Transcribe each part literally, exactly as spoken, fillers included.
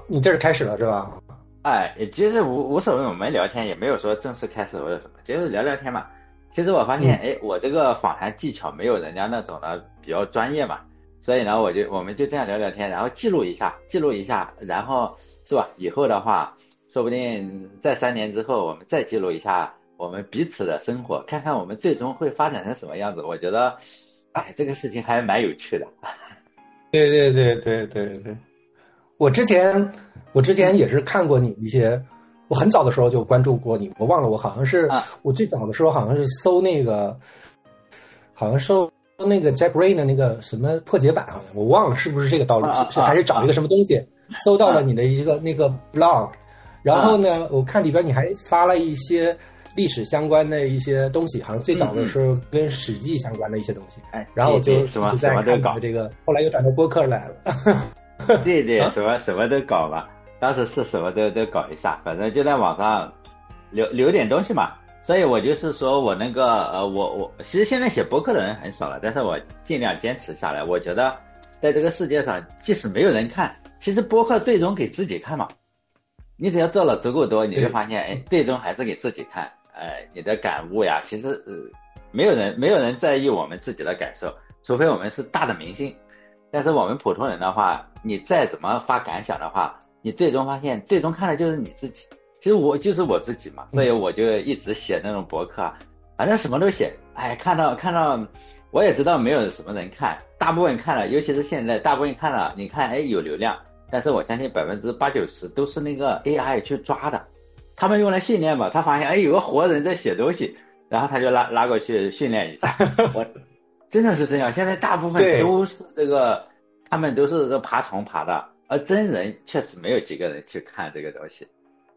你这是开始了是吧？ 哎，其实无无所谓，我们聊天也没有说正式开始或者什么，就是聊聊天嘛。其实我发现，哎，我这个访谈技巧没有人家那种的比较专业嘛，所以呢，我就我们就这样聊聊天，然后记录一下，记录一下，然后是吧？以后的话，说不定在三年之后，我们再记录一下我们彼此的生活，看看我们最终会发展成什么样子。我觉得，哎，这个事情还蛮有趣的。 对对对对对对，我之前我之前也是看过你一些，我很早的时候就关注过你，我忘了我好像是、 啊、 我最早的时候好像是搜那个，好像搜那个 JetBrains 的那个什么破解版，好像我忘了是不是这个道理， 啊是还是找一个什么东西，搜到了你的一个那个 blog， 然后呢，我看里边你还发了一些历史相关的一些东西，好像最早的时候跟史记相关的一些东西， 哎， 然后我就什么就在什么都搞看这个，后来又转到播客来了。 对对， 啊什么什么都搞嘛，当时是什么都都搞一下，反正就在网上留留点东西嘛。所以我就是说我那个呃，我我其实现在写博客的人很少了，但是我尽量坚持下来。我觉得在这个世界上，即使没有人看，其实博客最终给自己看嘛。你只要做了足够多，你就发现，哎，最终还是给自己看。哎，你的感悟呀，其实呃，没有人没有人在意我们自己的感受，除非我们是大的明星。但是我们普通人的话，你再怎么发感想的话，你最终发现，最终看的就是你自己。其实我就是我自己嘛，所以我就一直写那种博客啊，反正什么都写。哎，看到看到，我也知道没有什么人看，大部分看了，尤其是现在，大部分看了，你看，哎，有流量，但是我相信百分之八九十都是那个 A I 去抓的，他们用来训练嘛，他发现，哎，有个活人在写东西，然后他就拉拉过去训练一下。我真的是这样，现在大部分都是这个，他们都是这爬虫爬的，而真人确实没有几个人去看这个东西。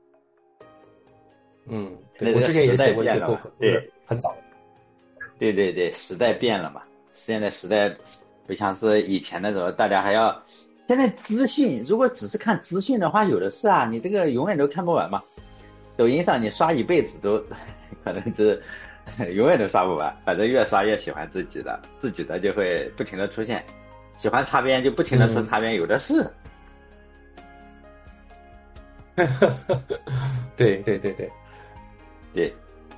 嗯，对，我之前也写过一些博客，对，很早。 对对对，时代变了嘛，现在时代不像是以前的时候，大家还要，现在资讯如果只是看资讯的话，有的是啊，你这个永远都看不完嘛。抖音上你刷一辈子都可能是永远都刷不完，反正越刷越喜欢自己的，自己的就会不停的出现，喜欢擦边就不停的出擦边，嗯、有的是。 对对对对。 对，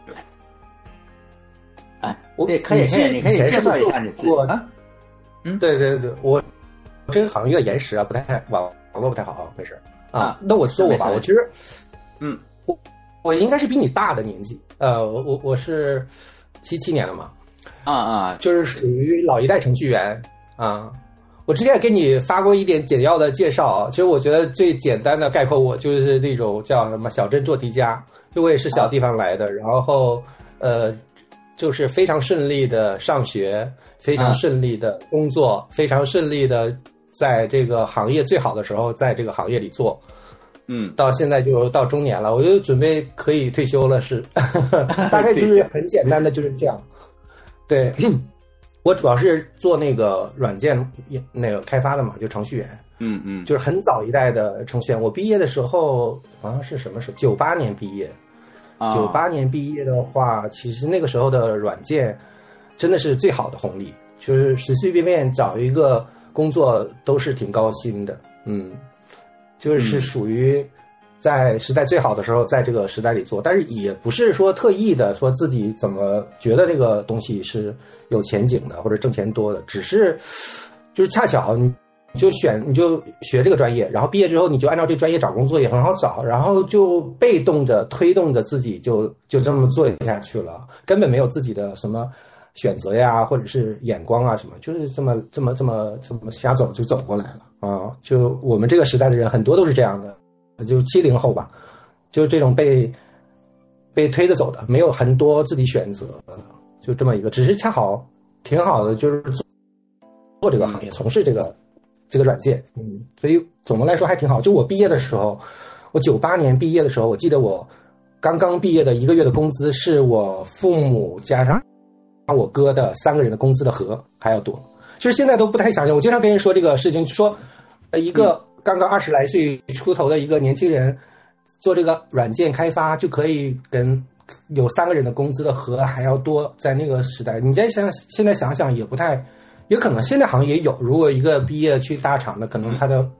哎，对，可以可以，你可以介绍一下你自己啊。 嗯，对对对，我这个好像有点延时啊，不太网网络不太好，没事啊。 啊那我说我吧，我其实， 嗯， 我我应该是比你大的年纪，呃，我我我是七七年的嘛， 啊啊， 就是属于老一代程序员啊。我之前也给你发过一点简要的介绍，其实我觉得最简单的概括我就是那种叫什么小镇做题家。就我也是小地方来的，啊、然后呃，就是非常顺利的上学，非常顺利的工作，啊、非常顺利的在这个行业最好的时候，在这个行业里做。 嗯， 到现在就到中年了，我就准备可以退休了，是大概就是很简单的就是这样。对，我主要是做那个软件那个开发的嘛，就程序员。 嗯嗯， 就是很早一代的程序员。我毕业的时候好像是什么时候？九八年毕业。九八年毕业的话，其实那个时候的软件真的是最好的红利，就是随随便便找一个工作都是挺高薪的。嗯，就是属于在时代最好的时候，在这个时代里做，但是也不是说特意的说自己怎么觉得这个东西是有前景的或者挣钱多的，只是就是恰巧你就选你就学这个专业，然后毕业之后你就按照这个专业找工作也很好找，然后就被动的推动着自己就就这么做下去了，根本没有自己的什么选择呀或者是眼光啊什么，就是这么这么这么这么瞎走就走过来了啊！就我们这个时代的人很多都是这样的，就七零后吧，就这种被被推着走的，没有很多自己选择的，就这么一个，只是恰好挺好的，就是做做这个行业，从事这个。这个软件，嗯，所以总的来说还挺好。就我毕业的时候，我九八年毕业的时候，我记得我刚刚毕业的一个月的工资是我父母加上我哥的三个人的工资的和还要多。就是现在都不太想象，我经常跟人说这个事情，说呃一个刚刚二十来岁出头的一个年轻人做这个软件开发，就可以跟有三个人的工资的和还要多，在那个时代，你再想现在想想也不太。也可能现在好像也有，如果一个毕业去大厂的，可能他的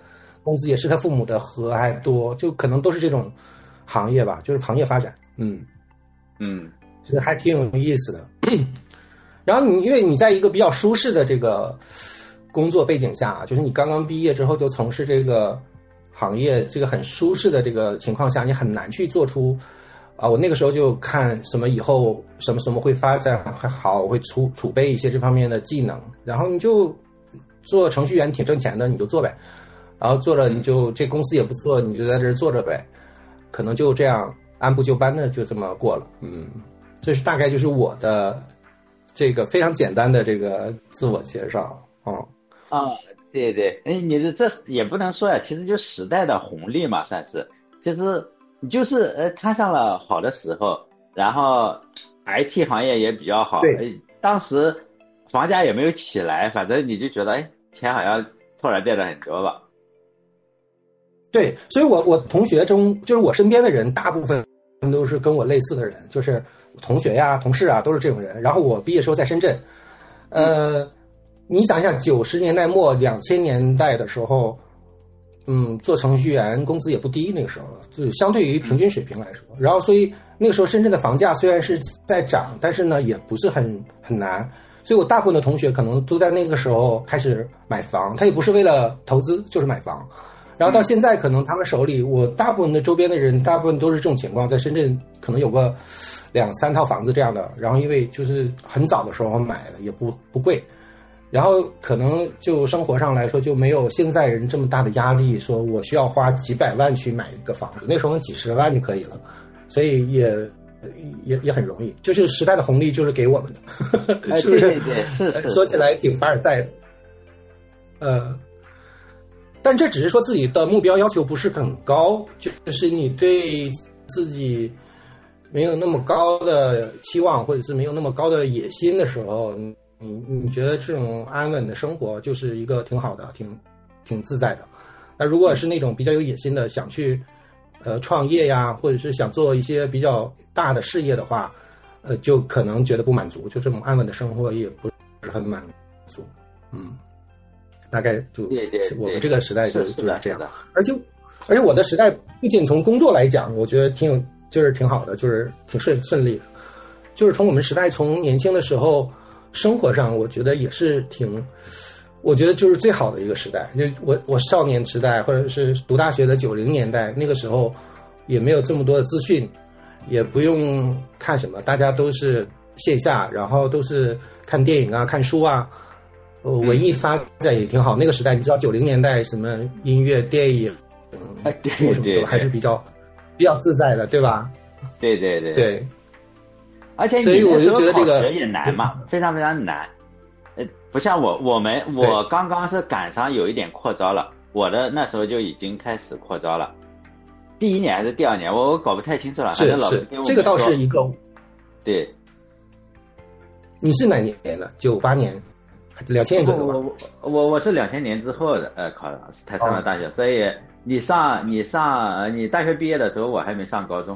工资也是他父母的和还多，就可能都是这种行业吧，就是行业发展，嗯嗯， 其实还挺有意思的。然后你因为你在一个比较舒适的这个工作背景下，就是你刚刚毕业之后就从事这个行业，这个很舒适的这个情况下，你很难去做出啊，我那个时候就看什么以后什么什么会发展还好，我会储储备一些这方面的技能，然后你就做程序员挺挣钱的，你就做呗，然后做了你就这公司也不错，你就在这儿做着呗，可能就这样按部就班的就这么过了。嗯，这是大概就是我的这个非常简单的这个自我介绍哦。 啊，对对，哎，你的这也不能说呀，其实就时代的红利嘛，算是，其实你就是呃看上了好的时候，然后 I T 行业也比较好， 对， 哎，当时房价也没有起来，反正你就觉得哎，钱好像突然变得很多吧。 对，所以我我同学中就是我身边的人，大部分都是跟我类似的人，就是同学呀、同事啊，都是这种人。然后我毕业时候在深圳，呃。你想一想，九十年代末、两千年代的时候，嗯，做程序员工资也不低，那个时候就相对于平均水平来说。然后，所以那个时候深圳的房价虽然是在涨，但是呢，也不是很很难。所以我大部分的同学可能都在那个时候开始买房，他也不是为了投资，就是买房。然后到现在，可能他们手里，我大部分的周边的人，大部分都是这种情况，在深圳可能有个两三套房子这样的。然后因为就是很早的时候买的，也不不贵。然后可能就生活上来说就没有现在人这么大的压力，说我需要花几百万去买一个房子，那时候几十万就可以了，所以也也也很容易，就是时代的红利就是给我们的，是不是？ 对对是是， 说起来挺凡尔赛的，呃，但这只是说自己的目标要求不是很高，就是你对自己没有那么高的期望，或者是没有那么高的野心的时候。你你觉得这种安稳的生活就是一个挺好的，挺挺自在的。那如果是那种比较有野心的，想去呃创业呀，或者是想做一些比较大的事业的话，呃，就可能觉得不满足，就这种安稳的生活也不是很满足。嗯，大概就对对对， 我们这个时代就是就是这样。而且而且我的时代不仅从工作来讲，我觉得挺有就是挺好的，就是挺顺顺利的。就是从我们时代从年轻的时候。生活上我觉得也是挺，我觉得就是最好的一个时代。就我我少年时代或者是读大学的九零年代，那个时候也没有这么多的资讯，也不用看什么，大家都是线下，然后都是看电影啊、看书啊，呃，文艺发展也挺好。那个时代，你知道九零年代什么音乐、电影，嗯，什么什么都还是比较比较自在的，对吧？ 对对对对。 而且你那时候考学也难嘛，非常非常难。呃，不像我我们我刚刚是赶上有一点扩招了，我的那时候就已经开始扩招了。第一年还是第二年，我我搞不太清楚了。 是是，这个倒是一个。 对。 你是哪年的？九八年，两千年左右吧？ 我我我我是两千年之后的，呃，考的才上了大学，哦、所以你上你上你大学毕业的时候，我还没上高中。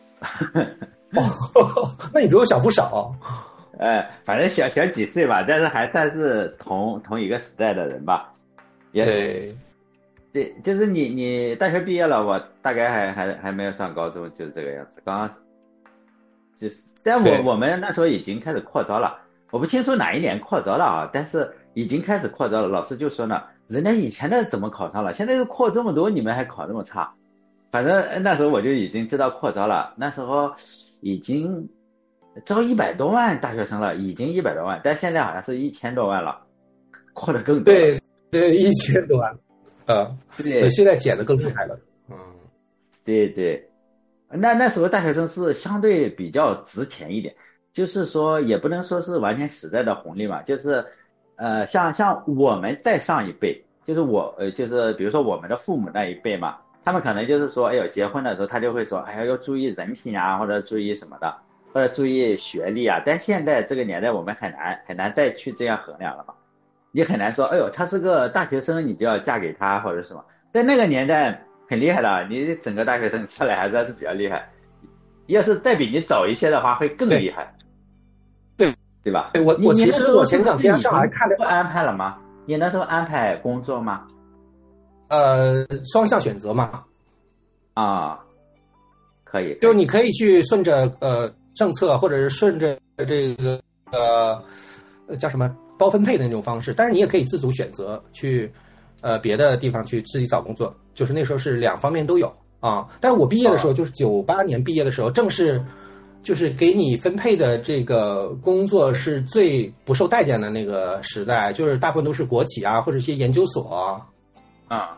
哦，那你比我小不少。 呃，反正小小几岁吧，但是还算是同同一个时代的人吧。也对， 对，就是你你大学毕业了，我大概还还还没有上高中，就是这个样子。刚刚就是，但我我们那时候已经开始扩招了，我不清楚哪一年扩招了啊，但是已经开始扩招了。老师就说呢，人家以前的怎么考上了，现在又扩这么多，你们还考这么差。反正那时候我就已经知道扩招了，那时候已经招一百多万大学生了，已经一百多万，但现在好像是一千多万了，扩的更多。 对对，一千多万，呃， 对， 现在减的更厉害了。嗯， 对对，那那时候大学生是相对比较值钱一点，就是说也不能说是完全时代的红利嘛，就是呃，像像我们再上一辈，就是我呃，就是比如说我们的父母那一辈嘛。他们可能就是说，哎呦，结婚的时候他就会说，哎呀，要注意人品啊，或者注意什么的，或者注意学历啊。但现在这个年代，我们很难很难再去这样衡量了嘛。你很难说，哎呦，他是个大学生，你就要嫁给他或者什么。在那个年代很厉害的，你整个大学生出来还算是比较厉害。要是再比你早一些的话，会更厉害。 对对吧？ 对，我我其实我前两天正好还看了， 不安排了吗？你那时候安排工作吗？ 呃双向选择嘛。 啊，可以， 就是你可以去顺着呃政策，或者是顺着这个呃叫什么包分配的那种方式，但是你也可以自主选择去呃别的地方去自己找工作，就是那时候是两方面都有啊。但是我毕业的时候，就是九八年毕业的时候，正是就是给你分配的这个工作是最不受待见的那个时代，就是大部分都是国企啊，或者一些研究所啊。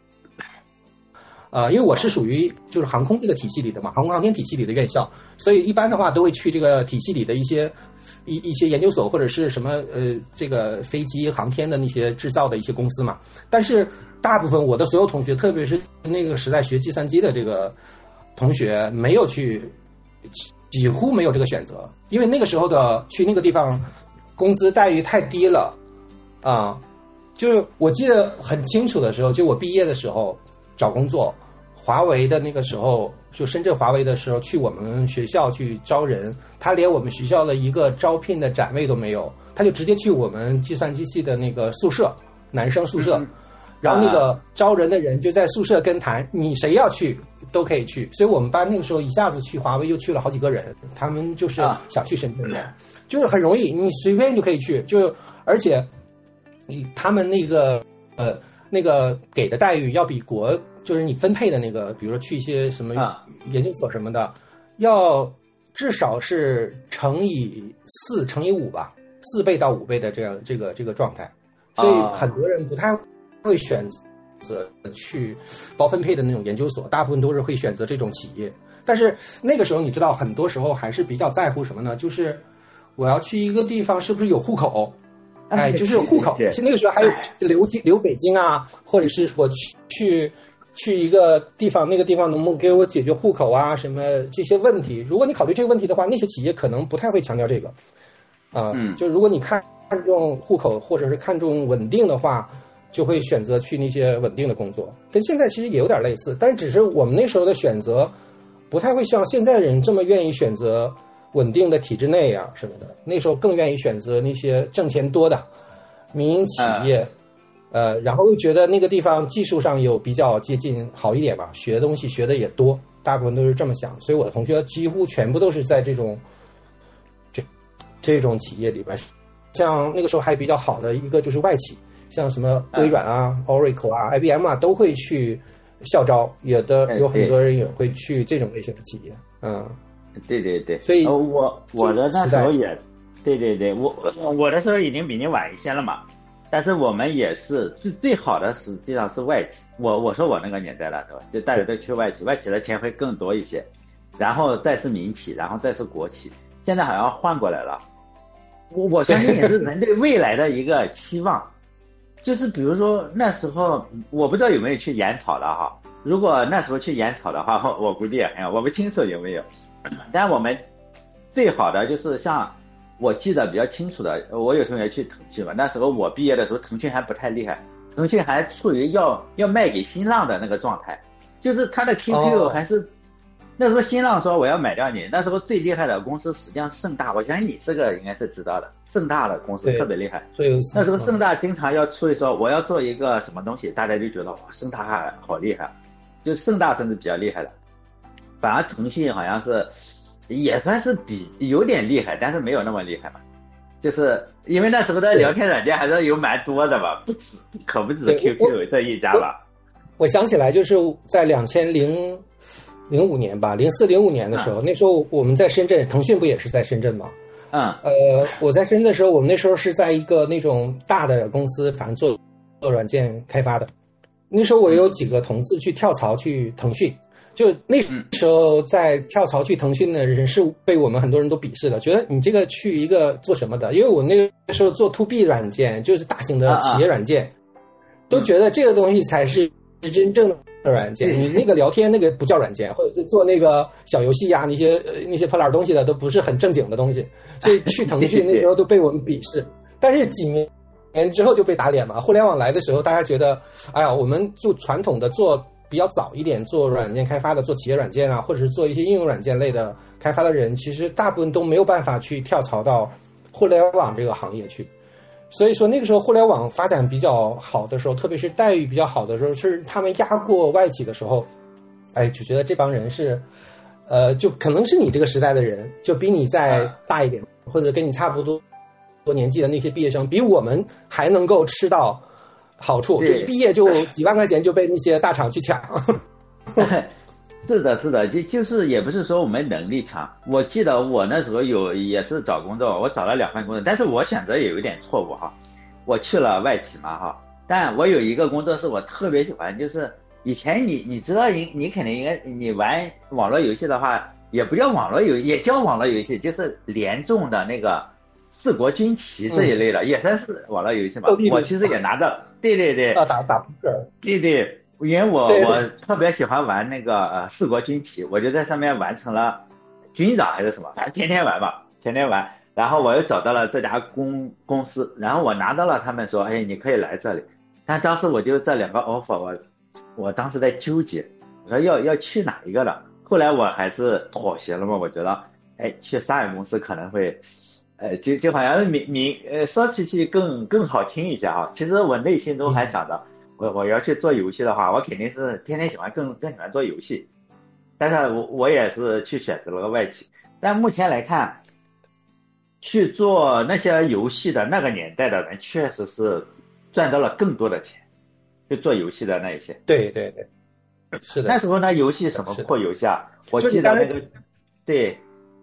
呃，因为我是属于就是航空这个体系里的嘛，航空航天体系里的院校，所以一般的话都会去这个体系里的一些一一些研究所或者是什么呃这个飞机航天的那些制造的一些公司嘛。但是大部分我的所有同学，特别是那个时代学计算机的这个同学，没有去，几乎没有这个选择，因为那个时候的去那个地方工资待遇太低了啊。就是我记得很清楚的时候，就我毕业的时候找工作。华为的那个时候，就深圳华为的时候，去我们学校去招人，他连我们学校的一个招聘的展位都没有，他就直接去我们计算机系的那个宿舍，男生宿舍，嗯、然后那个招人的人就在宿舍跟谈，你谁要去都可以去，所以我们班那个时候一下子去华为又去了好几个人，他们就是想去深圳的，啊、就是很容易，你随便就可以去，就而且你他们那个呃那个给的待遇要比国。就是你分配的那个，比如说去一些什么研究所什么的，啊、要至少是乘以四、乘以五吧，四倍到五倍的这样这个这个状态，所以很多人不太会选择去包分配的那种研究所，大部分都是会选择这种企业。但是那个时候你知道，很多时候还是比较在乎什么呢？就是我要去一个地方是不是有户口？哎，就是户口。其实那个时候还有留留北京啊，或者是我去去。去一个地方，那个地方能不能给我解决户口啊什么这些问题？如果你考虑这个问题的话，那些企业可能不太会强调这个啊。呃嗯、就如果你看看重户口或者是看重稳定的话，就会选择去那些稳定的工作，跟现在其实也有点类似，但只是我们那时候的选择不太会像现在的人这么愿意选择稳定的体制内啊什么的。那时候更愿意选择那些挣钱多的民营企业。嗯呃，然后又觉得那个地方技术上有比较接近好一点吧，学的东西学的也多，大部分都是这么想，所以我的同学几乎全部都是在这种这这种企业里边，像那个时候还比较好的一个就是外企，像什么微软啊、嗯、Oracle 啊、I B M 啊都会去校招，有的有很多人也会去这种类型的企业，嗯， 对对对， 所以我我的那时候也，对对对，我我的时候已经比你晚一些了嘛。但是我们也是最最好的，实际上是外企。我我说我那个年代了，对吧？就大家都去外企，外企的钱会更多一些，然后再是民企，然后再是国企。现在好像换过来了。我我相信也是人对未来的一个期望。就是比如说那时候，我不知道有没有去研讨了哈。如果那时候去研讨的话，我估计也很好，我不清楚有没有。但我们最好的就是像。我记得比较清楚的，我有同学去腾讯嘛，那时候我毕业的时候，腾讯还不太厉害，腾讯还处于要要卖给新浪的那个状态，就是他的 Q Q 还是、哦、那时候新浪说我要买掉你，那时候最厉害的公司实际上盛大，我相信你这个应该是知道的，盛大的公司特别厉害，那时候盛大经常要出去说我要做一个什么东西，大家就觉得哇，盛大好厉害，就盛大甚至比较厉害的，反而腾讯好像是。也算是比有点厉害，但是没有那么厉害嘛。就是因为那时候的聊天软件还是有蛮多的吧，不止可不止 Q Q 这一家吧。 我, 我想起来，就是在两千零零五年吧，零四零五年的时候、嗯，那时候我们在深圳，腾讯不也是在深圳吗？ 嗯。 呃，我在深圳的时候，我们那时候是在一个那种大的公司，反正做做软件开发的。那时候我有几个同事去跳槽去腾讯。就那时候在跳槽去腾讯的人是被我们很多人都鄙视的，觉得你这个去一个做什么的？因为我那个时候做 to B 软件，就是大型的企业软件，啊啊都觉得这个东西才是真正的软件。你那个聊天那个不叫软件，或者做那个小游戏啊，那些那些破烂东西的都不是很正经的东西。所以去腾讯那时候都被我们鄙视，但是几年年之后就被打脸嘛。互联网来的时候，大家觉得，哎呀，我们就传统的做。比较早一点做软件开发的，做企业软件啊，或者是做一些应用软件类的开发的人，其实大部分都没有办法去跳槽到互联网这个行业去， 所以说那个时候互联网发展比较好的时候，特别是待遇比较好的时候，是他们压过外企的时候，哎，就觉得这帮人是，呃，就可能是你这个时代的人，就比你再大一点，或者跟你差不多多年纪的那些毕业生，比我们还能够吃到好处，就一毕业就几万块钱就被那些大厂去抢。 是的，是的，就就是也不是说我们能力强。我记得我那时候有也是找工作，我找了两份工作，但是我选择也有一点错误哈。我去了外企嘛哈，但我有一个工作是我特别喜欢，就是以前你你知道你你肯定应该你玩网络游戏的话，也不叫网络游，也叫网络游戏，就是联众的那个四国军旗这一类的，嗯、也算是网络游戏嘛。我其实也拿到，对对对， 啊打打扑克， 对对。因为我我特别喜欢玩那个呃四国军旗，我就在上面完成了军长还是什么，反正天天玩吧，天天玩。然后我又找到了这家公公司，然后我拿到了他们说，哎，你可以来这里。但当时我就这两个 offer， 我我当时在纠结，我说要要去哪一个了。后来我还是妥协了嘛，我觉得，哎，去商业公司可能会，呃，就就好像名名呃说出去更更好听一些啊。其实我内心中还想着。嗯我我要去做游戏的话，我肯定是天天喜欢更更喜欢做游戏，但是我我也是去选择了个外企。但目前来看，去做那些游戏的那个年代的人，确实是赚到了更多的钱，就做游戏的那一些。 对对对，是的。 那时候呢，游戏什么破游戏啊？我记得那个，对，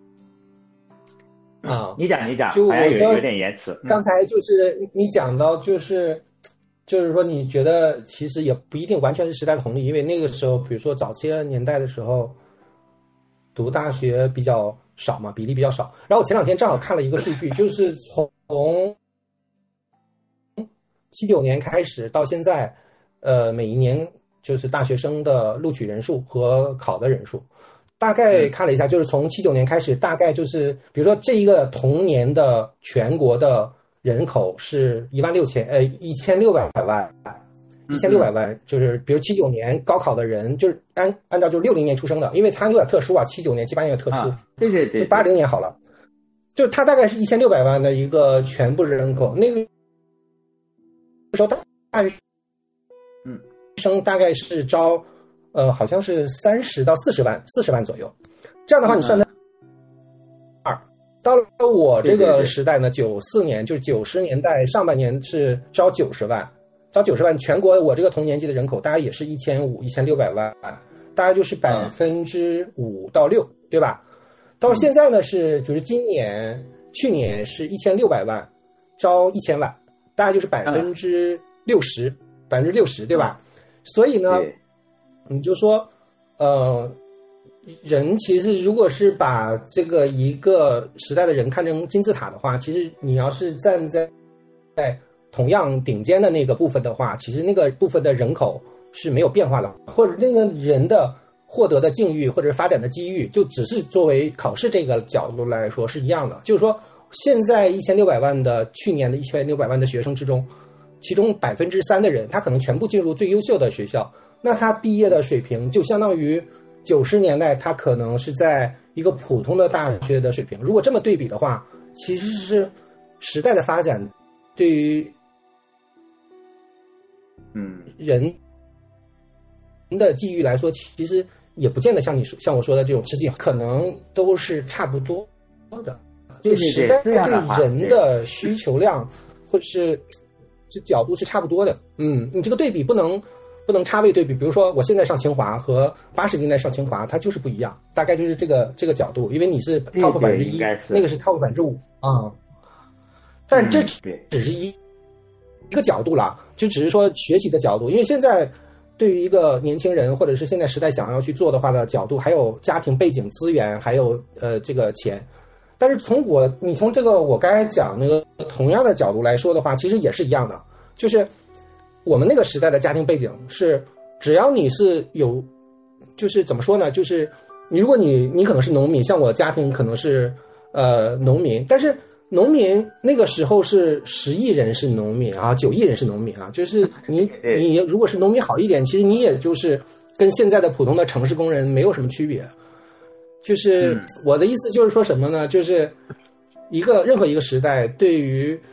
啊， 你讲你讲， 就好像有有点延迟。 刚才就是你讲到就是。就是说，你觉得其实也不一定完全是时代的红利，因为那个时候，比如说早些年代的时候，读大学比较少嘛，比例比较少。然后我前两天正好看了一个数据，就是从七九年开始到现在，呃，每一年就是大学生的录取人数和考的人数，大概看了一下，就是从七九年开始，大概就是比如说这一个同年的全国的。人口是一万六千呃一千六百万，一千六百万，就是比如七九年高考的人，就是按按照就是六零年出生的，因为他有点特殊啊，七九年七八年有特殊， 啊、对对对， 八零年好了，就他大概是一千六百万的一个全部人口，那个时候大学嗯生大概是招呃好像是三十到四十万四十万左右，这样的话你算算。到了我这个时代呢，九四年就是九十年代上半年是招九十万，招九十万，全国我这个同年纪的人口大概也是一千五、一千六百万，大概就是百分之五到六，对吧？到现在呢是就是今年、去年是一千六百万，招一千万，大概就是百分之六十，百分之六十，对吧？所以呢，你就说，呃。人其实如果是把这个一个时代的人看成金字塔的话，其实你要是站在在同样顶尖的那个部分的话，其实那个部分的人口是没有变化的，或者那个人的获得的境遇或者发展的机遇，就只是作为考试这个角度来说是一样的。就是说，现在一千六百万的去年的一千六百万的学生之中，其中百分之三的人他可能全部进入最优秀的学校，那他毕业的水平就相当于。九十年代，他可能是在一个普通的大学的水平。如果这么对比的话，其实是时代的发展对于嗯人的际遇来说，其实也不见得像你像我说的这种实际，可能都是差不多的。就时代对人的需求量或者是这角度是差不多的。嗯，你这个对比不能。不能差位对比，比如说我现在上清华和八十年代上清华，它就是不一样，大概就是这个这个角度，因为你是 top 百分之一，那个是 top 百分之五啊。但这只是一、嗯、一个角度啦，就只是说学习的角度，因为现在对于一个年轻人或者是现在时代想要去做的话的角度，还有家庭背景资源，还有呃这个钱。但是从我你从这个我刚才讲那个同样的角度来说的话，其实也是一样的，就是。我们那个时代的家庭背景是，只要你是有，就是怎么说呢？就是你如果你你可能是农民，像我家庭可能是呃农民，但是农民那个时候是十亿人是农民啊，九亿人是农民啊，就是你你如果是农民好一点，其实你也就是跟现在的普通的城市工人没有什么区别。就是我的意思就是说什么呢？就是一个任何一个时代对于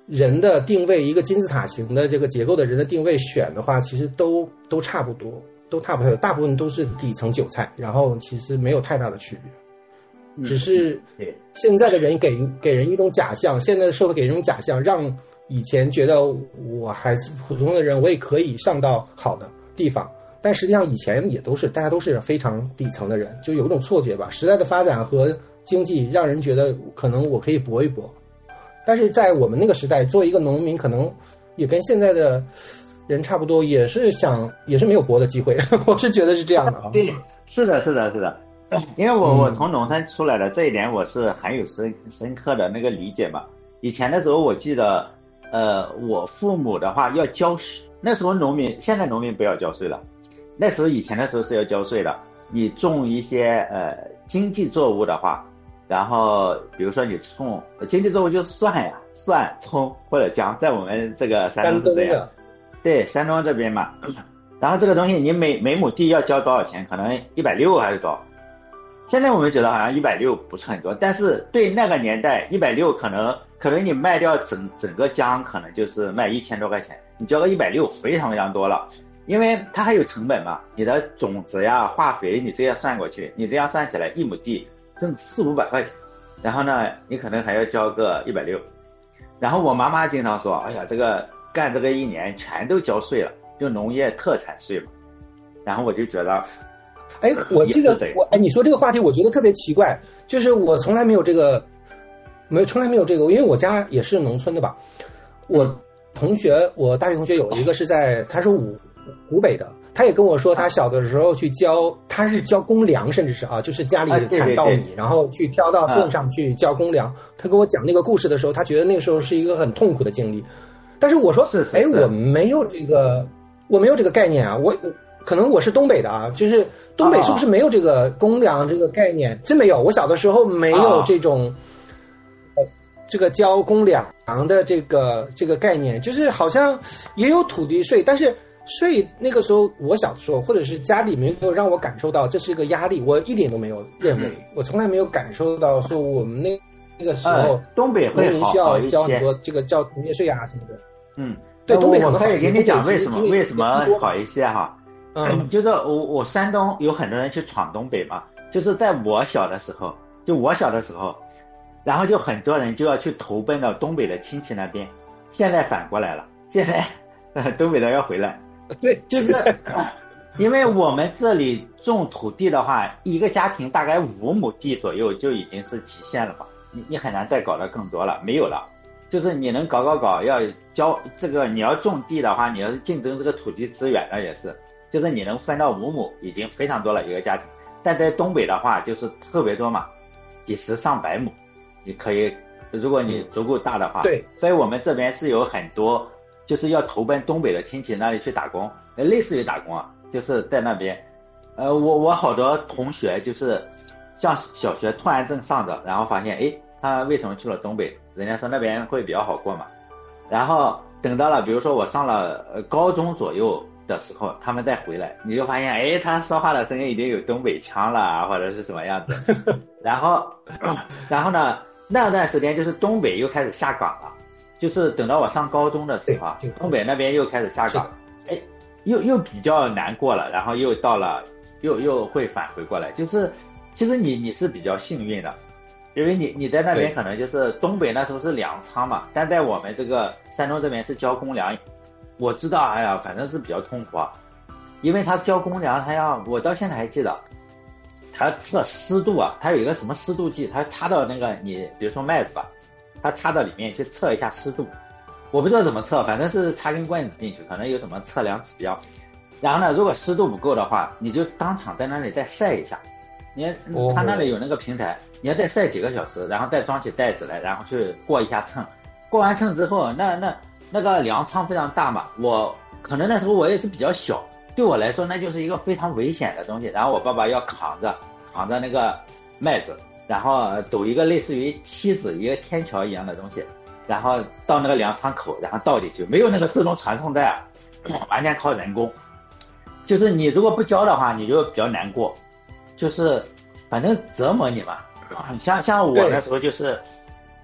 人的定位，一个金字塔型的这个结构的人的定位选的话，其实都都差不多，都差不多，大部分都是底层韭菜，然后其实没有太大的区别，只是现在的人给给人一种假象，现在的社会给人一种假象，让以前觉得我还是普通的人，我也可以上到好的地方，但实际上以前也都是大家都是非常底层的人，就有一种错觉吧。时代的发展和经济让人觉得可能我可以搏一搏，但是在我们那个时代，做一个农民可能也跟现在的人差不多，也是想也是没有搏的机会。我是觉得是这样的啊。 对，是的，是的，是的。因为我我从农村出来的，这一点我是很有深深刻的那个理解嘛。以前的时候，我记得，呃，我父母的话要交税，那时候农民，现在农民不要交税了，那时候以前的时候是要交税的。你种一些呃经济作物的话，然后比如说你种经济作物就蒜呀、蒜、葱或者姜，在我们这个山东是这样，对，山东这边嘛。然后这个东西你每每亩地要交多少钱？可能一百六还是多少？现在我们觉得好像一百六不是很多，但是对那个年代一百六可能可能你卖掉整整个姜可能就是卖一千多块钱，你交个一百六非常非常多了，因为它还有成本嘛，你的种子呀、化肥你这样算过去，你这样算起来一亩地挣四五百块钱，然后呢你可能还要交个一百六，然后我妈妈经常说，哎呀这个干这个一年全都交税了，就农业特产税嘛，然后我就觉得。 哎，我这个我哎，你说这个话题，我觉得特别奇怪，就是我从来没有这个，没从来没有这个，因为我家也是农村的吧。我同学，我大学同学有一个是在，他是湖湖北的，他也跟我说，他小的时候去交，他是交公粮，甚至是啊，就是家里产稻米， 啊、对对对然后去挑到镇上去交公粮。啊、他跟我讲那个故事的时候，他觉得那个时候是一个很痛苦的经历。但是我说， 是是是哎，我没有这个，我没有这个概念啊，我我。可能我是东北的啊，就是东北是不是没有这个公粮这个概念？真没有，我小的时候没有这种，呃，这个交公粮的这个这个概念，就是好像也有土地税，但是税那个时候我小的时候，或者是家里没有让我感受到这是一个压力，我一点都没有认为，我从来没有感受到说我们那那个时候、 呃、东北会好需要交很多这个交农业税啊什么的。 嗯， 对，东北我可以给你讲为什么为什么好一些哈。 嗯， 就是我我山东有很多人去闯东北嘛，就是在我小的时候，就我小的时候，然后就很多人就要去投奔到东北的亲戚那边。现在反过来了，现在、呃、东北的要回来。 对， 就是因为我们这里种土地的话，一个家庭大概五亩地左右就已经是极限了嘛，你你很难再搞得更多了，没有了。就是你能搞搞搞，要交这个你要种地的话，你要是竞争这个土地资源了也是。就是你能分到五亩已经非常多了一个家庭，但在东北的话就是特别多嘛，几十上百亩，你可以，如果你足够大的话， 对， 所以我们这边是有很多就是要投奔东北的亲戚那里去打工，类似于打工啊，就是在那边，呃，我我好多同学就是像小学突然正上着，然后发现，哎，他为什么去了东北？人家说那边会比较好过嘛，然后等到了，比如说我上了呃高中左右。的时候他们再回来，你就发现哎，他说话的声音已经有东北腔了或者是什么样子然后然后呢那段时间就是东北又开始下岗了，就是等到我上高中的时候东北那边又开始下岗，哎，又又比较难过了，然后又到了又又会返回过来，就是其实你你是比较幸运的，因为你你在那边可能就是东北那时候是粮仓嘛，但在我们这个山东这边是交公粮。我知道，哎呀，反正是比较痛苦啊，因为他交公粮，他要我到现在还记得，他要测湿度啊，他有一个什么湿度计，他插到那个你比如说麦子吧，他插到里面去测一下湿度，我不知道怎么测，反正是插根棍子进去，可能有什么测量指标，然后呢，如果湿度不够的话，你就当场在那里再晒一下，你他那里有那个平台，你要再晒几个小时，然后再装起袋子来，然后去过一下秤，过完秤之后，那那。那个粮仓非常大嘛，我可能那时候我也是比较小，对我来说那就是一个非常危险的东西。然后我爸爸要扛着扛着那个麦子，然后走一个类似于梯子一个天桥一样的东西，然后到那个粮仓口，然后倒进去，没有那个自动传送带，完全靠人工。就是你如果不教的话，你就比较难过，就是反正折磨你嘛。像像我那时候就是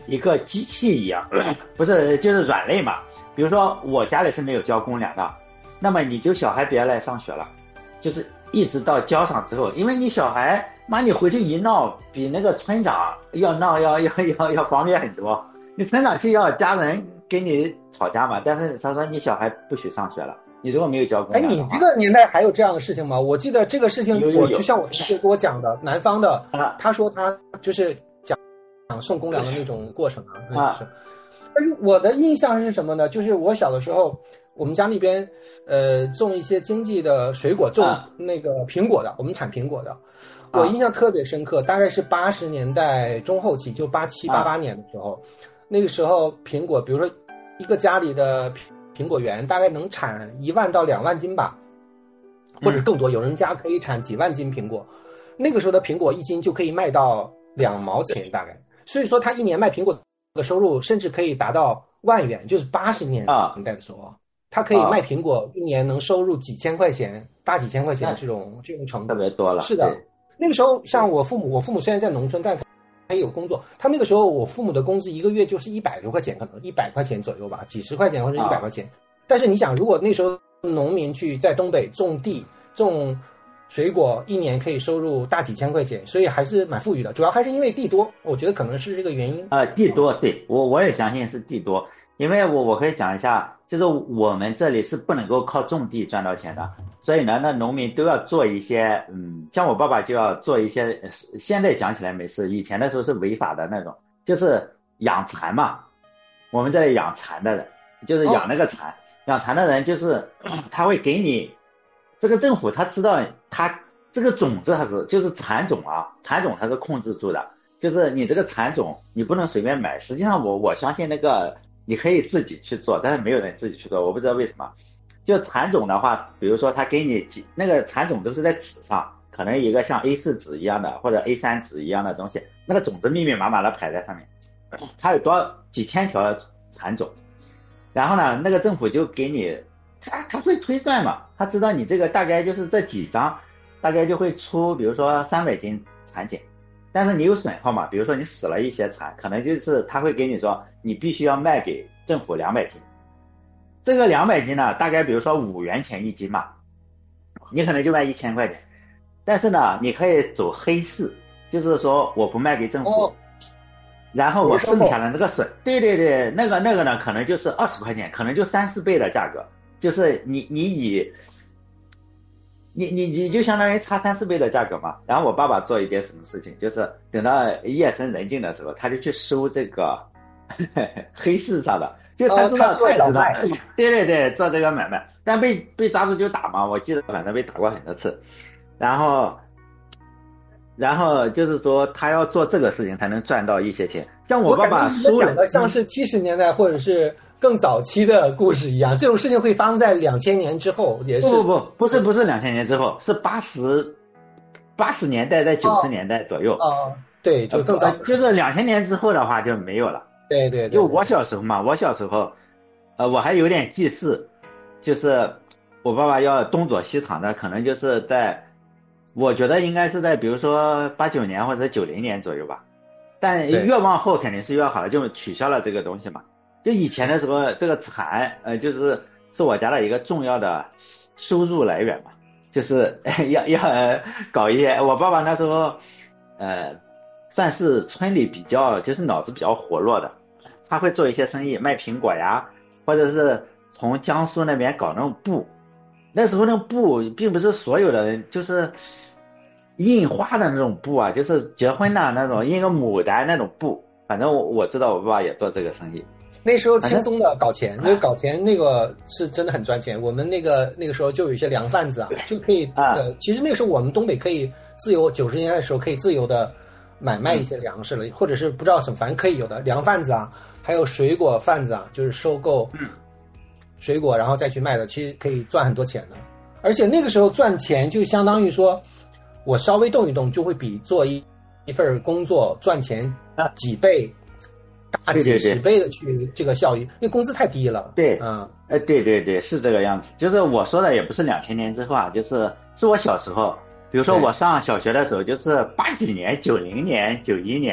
一个机器一样，不是就是软肋嘛。比如说我家里是没有交公粮的，那么你就小孩别来上学了，就是一直到交上之后，因为你小孩妈你回去一闹，比那个村长要闹要要要要方便很多。你村长去要家人跟你吵架嘛，但是他说你小孩不许上学了，你如果没有交公粮。 哎，你这个年代还有这样的事情吗？我记得这个事情，我就像我同学给我讲的，南方的，啊、他说他就是讲讲送公粮的那种过程啊。啊但是我的印象是什么呢？就是我小的时候，我们家那边呃种一些经济的水果，种那个苹果的，我们产苹果的。我印象特别深刻，大概是八十年代中后期，就八七八八年的时候。啊那个时候苹果，比如说一个家里的苹果园大概能产一万到两万斤吧，或者更多，有人家可以产几万斤苹果。那个时候的苹果一斤就可以卖到两毛钱大概，所以说他一年卖苹果的收入甚至可以达到万元，就是八十年代的时候，他可以卖苹果一年能收入几千块钱，大几千块钱这种这种程度， 特别多了。 是的，那个时候像我父母，我父母虽然在农村，但还有工作，他们那个时候我父母的工资一个月就是一百多块钱，可能一百块钱左右吧，几十块钱或者一百块钱。但是你想，如果那时候农民去在东北种地种水果，一年可以收入大几千块钱，所以还是蛮富裕的。主要还是因为地多，我觉得可能是这个原因。 啊、呃，地多，对我我也相信是地多，因为我我可以讲一下，就是我们这里是不能够靠种地赚到钱的。所以呢，那农民都要做一些，嗯，像我爸爸就要做一些，现在讲起来没事，以前的时候是违法的那种，就是养蚕嘛。我们这里养蚕的人，就是养那个蚕，哦、养蚕的人就是他会给你，这个政府他知道他这个种子它是就是蚕种啊，蚕种它是控制住的，就是你这个蚕种你不能随便买。实际上我我相信那个你可以自己去做，但是没有人自己去做，我不知道为什么。就蚕种的话，比如说他给你几那个蚕种都是在纸上，可能一个像 A 四 纸一样的或者 A 三 纸一样的东西，那个种子密密麻麻的排在上面，它有多几千条蚕种，然后呢，那个政府就给你，他他会推断嘛，他知道你这个大概就是这几张，大概就会出，比如说三百斤蚕茧，但是你有损耗嘛，比如说你死了一些蚕，可能就是他会给你说，你必须要卖给政府两百斤。这个两百斤呢，大概比如说五元钱一斤嘛，你可能就卖一千块钱，但是呢，你可以走黑市，就是说我不卖给政府，哦、然后我剩下的那个损，对对对，那个那个呢，可能就是二十块钱，可能就三四倍的价格，就是你你以，你你你就相当于差三四倍的价格嘛。然后我爸爸做一件什么事情，就是等到夜深人静的时候，他就去收这个呵呵黑市上的。就他知道， 他知道， 对对对，做这个买卖，但被被抓住就打嘛，我记得反正被打过很多次，然后，然后就是说他要做这个事情才能赚到一些钱。像我爸爸输了， 讲的像是七十年代或者是更早期的故事一样，这种事情会发生在两千年之后，也是不不不不是不是两千年之后，是八十八十年代在九十年代左右啊、哦哦，对，就更早， 就是两千年之后的话就没有了。 对 对, 对， 就我小时候嘛，我小时候，呃，我还有点记事，就是我爸爸要东躲西藏的，可能就是在，我觉得应该是在比如说八九年或者九零年左右吧，但越往后肯定是越好的，就取消了这个东西嘛。就以前的时候，这个蚕，呃，就是是我家的一个重要的收入来源嘛，就是要要搞一些，我爸爸那时候，呃。算是村里比较就是脑子比较活络的，他会做一些生意，卖苹果呀，或者是从江苏那边搞那种布。那时候那种布并不是所有的人，就是印花的那种布啊，就是结婚的那种印个牡丹那种布。反正我我知道我爸爸也做这个生意。 那时候轻松的搞钱，因为搞钱那个是真的很赚钱。我们那个那个时候就有一些粮贩子啊，就可以呃，其实那个时候我们东北可以自由，九十年代的时候可以自由的。买卖一些粮食了，或者是不知道什么，反正可以有的粮贩子啊，还有水果贩子啊，就是收购水果然后再去卖的，其实可以赚很多钱的。而且那个时候赚钱就相当于说，我稍微动一动就会比做一一份工作赚钱几倍、大几十倍的去这个效益，因为工资太低了。 对， 嗯， 哎，对对对，是这个样子。就是我说的也不是两千年之后啊，就是是我小时候。比如说我上小学的时候，就是八几年、九零年、九一年，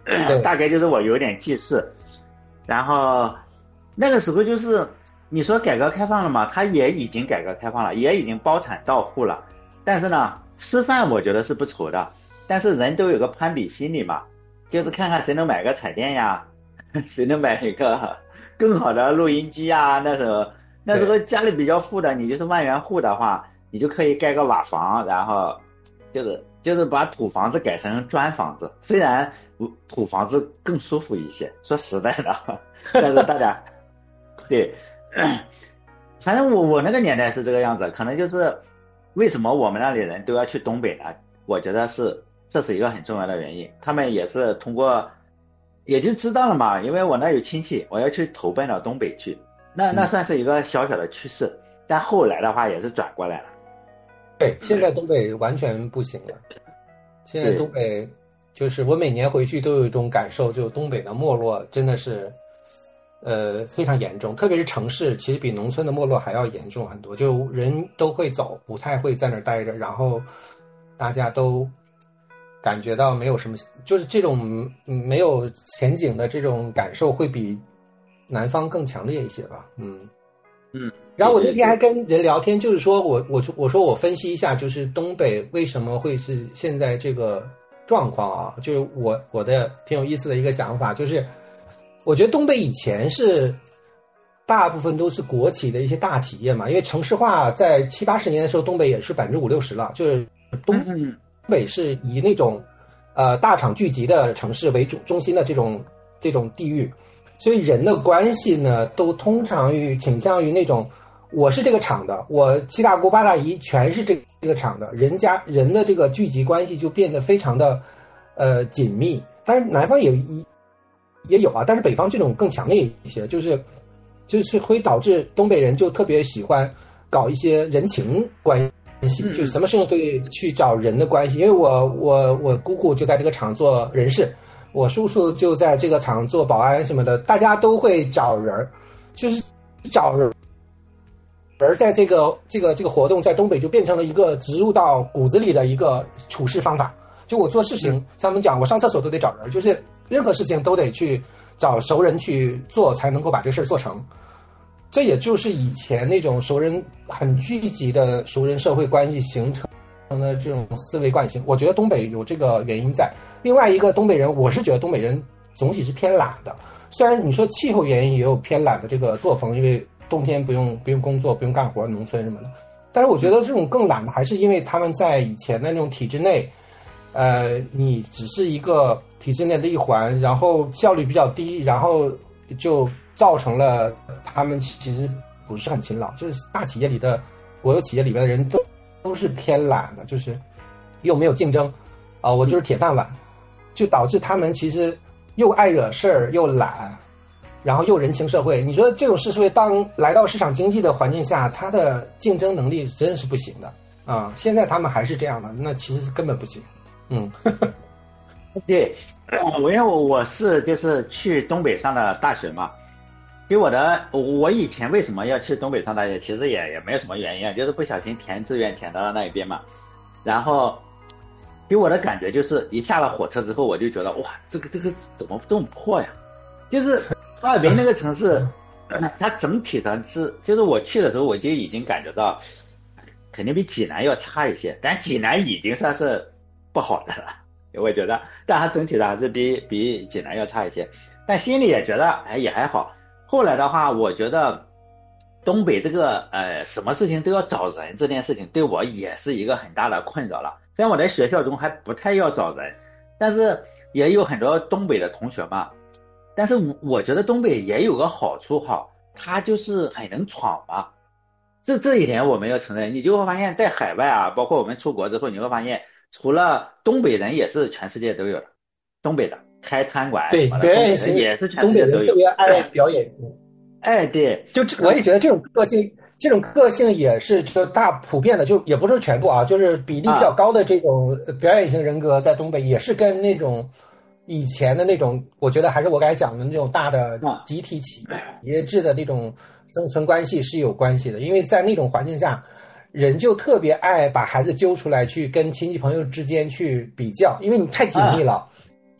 大概就是我有点记事。然后那个时候就是你说改革开放了嘛，它也已经改革开放了，也已经包产到户了，但是呢吃饭我觉得是不愁的，但是人都有个攀比心理嘛，就是看看谁能买个彩电呀，谁能买一个更好的录音机呀。那时候那时候家里比较富的，你就是万元户的话，你就可以盖个瓦房，然后就是就是把土房子改成砖房子，虽然土房子更舒服一些，说实在的，但是大家对，反正我我那个年代是这个样子，可能就是为什么我们那里人都要去东北呢？我觉得是这是一个很重要的原因，他们也是通过也就知道了嘛，因为我那有亲戚，我要去投奔到东北去，那那算是一个小小的趋势，但后来的话也是转过来了。 对，现在东北完全不行了。现在东北就是我每年回去都有一种感受，就东北的没落真的是呃非常严重，特别是城市其实比农村的没落还要严重很多，就人都会走，不太会在那儿待着，然后大家都感觉到没有什么，就是这种没有前景的这种感受会比南方更强烈一些吧。嗯嗯， 然后我那天还跟人聊天，就是说我我我说我分析一下，就是东北为什么会是现在这个状况啊？就是我我的挺有意思的一个想法，就是我觉得东北以前是大部分都是国企的一些大企业嘛，因为城市化在七八十年的时候，东北也是百分之五六十了，就是东北是以那种呃大厂聚集的城市为主中心的这种这种地域。所以人的关系呢，都通常于倾向于那种，我是这个厂的，我七大姑八大姨全是这这个厂的，人家人的这个聚集关系就变得非常的呃紧密。当然南方也也有啊，但是北方这种更强烈一些，就是就是会导致东北人就特别喜欢搞一些人情关系，就什么事情都得去找人的关系。因为我我我姑姑就在这个厂做人事。我叔叔就在这个厂做保安什么的，大家都会找人，就是找人，而在这个这个这个活动在东北就变成了一个植入到骨子里的一个处事方法。就我做事情，他们讲我上厕所都得找人，就是任何事情都得去找熟人去做，才能够把这事儿做成。这也就是以前那种熟人很聚集的熟人社会关系形成的这种思维惯性。我觉得东北有这个原因在。另外一个东北人，我是觉得东北人总体是偏懒的，虽然你说气候原因也有偏懒的这个作风，因为冬天不用不用工作不用干活，农村什么的，但是我觉得这种更懒的还是因为他们在以前的那种体制内，呃，你只是一个体制内的一环，然后效率比较低，然后就造成了他们其实不是很勤劳，就是大企业里的国有企业里面的人都都是偏懒的，就是又没有竞争啊、呃，我就是铁饭碗。就导致他们其实又爱惹事儿又懒，然后又人情社会。你说这种社会当来到市场经济的环境下，它的竞争能力真是不行的啊！现在他们还是这样的，那其实根本不行。嗯， 对，我因为我我是就是去东北上的大学嘛，给我的我以前为什么要去东北上大学，其实也也没有什么原因，就是不小心填志愿填到了那一边嘛，然后。给我的感觉就是一下了火车之后，我就觉得哇，这个这个怎么这么破呀？就是哈尔滨那个城市，它整体上是，就是我去的时候我就已经感觉到，肯定比济南要差一些，但济南已经算是不好的了，我觉得，但它整体上还是比比济南要差一些，但心里也觉得哎也还好。后来的话，我觉得东北这个呃什么事情都要找人这件事情，对我也是一个很大的困扰了。虽然我在学校中还不太要找人，但是也有很多东北的同学嘛。但是我觉得东北也有个好处哈，他就是很能闯嘛。这这一点我们要承认，你就会发现在海外啊，包括我们出国之后，你会发现除了东北人也是全世界都有的，东北的开餐馆什么的， 对，表演型也是全世界都有， 特别爱表演。 哎，对， 就我也觉得这种个性。这种个性也是就大普遍的，就也不是全部啊，就是比例比较高的这种表演型人格在东北也是跟那种以前的那种，我觉得还是我刚才讲的那种大的集体企业制的那种生存关系是有关系的。因为在那种环境下，人就特别爱把孩子揪出来去跟亲戚朋友之间去比较，因为你太紧密了。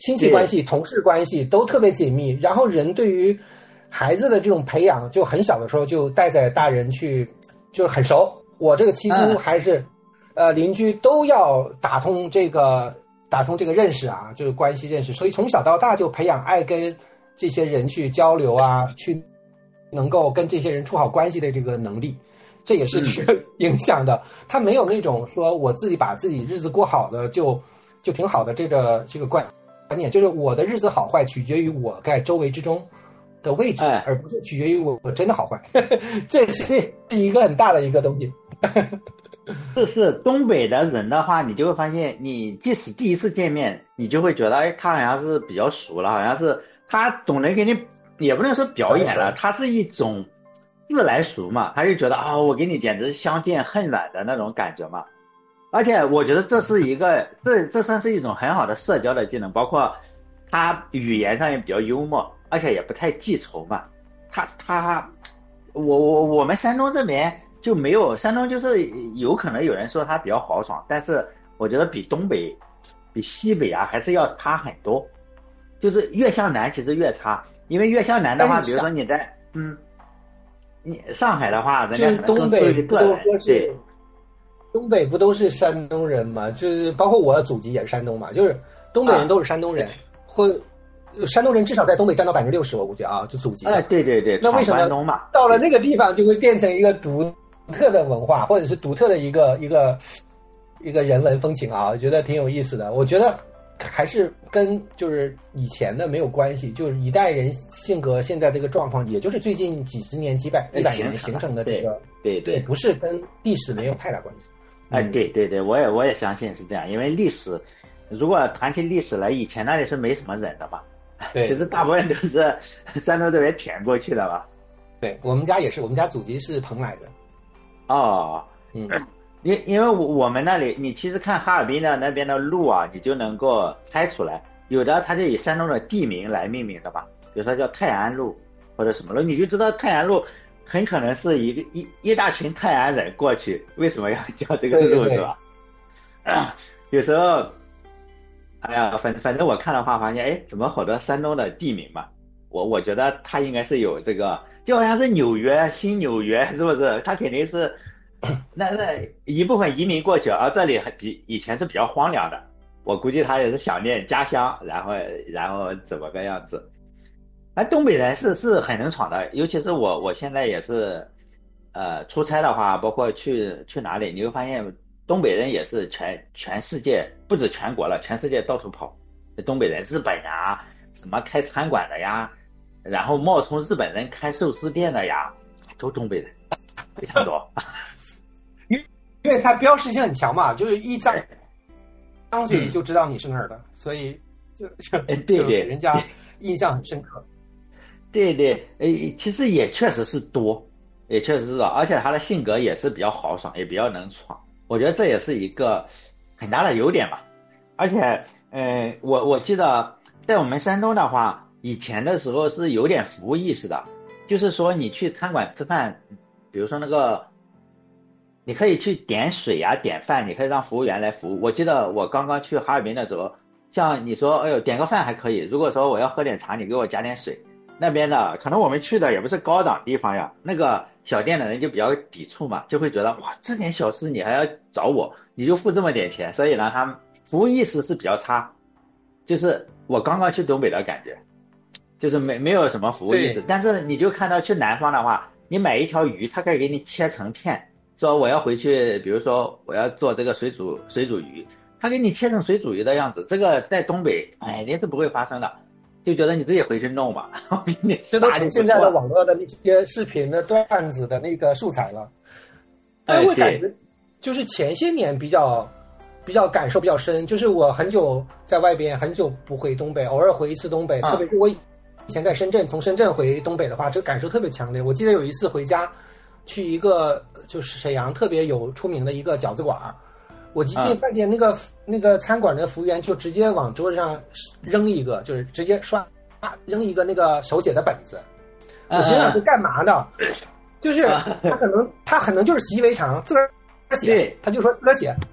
亲戚关系、同事关系都特别紧密，然后人对于孩子的这种培养，就很小的时候就带着大人去，就很熟。我这个七姑还是、嗯、呃邻居都要打通这个打通这个认识啊，就是关系认识，所以从小到大就培养爱跟这些人去交流啊，去能够跟这些人处好关系的这个能力。这也是这个影响的，他没有那种说我自己把自己日子过好的就就挺好的这个这个观观念，就是我的日子好坏取决于我在周围之中的位置， 哎、 而不是取决于我我真的好坏，这是一个很大的一个东西。 这是东北的人的话，你就会发现，你即使第一次见面，你就会觉得，哎，他好像是比较熟了，好像是他总能给你，也不能说表演了，他是一种。自来熟嘛，他就觉得啊、哦，我跟你简直是相见恨晚的那种感觉嘛。而且我觉得这是一个，这这算是一种很好的社交的技能，包括他语言上也比较幽默，而且也不太记仇嘛。他他，我我我们山东这边就没有，山东就是有可能有人说他比较豪爽，但是我觉得比东北、比西北啊还是要差很多。就是越向南其实越差，因为越向南的话，比如说你在嗯。你上海的话，人家可能更注意个人。对， 东北不都是山东人嘛？就是包括我的祖籍也是山东嘛，就是东北人都是山东人，啊、或山东人至少在东北占到百分之六十，我估计啊，就祖籍。 哎，对对对， 那为什么到了那个地方就会变成一个独特的文化，或者是独特的一个一个一个人文风情啊？我觉得挺有意思的。我觉得。还是跟就是以前的没有关系，就是一代人性格现在这个状况，也就是最近几十年、几百、一百年形成的这个， 对 对, 对， 不是跟历史没有太大关系。 哎、嗯，对对对，我也我也相信是这样，因为历史，如果谈起历史来，以前那里是没什么人的嘛，其实大部分都是山东这边填过去的吧。 对，我们家也是，我们家祖籍是蓬莱的。 哦， 嗯。 因因为我们那里，你其实看哈尔滨的那边的路啊，你就能够猜出来，有的它就以山东的地名来命名的吧，比如说叫泰安路或者什么路，你就知道泰安路很可能是一个一一大群泰安人过去，为什么要叫这个路是吧？啊，有时候，哎呀，反反正我看的话，发现哎，怎么好多山东的地名嘛？我我觉得它应该是有这个，就好像是纽约、新纽约，是不是？它肯定是。那那一部分移民过去，而这里比以前是比较荒凉的，我估计他也是想念家乡，然后然后怎么个样子？哎，东北人是是很能闯的，尤其是我我现在也是，呃，出差的话，包括去去哪里，你会发现东北人也是全全世界不止全国了，全世界到处跑。东北人，日本呀，什么开餐馆的呀，然后冒充日本人开寿司店的呀，都东北人，非常多。 因为它标识性很强嘛，就是一张张嘴就知道你是那儿的，嗯、所以就就对对， 人家印象很深刻。 对对，呃，其实也确实是多，也确实是多，而且他的性格也是比较豪爽，也比较能闯。我觉得这也是一个很大的优点吧。而且，呃，我我记得在我们山东的话，以前的时候是有点服务意识的，就是说你去餐馆吃饭，比如说那个。你可以去点水呀、啊，点饭，你可以让服务员来服务。我记得我刚刚去哈尔滨的时候，像你说，哎呦，点个饭还可以。如果说我要喝点茶，你给我加点水。那边的可能我们去的也不是高档地方呀，那个小店的人就比较抵触嘛，就会觉得哇，这点小事你还要找我，你就付这么点钱。所以呢，他们服务意识是比较差。就是我刚刚去东北的感觉，就是没没有什么服务意识。但是你就看到去南方的话，你买一条鱼，他可以给你切成片。说我要回去，比如说我要做这个水煮水煮鱼，他给你切成水煮鱼的样子，这个在东北哎，那是不会发生的，就觉得你自己回去弄吧。 这都成现在的网络的那些视频的段子的那个素材了。但会感觉就是前些年比较比较感受比较深，就是我很久在外边，很久不回东北，偶尔回一次东北， 啊、 特别是我以前在深圳，从深圳回东北的话，这个感受特别强烈。我记得有一次回家。去一个就是沈阳特别有出名的一个饺子馆，我一进饭店，那个、嗯、那个餐馆的服务员就直接往桌子上扔一个，就是直接刷扔一个那个手写的本子。我心想是干嘛呢？嗯、就是他可能他可能就是习以为常，自个儿写，他就说自个儿写。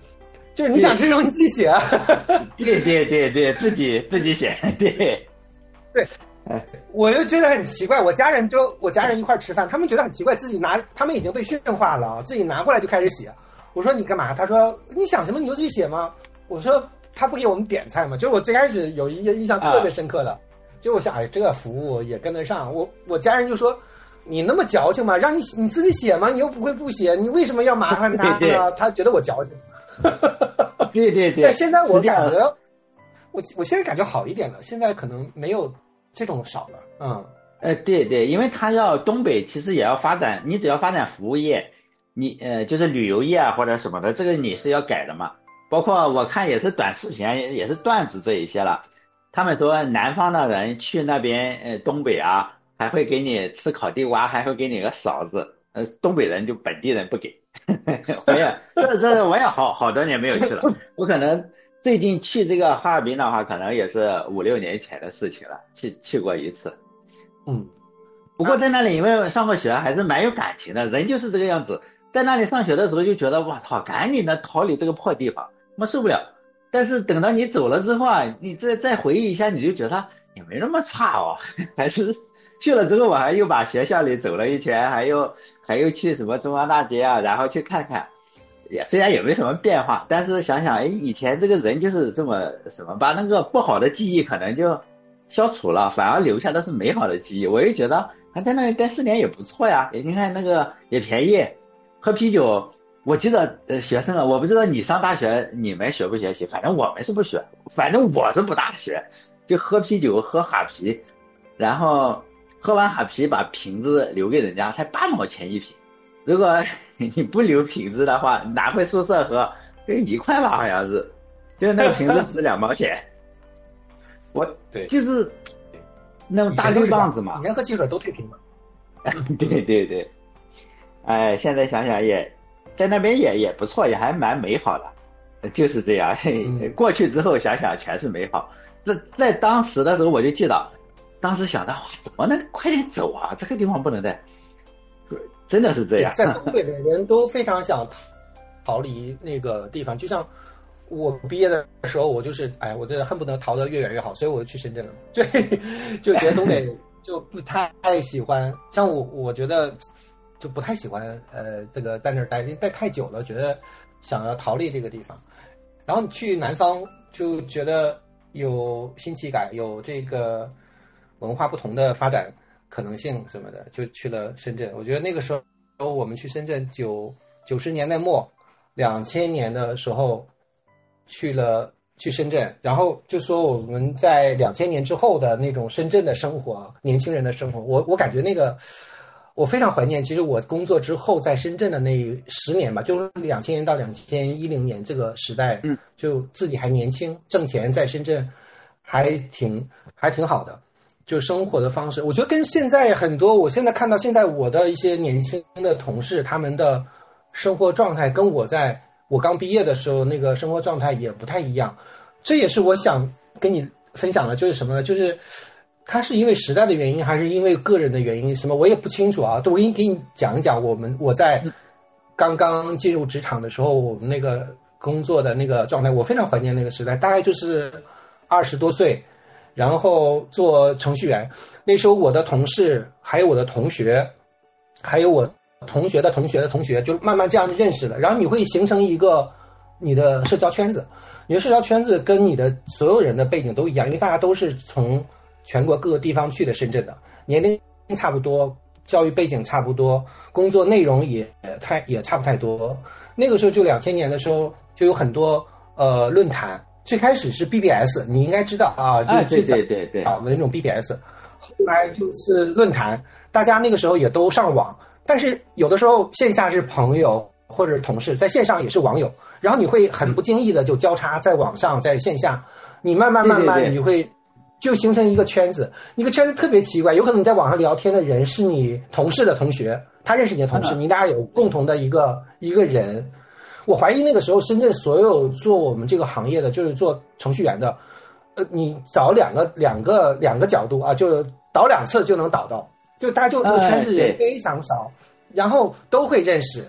就是你想吃什么你自己写啊。 对对对对，自己自己写，对对。我就觉得很奇怪，我家人就我家人一块吃饭，他们觉得很奇怪，自己拿他们已经被驯化了，自己拿过来就开始写。我说你干嘛？他说你想什么你就自己写吗？我说他不给我们点菜吗？就是我最开始有一个印象特别深刻的，啊、就我想哎，这个服务也跟得上。我我家人就说你那么矫情吗？让你你自己写吗？你又不会不写，你为什么要麻烦他呢？对对对，他觉得我矫情。 对对对。 但现在我感觉，我我现在感觉好一点了，现在可能没有。这种少了，嗯， 呃，对对，因为他要东北其实也要发展，你只要发展服务业，你呃就是旅游业啊或者什么的，这个你是要改的嘛。包括我看也是短视频，也是段子这一些了。他们说南方的人去那边呃东北啊，还会给你吃烤地瓜，还会给你个勺子，呃东北人就本地人不给。我也这这我也好好多年没有去了，我可能。最近去这个哈尔滨的话，可能也是五六年前的事情了，去去过一次。 嗯， 不过在那里因为上过学，还是蛮有感情的，人就是这个样子。在那里上学的时候就觉得哇操，赶紧的逃离这个破地方，我受不了。但是等到你走了之后啊，你再再回忆一下，你就觉得也没那么差哦。还是去了之后，我还又把学校里走了一圈，还有还有去什么中央大街啊，然后去看看。也虽然也没什么变化，但是想想，哎，以前这个人就是这么什么，把那个不好的记忆可能就消除了，反而留下的是美好的记忆。我也觉得，啊，在那里待四年也不错呀。你看那个也便宜，喝啤酒。我记得呃学生啊，我不知道你上大学你们学不学习，反正我们是不学，反正我是不大学，就喝啤酒喝哈啤，然后喝完哈啤把瓶子留给人家，才八毛钱一瓶。如果你不留瓶子的话，拿回宿舍喝，一块吧好像是，就是那个瓶子值两毛钱。我对， 就是那种大绿棒子嘛， 以前喝汽水都退瓶嘛。 对对对，哎，现在想想也在那边也也不错，也还蛮美好的，就是这样。嗯、过去之后想想全是美好。在在当时的时候我就记得，当时想到哇，怎么能快点走啊？这个地方不能待。真的是这样， 在东北的人都非常想逃离那个地方。就像我毕业的时候，我就是哎，我这恨不得逃得越远越好，所以我就去深圳了。就就觉得东北就不太喜欢，像我，我觉得就不太喜欢呃这个在那儿待，待太久了，觉得想要逃离这个地方。然后去南方就觉得有新奇感，有这个文化不同的发展可能性什么的，就去了深圳。我觉得那个时候我们去深圳九九十年代末两千年的时候去了去深圳，然后就说我们在两千年之后的那种深圳的生活，年轻人的生活，我我感觉那个我非常怀念。其实我工作之后在深圳的那十年吧，就是两千年到两千一零年这个时代， 嗯， 就自己还年轻，挣钱在深圳还挺还挺好的。就生活的方式，我觉得跟现在很多，我现在看到现在我的一些年轻的同事，他们的生活状态跟我在我刚毕业的时候那个生活状态也不太一样。这也是我想跟你分享的，就是什么呢？就是他是因为时代的原因，还是因为个人的原因？什么我也不清楚啊。我给你给你讲一讲，我们我在刚刚进入职场的时候，我们那个工作的那个状态，我非常怀念那个时代。大概就是二十多岁。然后做程序员，那时候我的同事还有我的同学，还有我同学的同学的同学，就慢慢这样认识了。然后你会形成一个你的社交圈子，你的社交圈子跟你的所有人的背景都一样，因为大家都是从全国各个地方去的深圳的，年龄差不多，教育背景差不多，工作内容也太也差不太多。那个时候就两千年的时候，就有很多呃论坛。最开始是 B B S， 你应该知道啊，就对对对对， 搞的那种 B B S， 后来就是论坛，大家那个时候也都上网，但是有的时候线下是朋友或者同事，在线上也是网友，然后你会很不经意的就交叉在网上，在线下，你慢慢慢慢你就会就形成一个圈子，一个圈子特别奇怪，有可能你在网上聊天的人是你同事的同学，他认识你的同事，你大家有共同的一个一个人。我怀疑那个时候深圳所有做我们这个行业的，就是做程序员的，呃，你找两个两个两个角度啊，就导两次就能导到，就大家就那个圈子人非常少，然后都会认识，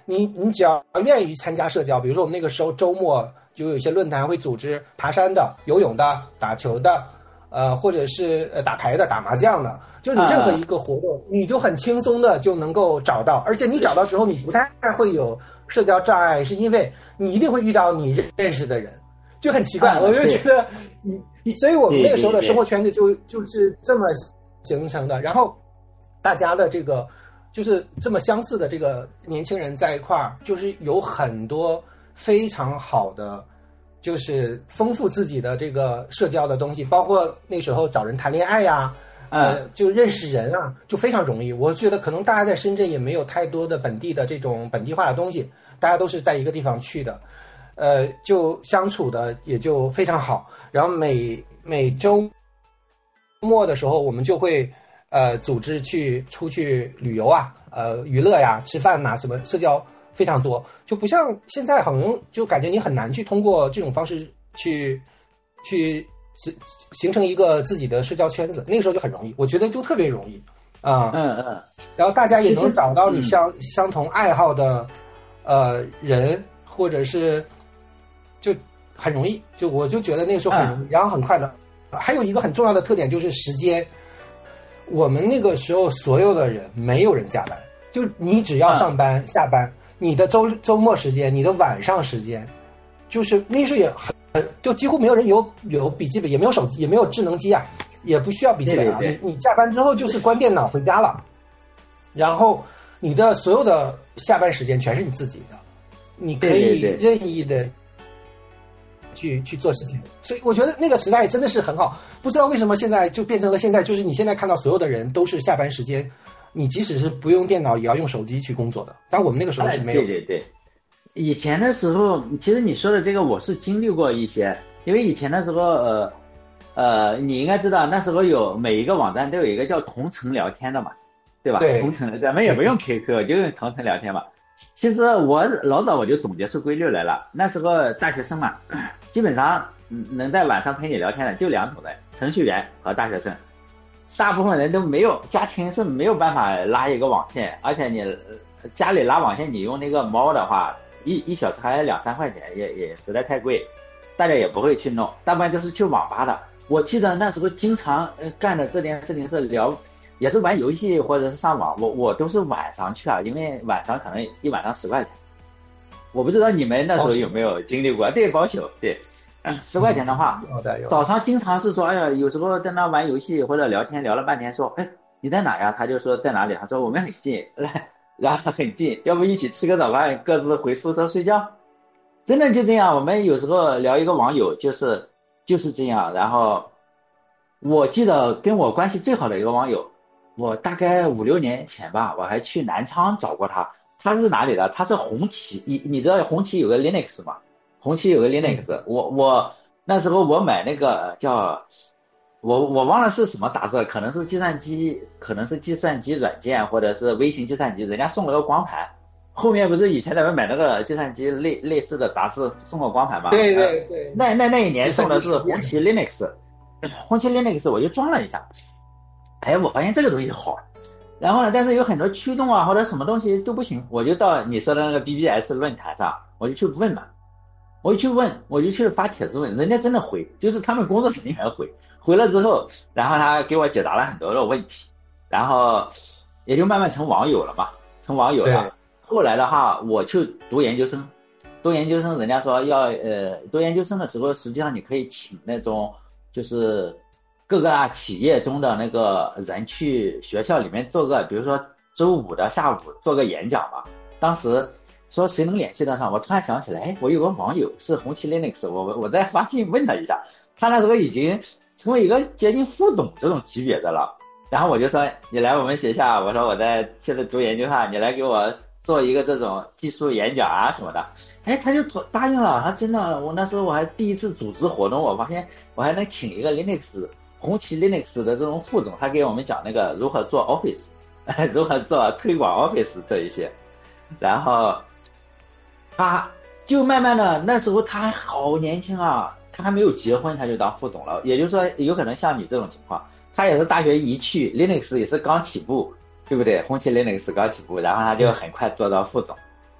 你你只要愿意参加社交，比如说我们那个时候周末就有一些论坛会组织爬山的、游泳的、打球的，呃，或者是呃打牌的、打麻将的，就是你任何一个活动，你就很轻松的就能够找到，而且你找到之后，你不太会有社交障碍，是因为你一定会遇到你认识的人，就很奇怪。啊、我就觉得，你，所以我们那个时候的生活圈子就就是这么形成的。然后大家的这个就是这么相似的这个年轻人在一块儿，就是有很多非常好的。就是丰富自己的这个社交的东西，包括那时候找人谈恋爱呀、啊，呃，就认识人啊，就非常容易。我觉得可能大家在深圳也没有太多的本地的这种本地化的东西，大家都是在一个地方去的，呃，就相处的也就非常好。然后每每周末的时候，我们就会呃组织去出去旅游啊，呃，娱乐呀、吃饭呐、啊，什么社交。非常多，就不像现在好像就感觉你很难去通过这种方式去去形成一个自己的社交圈子，那个时候就很容易，我觉得就特别容易啊， 嗯嗯， 然后大家也能找到你相、嗯、相同爱好的呃人，或者是就很容易，就我就觉得那个时候很容易，嗯、然后很快的。还有一个很重要的特点就是时间，我们那个时候所有的人没有人加班，就你只要上班、嗯、下班。你的周周末时间，你的晚上时间，就是那时候也很，就几乎没有人有有笔记本，也没有手机，也没有智能机啊，也不需要笔记本啊。 对对对你你下班之后就是关电脑回家了，然后你的所有的下班时间全是你自己的，你可以任意的去去做事情。所以我觉得那个时代真的是很好。不知道为什么现在就变成了现在，就是你现在看到所有的人都是下班时间。你即使是不用电脑，也要用手机去工作的。但我们那个时候是没有。 对对对，以前的时候，其实你说的这个我是经历过一些，因为以前的时候，呃呃，你应该知道那时候有每一个网站都有一个叫同城聊天的嘛，对吧？ 对， 同城，咱们也不用 Q Q， 就用同城聊天嘛。其实我老早我就总结出规律来了，那时候大学生嘛，基本上能在晚上陪你聊天的就两种人，程序员和大学生。大部分人都没有，家庭是没有办法拉一个网线，而且你家里拉网线，你用那个猫的话，一一小时还两三块钱，也也实在太贵，大家也不会去弄，大部分都是去网吧的。我记得那时候经常干的这件事情是聊，也是玩游戏或者是上网，我我都是晚上去啊，因为晚上可能一晚上十块钱。我不知道你们那时候有没有经历过？对，包宿，对。十块钱的话， 嗯、 早上经常是说，哎呀，有时候在那玩游戏或者聊天，聊了半天，说，哎，你在哪呀？他就说在哪里？他说我们很近，然后很近，要不一起吃个早饭，各自回宿舍睡觉。真的就这样，我们有时候聊一个网友，就是就是这样。然后我记得跟我关系最好的一个网友，我大概五六年前吧，我还去南昌找过他。他是哪里的？他是红旗，你你知道红旗有个 Linux 吗？红旗有个 Linux， 我我那时候我买那个叫我我忘了是什么杂志，可能是计算机，可能是计算机软件或者是微型计算机，人家送了个光盘。后面不是以前咱们买那个计算机类类似的杂志送个光盘吗？ 对对对。 那那那一年送的是红旗 Linux， 红旗 Linux 我就装了一下，哎，我发现这个东西好。然后呢，但是有很多驱动啊或者什么东西都不行，我就到你说的那个 B B S 论坛上，我就去问嘛。我就去问，我就去发帖子问，人家真的回，就是他们工作室里面回，回了之后，然后他给我解答了很多的问题，然后也就慢慢成网友了嘛，成网友了。后来的话，我去读研究生，读研究生，人家说要呃，读研究生的时候，实际上你可以请那种就是各个啊企业中的那个人去学校里面做个，比如说周五的下午做个演讲嘛，当时。说谁能联系得上？我突然想起来，哎，我有个网友是红旗 Linux， 我我再发信问他一下，他那时候已经成为一个接近副总这种级别的了。然后我就说你来我们学校，我说我在现在读研究哈，你来给我做一个这种技术演讲啊什么的。哎，他就答应了，他真的，我那时候我还第一次组织活动，我发现我还能请一个 Linux 红旗 Linux 的这种副总，他给我们讲那个如何做 Office， 如何做推广 Office 这一些，然后。他就慢慢的，那时候他还好年轻啊，他还没有结婚他就当副总了，也就是说有可能像你这种情况，他也是大学一去 Linux 也是刚起步，对不对？红旗 Linux 刚起步，然后他就很快做到副总，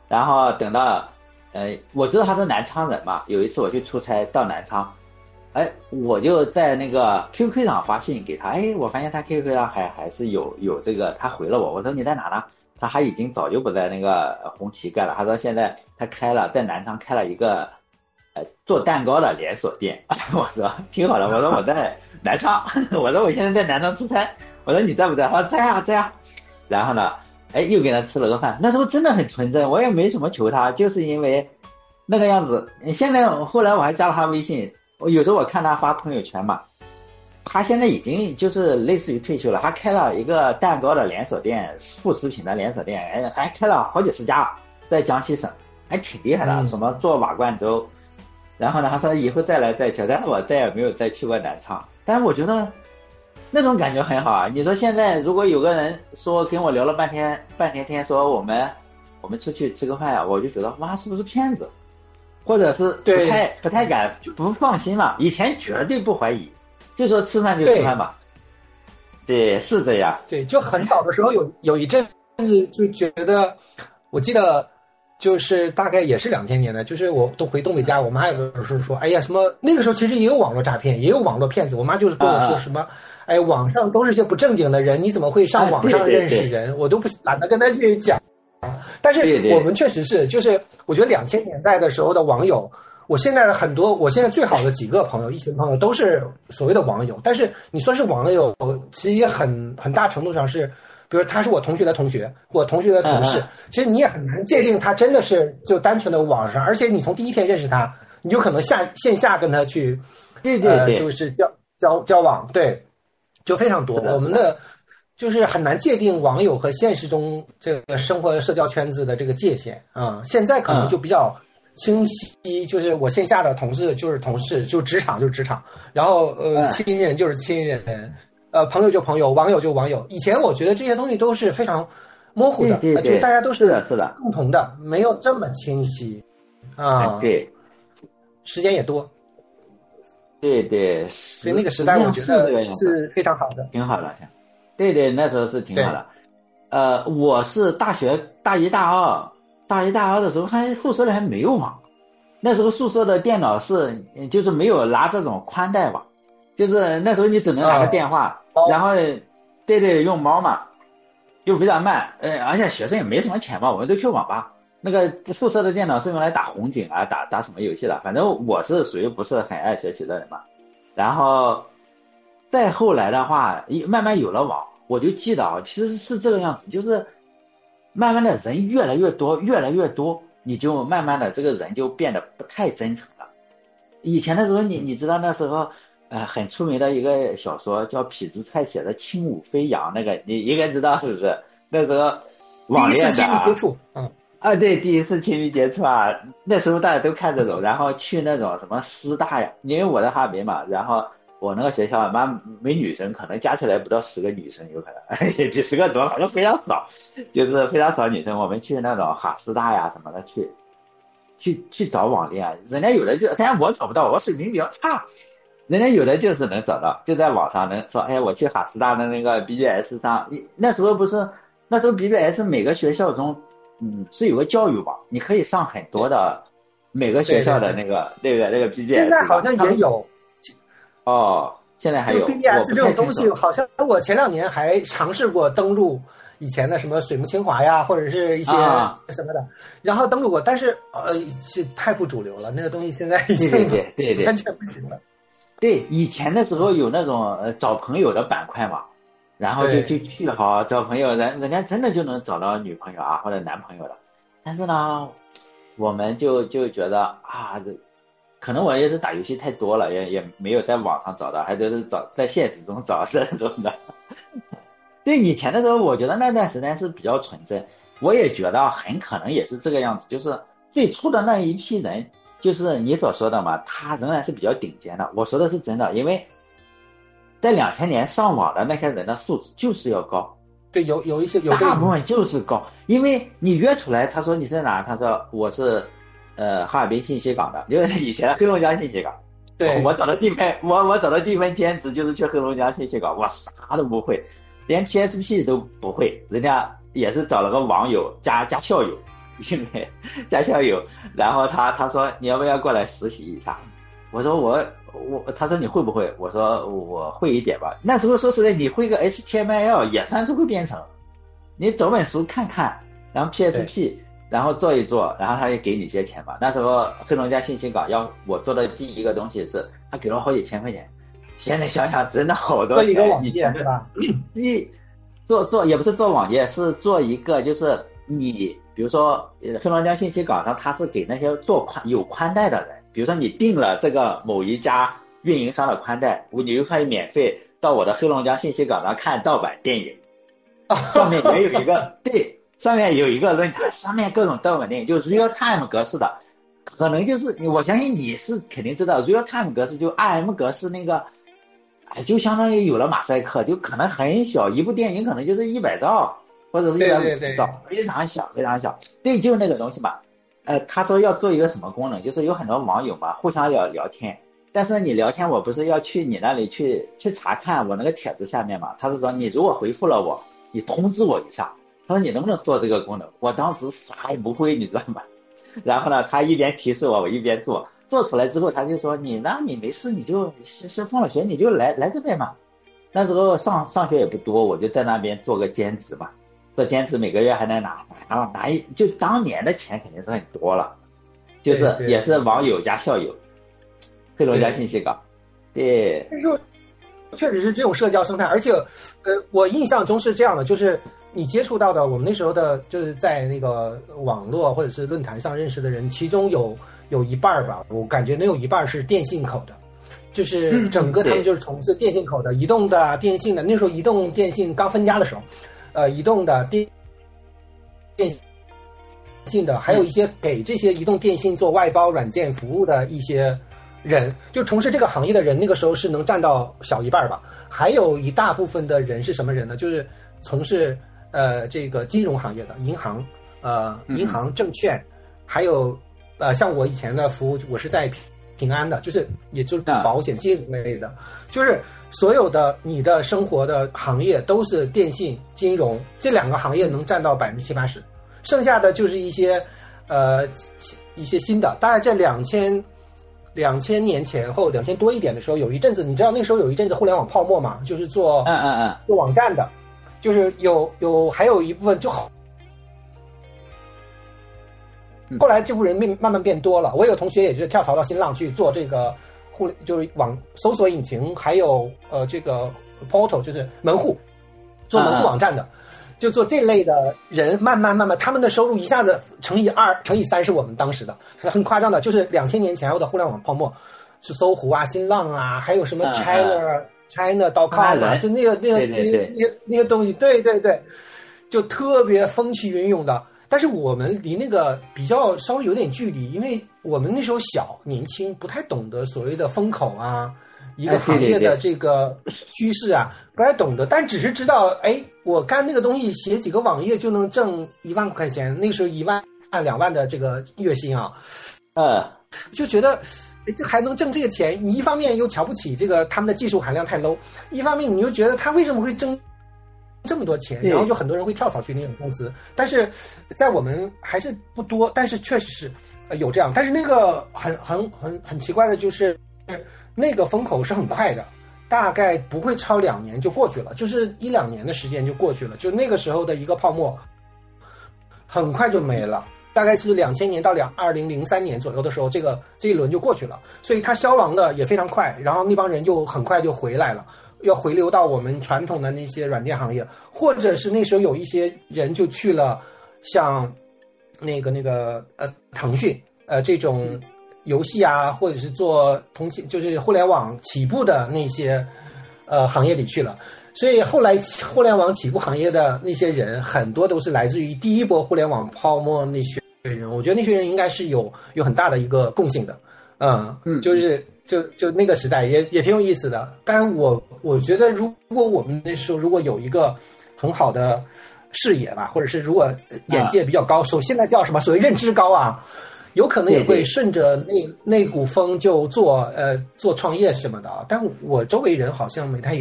然后等到，呃，我知道他是南昌人嘛，有一次我去出差到南昌，哎，我就在那个 Q Q 上发信给他，哎，我发现他 Q Q 上还还是有有这个，他回了我，我说你在哪呢？他还已经早就不在那个红旗干了，他说现在他开了在南昌开了一个，呃，做蛋糕的连锁店。我说挺好的，我说我在南昌，我说我现在在南昌出差，我说你在不在？他说在啊在啊，然后呢，哎，又给他吃了个饭，那时候真的很纯真，我也没什么求他，就是因为那个样子。现在后来我还加了他微信。我有时候我看他发朋友圈嘛，他现在已经就是类似于退休了，他开了一个蛋糕的连锁店，副食品的连锁店，哎，还开了好几十家，在江西省，还挺厉害的。 嗯、 什么做瓦罐粥，然后呢，他说以后再来再去，但是我再也没有再去过南昌。但是我觉得那种感觉很好啊。你说现在如果有个人说跟我聊了半天半天天，说我们我们出去吃个饭啊，我就觉得哇，是不是骗子？或者是不太不太敢不放心嘛，以前绝对不怀疑，就说吃饭就吃饭吧。对，是这样。 对，就很早的时候有有一阵子就觉得，我记得就是大概也是两千年的，就是我都回东北家，我妈有的时候说，哎呀什么那个时候其实也有网络诈骗，也有网络骗子，我妈就是跟我说什么，啊、哎网上都是些不正经的人，你怎么会上网上认识人？啊、对对对，我都不懒得跟他去讲。但是我们确实是，就是我觉得两千年代的时候的网友，我现在的很多，我现在最好的几个朋友，一群朋友都是所谓的网友。但是你说是网友，其实也很很大程度上是，比如他是我同学的同学，我同学的同事，其实你也很难界定他真的是就单纯的网上，而且你从第一天认识他，你就可能下线下跟他去， 对对对， 呃，就是交交交往，对，就非常多。我们的。就是很难界定网友和现实中这个生活社交圈子的这个界限啊、嗯，现在可能就比较清晰，就是我线下的同事就是同事，就职场就是职场，然后呃亲人就是亲人，呃朋友就朋友，网友就网友。以前我觉得这些东西都是非常模糊的， 对对对， 就大家都是是的共同的，没有这么清晰啊。 对， 时间也多。 对对， 所以那个时代我觉得是非常好的， 挺好的。对对，那时候是挺好的。呃，我是大学大一大二，大一大二的时候，还宿舍里还没有网。那时候宿舍的电脑是，就是没有拿这种宽带网，就是那时候你只能拿个电话，哦、然后，对对，用猫嘛，又比较慢，呃，而且学生也没什么钱嘛，我们都去网吧。那个宿舍的电脑是用来打红警啊，打打什么游戏的，反正我是属于不是很爱学习的人嘛。然后。再后来的话，慢慢有了网，我就记得啊，其实是这个样子，就是慢慢的人越来越多，越来越多，你就慢慢的这个人就变得不太真诚了。以前的时候，你你知道那时候，呃，很出名的一个小说叫痞子蔡写的《轻舞飞扬》，那个你应该知道是不是？那时候网恋的啊，第一次亲密接触，嗯，啊对，第一次亲密接触啊，那时候大家都看这种，然后去那种什么师大呀，因为我在哈尔滨嘛，然后。我那个学校妈没女生，可能加起来不到十个女生，有可能也比十个多，好像非常少，就是非常少女生。我们去那种哈师大呀什么的去，去去找网恋，人家有的就，但是我找不到，我水平比较差，人家有的就是能找到，就在网上能说，哎，我去哈师大的那个 B B S 上，那时候不是，那时候 B B S 每个学校中，嗯，是有个教育网，你可以上很多的每个学校的那个那个那个 B B S。 现在好像也有。 哦，现在还有 B B S 这种东西，好像我前两年还尝试过登录以前的什么水木清华呀，或者是一些什么的，啊、然后登录过，但是呃，是太不主流了，那个东西现在已经对对对对完全不行了。 对，以前的时候有那种呃找朋友的板块嘛，然后就就去好找朋友，人人家真的就能找到女朋友啊或者男朋友的，但是呢，我们就就觉得啊这。可能我也是打游戏太多了，也也没有在网上找到，还都是找在现实中找这种的。对，以前的时候，我觉得那段时间是比较纯真，我也觉得很可能也是这个样子，就是最初的那一批人，就是你所说的嘛，他仍然是比较顶尖的。我说的是真的，因为在两千年上网的那些人的素质就是要高。 对，有有一些有大部分就是高，因为你约出来，他说你是哪，他说我是。呃，哈尔滨信息港的，就是以前黑龙江信息港。 对， 我找的第一份，我我找的第一份兼职就是去黑龙江信息港，我啥都不会，连 P S P 都不会，人家也是找了个网友加加校友， 进来加校友，然后他他说你要不要过来实习一下？我说我我他说你会不会？我说我会一点吧。那时候说实在，你会个 H T M L 也算是会编程，你走本书看看，然后 P S P， 然后做一做，然后他也给你些钱嘛。那时候黑龙江信息港要我做的第一个东西是，他给了好几千块钱。现在想想真的好多钱， 做一个网页对吧？ 你做做也不是做网页，是做一个就是你比如说黑龙江信息港上，他是给那些做宽有宽带的人，比如说你订了这个某一家运营商的宽带，你就可以免费到我的黑龙江信息港上看盗版电影。上面也有一个对，上面有一个论坛，上面各种盗版电影，就是 real time 格式的，可能就是我相信你是肯定知道 real time 格式，就 R M 格式那个。哎，就相当于有了马赛克，就可能很小，一部电影可能就是一百兆或者是一百五十兆，非常小非常小。对，就是那个东西嘛。呃，他说要做一个什么功能，就是有很多网友嘛，互相聊聊天，但是你聊天我不是要去你那里去去查看我那个帖子下面嘛？他是说你如果回复了我，你通知我一下。他说你能不能做这个功能？我当时啥也不会，你知道吗？然后呢，他一边提示我，我一边做。做出来之后，他就说你呢，你没事，你就是放了学你就来来这边嘛。那时候上上学也不多，我就在那边做个兼职嘛。做兼职每个月还能拿，然后拿一就当年的钱肯定是很多了，就是也是网友加校友，黑龙江信息港。对， 但是确实是这种社交生态，而且呃，我印象中是这样的，就是你接触到的我们那时候的，就是在那个网络或者是论坛上认识的人，其中有。有一半吧，我感觉能有一半是电信口的，就是整个他们就是从事电信口的，移动的、电信的。那时候移动电信刚分家的时候，呃，移动的电电信的，还有一些给这些移动电信做外包软件服务的一些人，就从事这个行业的人，那个时候是能占到小一半吧。还有一大部分的人是什么人呢？就是从事呃这个金融行业的，银行、呃银行、证券，还有。呃，像我以前的服务，我是在平安的，就是也就是保险金融类的，就是所有的你的生活的行业都是电信、金融这两个行业能占到百分之七八十，剩下的就是一些呃一些新的。大概在两千两千年前后，两千多一点的时候，有一阵子，你知道那时候有一阵子互联网泡沫嘛，就是做嗯嗯嗯做网站的，就是有有还有一部分就好。后来这部人慢慢变多了，我有同学也是跳槽到新浪去做这个互，就是网搜索引擎，还有呃这个 portal 就是门户，做门户网站的，啊、就做这类的人，慢慢慢慢，他们的收入一下子乘以二、乘以三是我们当时的，很夸张的，就是两千年前后的互联网泡沫，是搜狐啊、新浪啊，还有什么 China、啊、China .com 啊，就那个那个那个那个那个东西，对对对，就特别风起云涌的。但是我们离那个比较稍微有点距离，因为我们那时候小年轻，不太懂得所谓的风口啊，一个行业的这个趋势啊，不太懂得。但只是知道，哎，我干那个东西，写几个网页就能挣一万块钱，那时候一万、两万的这个月薪啊， 呃， 就觉得这还能挣这个钱。你一方面又瞧不起这个他们的技术含量太 low， 一方面你又觉得他为什么会挣这么多钱，然后就很多人会跳槽去那种公司，但是在我们还是不多，但是确实是有这样。但是那个很很很很奇怪的就是，那个风口是很快的，大概不会超两年就过去了，就是一两年的时间就过去了，就那个时候的一个泡沫，很快就没了。大概是两千年到两二零零三年左右的时候，这个这一轮就过去了，所以它消亡的也非常快，然后那帮人就很快就回来了。要回流到我们传统的那些软件行业，或者是那时候有一些人就去了像那个那个呃腾讯呃这种游戏啊，或者是做通信就是互联网起步的那些呃行业里去了。所以后来互联网起步行业的那些人，很多都是来自于第一波互联网泡沫那些人。我觉得那些人应该是有有很大的一个共性的，嗯嗯，就是。就就那个时代也也挺有意思的，但我我觉得如果我们那时候如果有一个很好的视野吧，或者是如果眼界比较高，首现在叫什么所谓认知高啊，有可能也会顺着那那股风就做呃做创业什么的啊。但我周围人好像没太有，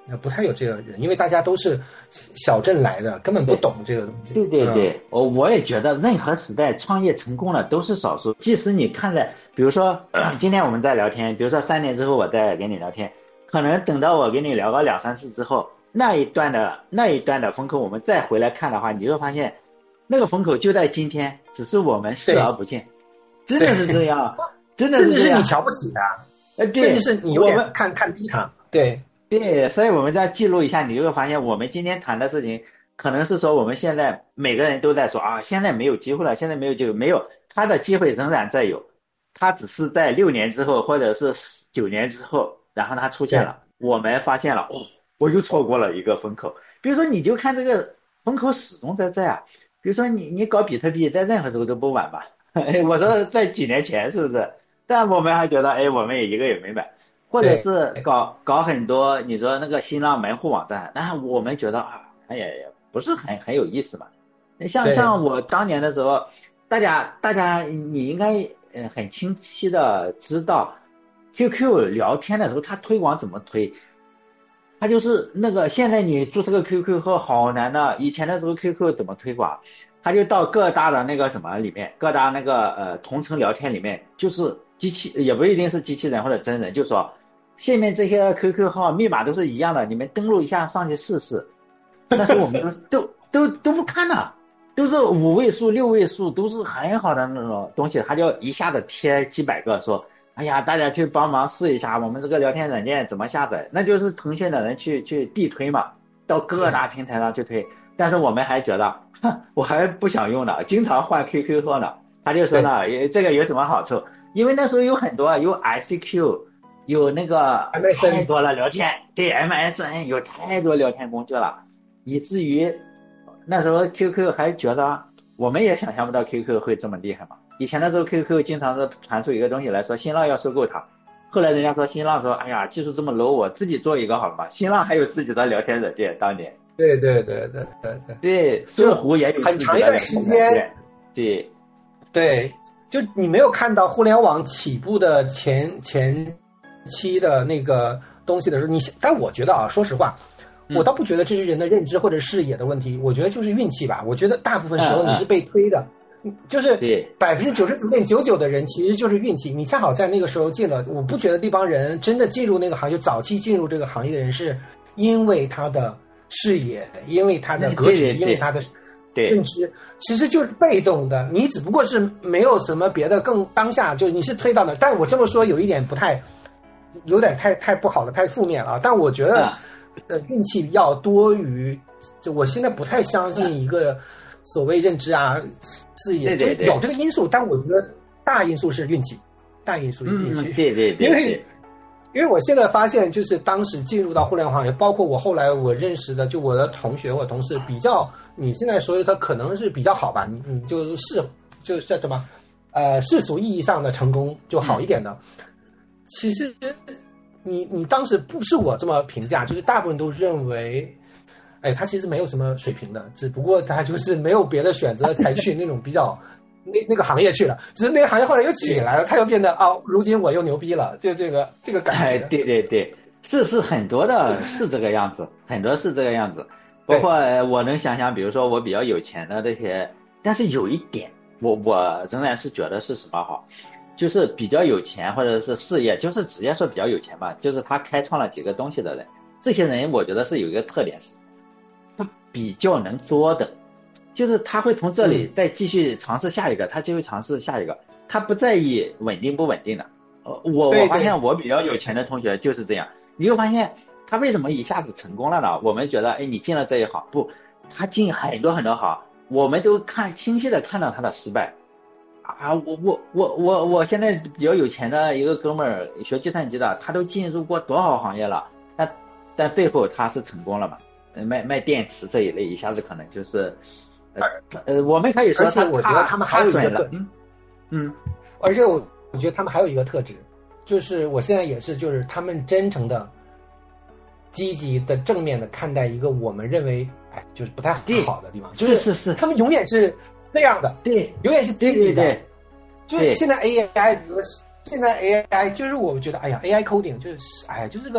不太有这个人，因为大家都是小镇来的，根本不懂这个东西。 对对对，我、嗯、我也觉得任何时代创业成功了都是少数。即使你看在，比如说、呃、今天我们在聊天，比如说三年之后我再跟你聊天，可能等到我跟你聊个两三次之后，那一段的那一段的风口我们再回来看的话，你就会发现那个风口就在今天，只是我们视而不见。真的是这样，真的是这样。 甚至是你瞧不起他， 呃， 甚至是你有点看看低他。对对，所以我们再记录一下，你就会发现我们今天谈的事情，可能是说我们现在每个人都在说啊，现在没有机会了，现在没有机会，没有，他的机会仍然在有，他只是在六年之后或者是九年之后，然后他出现了，我们发现了，哦，我又错过了一个风口。比如说，你就看这个风口始终在这啊，比如说你你搞比特币，在任何时候都不晚吧？我说在几年前是不是？但我们还觉得，哎，我们也一个也没买。或者是搞搞很多，你说那个新浪门户网站，那我们觉得啊，哎呀，不是很很有意思嘛。像像我当年的时候，大家大家你应该呃很清晰的知道 ，Q Q 聊天的时候它推广怎么推，它就是那个现在你注册个 Q Q 号好难的，以前的时候 Q Q 怎么推广，它就到各大的那个什么里面，各大那个呃同城聊天里面，就是机器也不一定是机器人或者真人，就说。下面这些 Q Q 号密码都是一样的，你们登录一下上去试试。那时候我们都都都都不看了，都是五位数、六位数，都是很好的那种东西，他就一下子贴几百个说，哎呀，大家去帮忙试一下，我们这个聊天软件怎么下载？那就是腾讯的人去去地推嘛，到各大平台上去推。但是我们还觉得，哼，我还不想用呢，经常换 Q Q 号呢。他就说呢，这个有什么好处？因为那时候有很多有 I C Q。有那个太多了聊天，对 M S N 有太多聊天工具了，以至于那时候 Q Q 还觉得我们也想象不到 Q Q 会这么厉害嘛。以前的时候 Q Q 经常是传出一个东西来说新浪要收购它，后来人家说新浪说哎呀技术这么 low， 我自己做一个好了嘛。新浪还有自己的聊天软件，当年。 对对对对对对。 对，搜狐也有自己的聊天软件。对对，就你没有看到互联网起步的前前。期的那个东西的时候，你但我觉得啊，说实话，我倒不觉得这是人的认知或者视野的问题，我觉得就是运气吧。我觉得大部分时候你是被推的，嗯、就是百分之九十九点九九的人其实就是运气。你恰好在那个时候进了，我不觉得那帮人真的进入那个行业，早期进入这个行业的人是因为他的视野，因为他的格局，因为他的认知，其实就是被动的。你只不过是没有什么别的更当下，就你是推到的。但我这么说有一点不太。有点太太不好了，太负面了。但我觉得，呃，运气要多于，就我现在不太相信一个所谓认知啊、视野，就有这个因素，但我觉得大因素是运气，大因素是运气。 嗯，对对对。 因为因为我现在发现，就是当时进入到互联网行业，包括我后来我认识的，就我的同学或同事，比较你现在说他可能是比较好吧，你你就是就叫什么，呃，世俗意义上的成功就好一点的。嗯其实你你当时不是我这么评价，就是大部分都认为，哎，他其实没有什么水平的，只不过他就是没有别的选择，才去那种比较那那个行业去了。只是那个行业后来又起来了，他又变得啊，如今我又牛逼了，就这个这个感觉。 哎，对对对，是是很多的是这个样子，很多是这个样子。包括我能想象，比如说我比较有钱的这些，但是有一点，我我仍然是觉得是什么好。就是比较有钱或者是事业，就是直接说比较有钱吧，就是他开创了几个东西的人，这些人我觉得是有一个特点，他比较能作的，就是他会从这里再继续尝试下一个，他就会尝试下一个，他不在意稳定不稳定的。呃，我我发现我比较有钱的同学就是这样，你会发现他为什么一下子成功了呢？我们觉得，哎，你进了这一行，不，他进很多很多行，我们都看清晰的看到他的失败。啊，我我我我我现在比较有钱的一个哥们儿，学计算机的，他都进入过多少行业了？但但最后他是成功了嘛？卖卖电池这一类，一下子可能就是，呃呃，我们可以说他， 而且我觉得他们还有一个， 嗯嗯， 而且我我觉得他们还有一个特质，就是我现在也是，就是他们真诚的、积极的、正面的看待一个我们认为哎就是不太好的地方，就是是是， 他们永远是。这样的， 对， 永远是积极的， 对对对， 就是现在 A I， 比如说现在 A I， 就是我觉得，哎呀 ，A I coding 就是，哎呀，就这个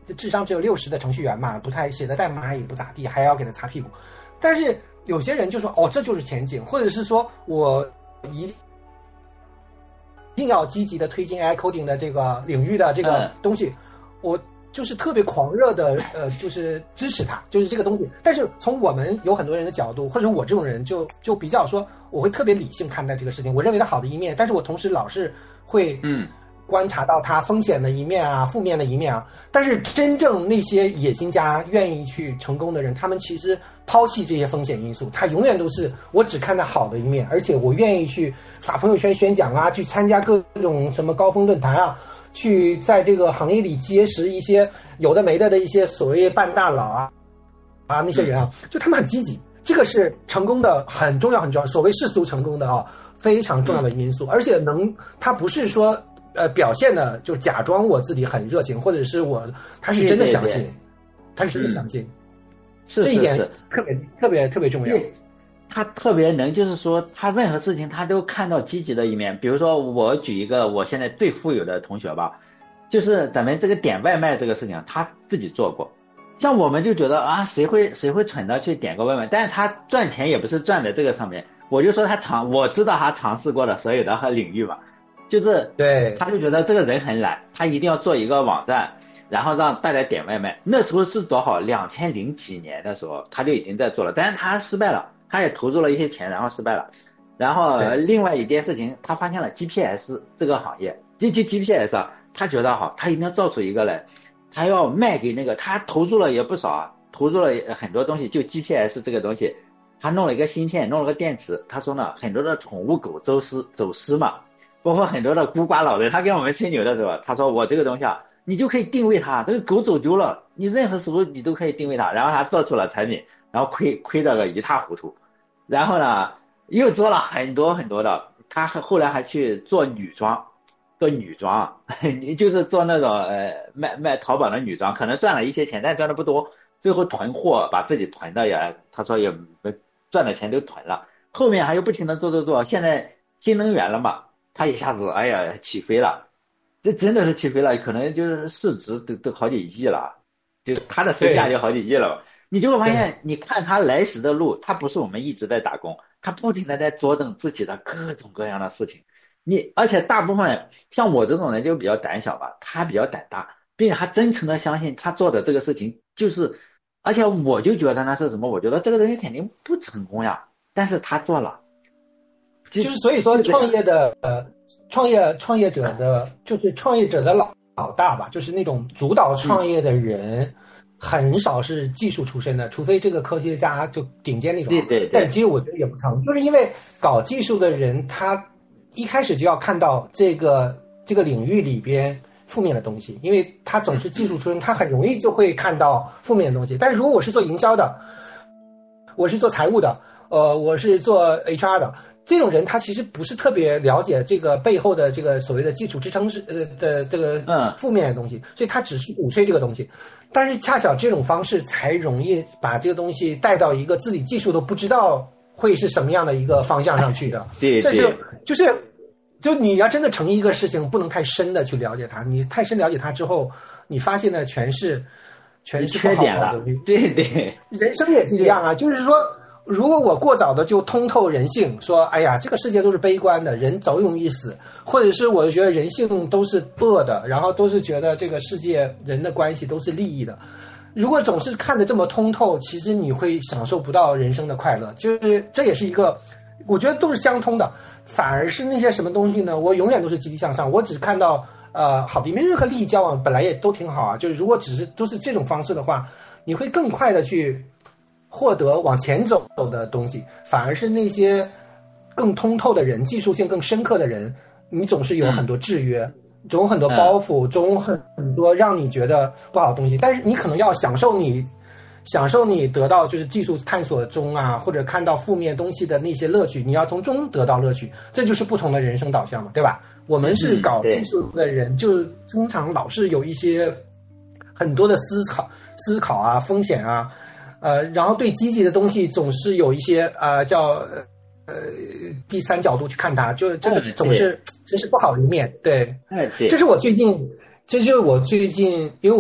智商只有六十的程序员嘛，不太写的代码也不咋地，还要给他擦屁股。但是有些人就说哦，这就是前景，或者是说我一定要积极的推进 A I coding 的这个领域的这个东西，嗯、我就是特别狂热的呃，就是支持它，就是这个东西。但是从我们有很多人的角度，或者我这种人就就比较说，我会特别理性看待这个事情，我认为它好的一面，但是我同时老是会嗯。观察到它风险的一面啊，负面的一面啊，但是真正那些野心家愿意去成功的人，他们其实抛弃这些风险因素，他永远都是我只看到好的一面，而且我愿意去发朋友圈宣讲啊，去参加各种什么高峰论坛啊，去在这个行业里结识一些有的没的的一些所谓半大佬啊啊那些人啊，就他们很积极，这个是成功的很重要很重要，所谓世俗成功的啊非常重要的因素，而且能他不是说。呃，表现的就假装我自己很热情，或者是我他是真的相信，对对对他是真的相信，嗯、 是这一点是特别特别特别重要。 他特别能，就是说他任何事情他都看到积极的一面。比如说，我举一个我现在最富有的同学吧，就是咱们这个点外卖这个事情，他自己做过。像我们就觉得啊，谁会谁会蠢到去点个外卖？但是他赚钱也不是赚在这个上面。我就说他尝，我知道他尝试过的所有的领域嘛。就是对， 他就觉得这个人很懒，他一定要做一个网站，然后让大家点外卖。那时候是多少？两千零几年的时候，他就已经在做了，但是他失败了，他也投入了一些钱，然后失败了。然后另外一件事情，他发现了 G P S 这个行业，就就 G P S 啊，他觉得好，他一定要造出一个来，他要卖给那个，他投入了也不少啊，投入了很多东西，就 G P S 这个东西，他弄了一个芯片，弄了个电池。他说呢，很多的宠物狗走失走失嘛。包括很多的孤寡老人，他跟我们吹牛的时候，他说我这个东西啊，你就可以定位它，这个狗走丢了，你任何时候你都可以定位它。然后他做出了产品，然后亏亏得个一塌糊涂。然后呢，又做了很多很多的，他后来还去做女装，做女装，你就是做那种呃卖卖淘宝的女装，可能赚了一些钱，但赚的不多，最后囤货，把自己囤的也，他说也赚的钱都囤了。后面还有不停的做做做，现在新能源了嘛。他一下子哎呀起飞了，这真的是起飞了，可能就是市值都都好几亿了，就他的身价就好几亿了。你就会发现，你看他来时的路，他不是我们一直在打工，他不停的在左等自己的各种各样的事情。你而且大部分像我这种人就比较胆小吧，他比较胆大，并且他真诚的相信他做的这个事情就是，而且我就觉得那是什么，我觉得这个东西肯定不成功呀，但是他做了。 就是所以说创业的呃创业创业者的就是创业者的老老大吧，就是那种主导创业的人很少是技术出身的，除非这个科学家就顶尖那种。 对对对。 但其实我觉得也不成，就是因为搞技术的人他一开始就要看到这个这个领域里边负面的东西，因为他总是技术出身，他很容易就会看到负面的东西。但是如果我是做营销的，我是做财务的，呃，我是做 H R 的。这种人他其实不是特别了解这个背后的这个所谓的基础支撑是呃的这个负面的东西，所以他只是鼓吹这个东西，但是恰巧这种方式才容易把这个东西带到一个自己技术都不知道会是什么样的一个方向上去的。 对， 这就就是就你要真的成一个事情，不能太深的去了解它，你太深了解它之后，你发现的全是全是不好的东西。 对对， 人生也是一样啊，就是说。如果我过早的就通透人性，说哎呀这个世界都是悲观的，人早容易死，或者是我觉得人性都是恶的，然后都是觉得这个世界人的关系都是利益的，如果总是看得这么通透，其实你会享受不到人生的快乐，就是这也是一个我觉得都是相通的。反而是那些什么东西呢，我永远都是积极向上，我只看到呃好的一面，任何利益交往本来也都挺好啊，就是如果只是都是这种方式的话，你会更快的去获得往前走的东西，反而是那些更通透的人，技术性更深刻的人，你总是有很多制约，总有很多包袱，总有很多让你觉得不好的东西，但是你可能要享受你享受你得到就是技术探索中啊，或者看到负面东西的那些乐趣，你要从中得到乐趣，这就是不同的人生导向嘛，对吧？我们是搞技术的人，就通常老是有一些很多的思考思考啊，风险啊，呃，然后对积极的东西总是有一些呃叫呃第三角度去看它，就这个总是这是不好的一面，对，这是我最近，这就是我最近，因为我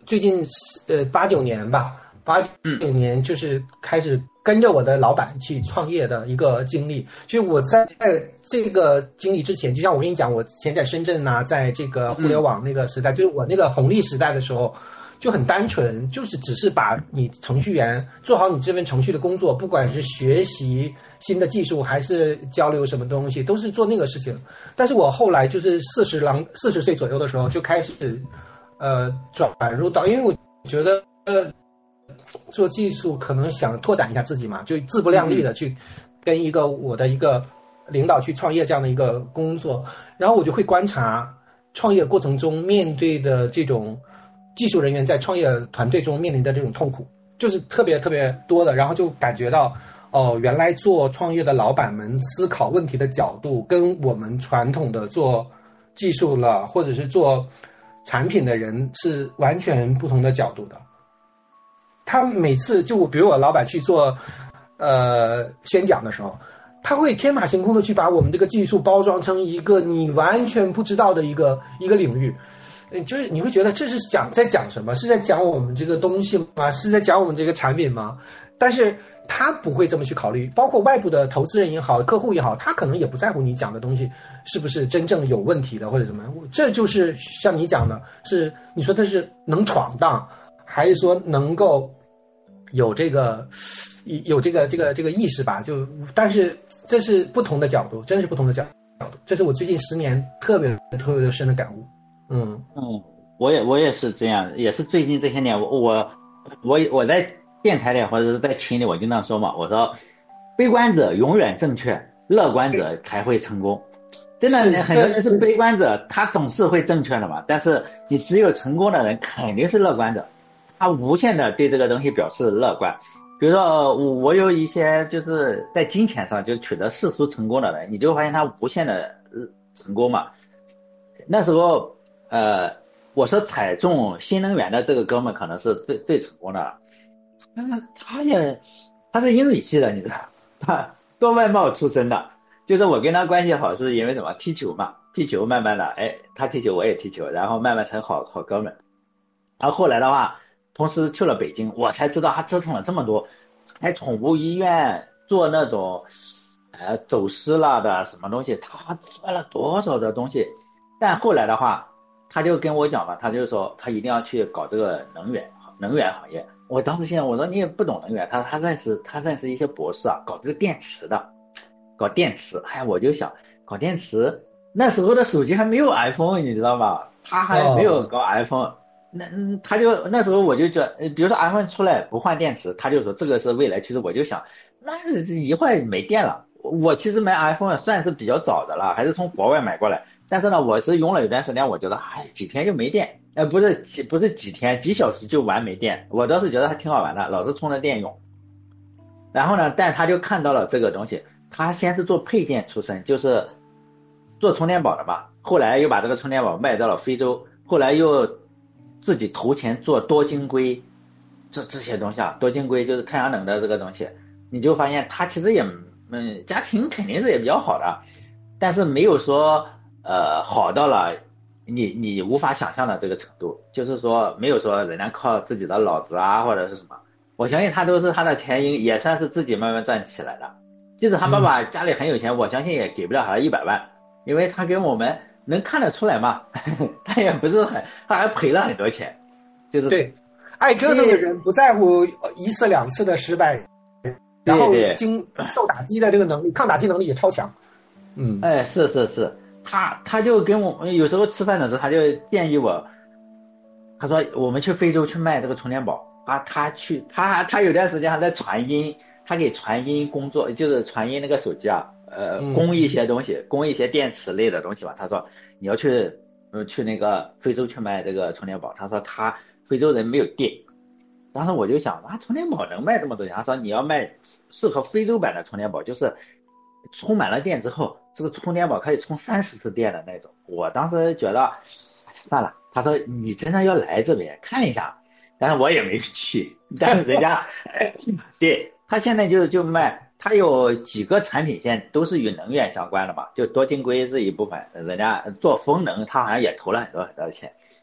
最近呃八九年吧，八九年就是开始跟着我的老板去创业的一个经历。其实我在这个经历之前，就像我跟你讲，我前在深圳啊，在这个互联网那个时代，就是我那个红利时代的时候。就很单纯，就是只是把你程序员做好你这份程序的工作，不管是学习新的技术还是交流什么东西，都是做那个事情。但是我后来就是四十郎四十岁左右的时候就开始，呃，转入到，因为我觉得呃，做技术可能想拓展一下自己嘛，就自不量力的去跟一个我的一个领导去创业这样的一个工作，然后我就会观察创业过程中面对的这种。技术人员在创业团队中面临的这种痛苦，就是特别特别多的，然后就感觉到，哦，原来做创业的老板们思考问题的角度，跟我们传统的做技术了或者是做产品的人是完全不同的角度的。他每次就比如我老板去做呃宣讲的时候，他会天马行空的去把我们这个技术包装成一个你完全不知道的一个一个领域。就是你会觉得这是讲在讲什么？是在讲我们这个东西吗？是在讲我们这个产品吗？但是他不会这么去考虑，包括外部的投资人也好，客户也好，他可能也不在乎你讲的东西是不是真正有问题的或者怎么样。这就是像你讲的，是你说他是能闯荡，还是说能够有这个有这个这个这个意识吧？就但是这是不同的角度，真是不同的角度。这是我最近十年特别特别深的感悟。嗯嗯，我也我也是这样，也是最近这些年，我我我我在电台里或者是在群里，我经常说嘛，我说，悲观者永远正确，乐观者才会成功。真的，很多人是悲观者，他总是会正确的嘛。但是你只有成功的人肯定是乐观者，他无限的对这个东西表示乐观。比如说我我有一些就是在金钱上就取得世俗成功的人，你就发现他无限的成功嘛。那时候。呃，我说踩中新能源的这个哥们可能是最最成功的了，那他也他是英语系的，你知道，他做外贸出身的，就是我跟他关系好是因为什么？踢球嘛，踢球慢慢的，哎，他踢球我也踢球，然后慢慢成好好哥们。然后后来的话，同时去了北京，我才知道他折腾了这么多，开宠物医院，做那种呃走失了的什么东西，他做了多少的东西，但后来的话。他就跟我讲嘛，他就说他一定要去搞这个能源能源行业。我当时心想，我说你也不懂能源，他他认识他认识一些博士啊，搞这个电池的，搞电池。哎，我就想搞电池，那时候的手机还没有 iPhone， 你知道吗？他还没有搞 iPhone，、哦、那他就那时候我就觉得，比如说 iPhone 出来不换电池，他就说这个是未来趋势。我就想，那一会儿没电了。我其实买 iPhone 算是比较早的了，还是从国外买过来。但是呢，我是用了一段时间，我觉得，哎，几天就没电，呃，不是几不是几天，几小时就完没电。我倒是觉得还挺好玩的，老是充着电用。然后呢，但他就看到了这个东西，他先是做配件出身，就是做充电宝的嘛，后来又把这个充电宝卖到了非洲，后来又自己投钱做多晶硅，这这些东西啊，多晶硅就是太阳能的这个东西，你就发现他其实也，嗯，家庭肯定是也比较好的，但是没有说。呃，好到了你你无法想象的这个程度，就是说没有说人家靠自己的脑子啊或者是什么，我相信他都是他的钱也算是自己慢慢赚起来的。即使他爸爸家里很有钱，嗯、我相信也给不了他一百万，因为他跟我们能看得出来嘛，他也不是很，他还赔了很多钱，就是对，爱折腾的人不在乎一次两次的失败，然后经受打击的这个能力，抗打击能力也超强。嗯， 哎，是是是。他他就跟我有时候吃饭的时候，他就建议我，他说我们去非洲去卖这个充电宝啊，他去他他有段时间还在传音，他给传音工作，就是传音那个手机啊，呃，供一些东西，供一些电池类的东西吧。他说你要去呃去那个非洲去卖这个充电宝，他说他非洲人没有电，当时我就想啊，充电宝能卖这么多钱？他说你要卖适合非洲版的充电宝，就是充满了电之后。这个充电宝可以充三十次电的那种，我当时觉得算了。他说你真的要来这边看一下，但是我也没去。但是人家，对他现在就就卖，他有几个产品线都是与能源相关的嘛，就多晶硅是一部分，人家做风能，他好像也投了很多很多的钱。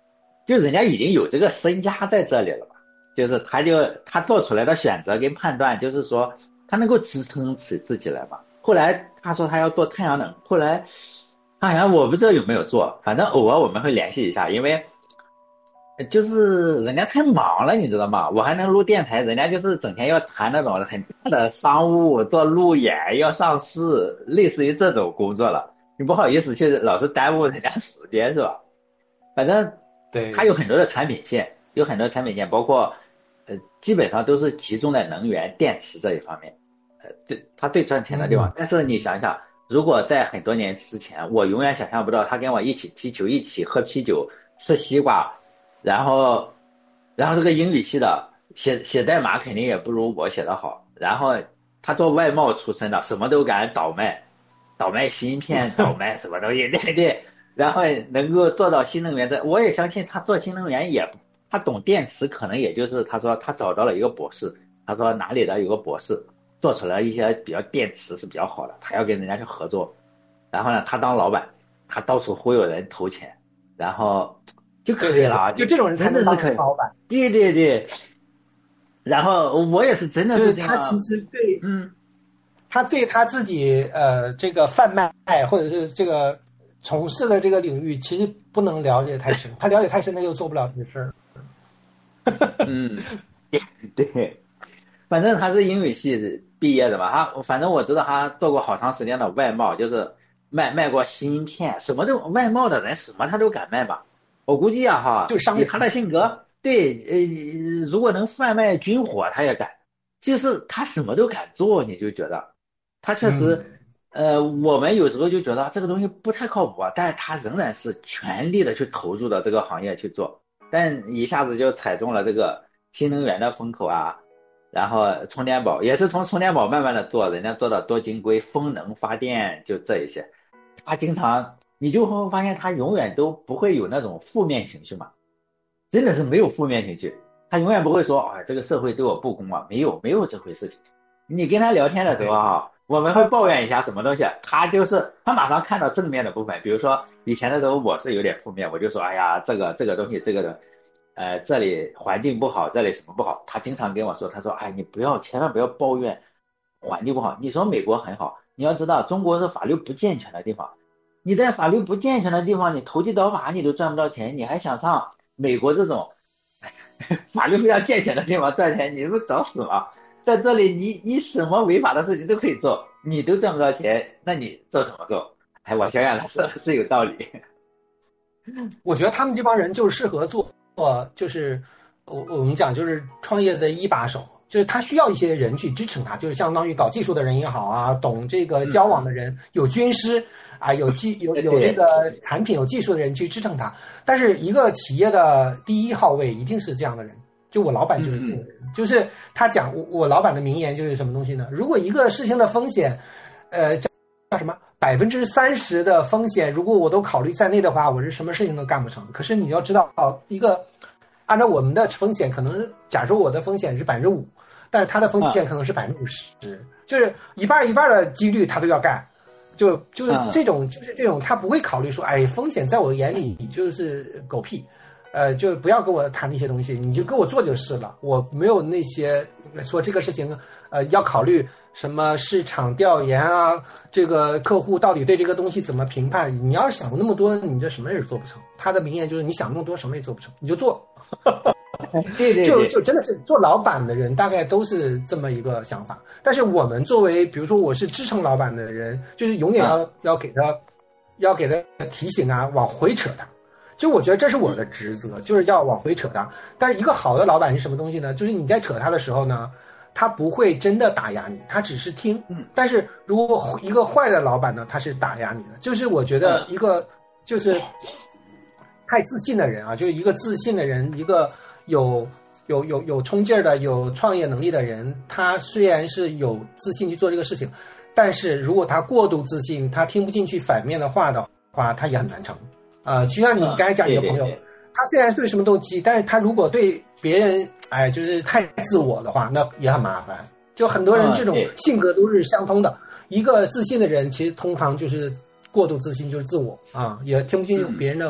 就人家已经有这个身家在这里了嘛，就是他就他做出来的选择跟判断，就是说他能够支撑起自己来嘛。后来他说他要做太阳能，后来好像我不知道有没有做，反正偶尔我们会联系一下，因为就是人家太忙了，你知道吗？我还能录电台，人家就是整天要谈那种很大的商务，做路演，要上市，类似于这种工作了。你不好意思去老是耽误人家时间，是吧？反正对， 它有很多的产品线，有很多产品线，包括呃，基本上都是集中在能源电池这一方面，呃，对，它最赚钱的地方。嗯、但是你想想，如果在很多年之前，我永远想象不到他跟我一起踢球，一起喝啤酒，吃西瓜。然后，然后这个英语系的写写代码肯定也不如我写的好。然后他做外贸出身的，什么都敢倒卖，倒卖芯片，倒卖什么东西，对对。然后能够做到新能源，这我也相信他做新能源也，他懂电池，可能也就是他说他找到了一个博士，他说哪里的有个博士做出来一些比较电池是比较好的，他要跟人家去合作。然后呢，他当老板，他到处忽悠人投钱，然后。就可以了， 就这种人才能当老板。 对对对。然后我也是真的是这样。 他其实对， 嗯， 他对他自己呃这个贩卖或者是这个从事的这个领域，其实不能了解太深。他了解太深，他就做不了这事儿。 嗯，对，反正他是英语系毕业的嘛，他反正我知道他做过好长时间的外贸，就是卖卖过芯片，什么都外贸的人什么他都敢卖嘛。我估计啊哈， 就商业以他的性格，对，呃，如果能贩卖军火，他也敢，就是他什么都敢做，你就觉得他确实，嗯、呃，我们有时候就觉得这个东西不太靠谱，但是他仍然是全力的去投入到这个行业去做，但一下子就踩中了这个新能源的风口啊，然后充电宝也是从充电宝慢慢的做，人家做到多晶硅、风能发电，就这一些，他经常。你就会发现他永远都不会有那种负面情绪嘛，真的是没有负面情绪，他永远不会说啊、哎、这个社会对我不公啊，没有没有这回事情。你跟他聊天的时候啊，我们会抱怨一下什么东西，他就是他马上看到正面的部分。比如说以前的时候我是有点负面，我就说哎呀这个这个东西这个的呃这里环境不好，这里什么不好，他经常跟我说，他说哎你不要千万不要抱怨环境不好，你说美国很好，你要知道中国是法律不健全的地方。你在法律不健全的地方，你投机倒把你都赚不到钱，你还想上美国这种法律非常健全的地方赚钱，你不找死吗？在这里你你什么违法的事情都可以做，你都赚不到钱，那你做什么做？哎，我想想他是是有道理。 我觉得他们这帮人就适合做，就是我我们讲就是创业的一把手。就是他需要一些人去支撑他，就是相当于搞技术的人也好啊，懂这个交往的人，嗯、有军师啊，有技有有这个产品有技术的人去支撑他。但是一个企业的第一号位一定是这样的人，就我老板就是这种人，嗯、就是他讲我我老板的名言就是什么东西呢？如果一个事情的风险，呃叫叫什么百分之三十的风险，如果我都考虑在内的话，我是什么事情都干不成。可是你要知道，一个按照我们的风险，可能假如我的风险是百分之五。但是他的风险可能是百分之五十，就是一半一半的几率他都要干，就就是这种、嗯、就是这种他不会考虑说，哎，风险在我眼里就是狗屁，呃，就不要跟我谈那些东西，你就跟我做就是了。我没有那些说这个事情，呃，要考虑什么市场调研啊，这个客户到底对这个东西怎么评判？你要想那么多，你这什么也做不成。他的名言就是你想那么多，什么也做不成，你就做。 对对对， 就就真的是做老板的人大概都是这么一个想法。但是我们作为比如说我是支撑老板的人，就是永远要、嗯、要给他要给他提醒啊，往回扯他。就我觉得这是我的职责，就是要往回扯他。但是一个好的老板是什么东西呢？就是你在扯他的时候呢，他不会真的打压你，他只是听。嗯。但是如果一个坏的老板呢，他是打压你的。就是我觉得一个就是太自信的人啊，就是一个自信的人，一个有有有有冲劲儿的、有创业能力的人，他虽然是有自信去做这个事情，但是如果他过度自信，他听不进去反面的话的话，他也很难成。呃，就像你刚才讲一个朋友，嗯、对对对他虽然对什么都急，但是他如果对别人哎就是太自我的话，那也很麻烦。就很多人这种性格都是相通的。嗯、一个自信的人，其实通常就是过度自信，就是自我啊，也听不进去别人的话。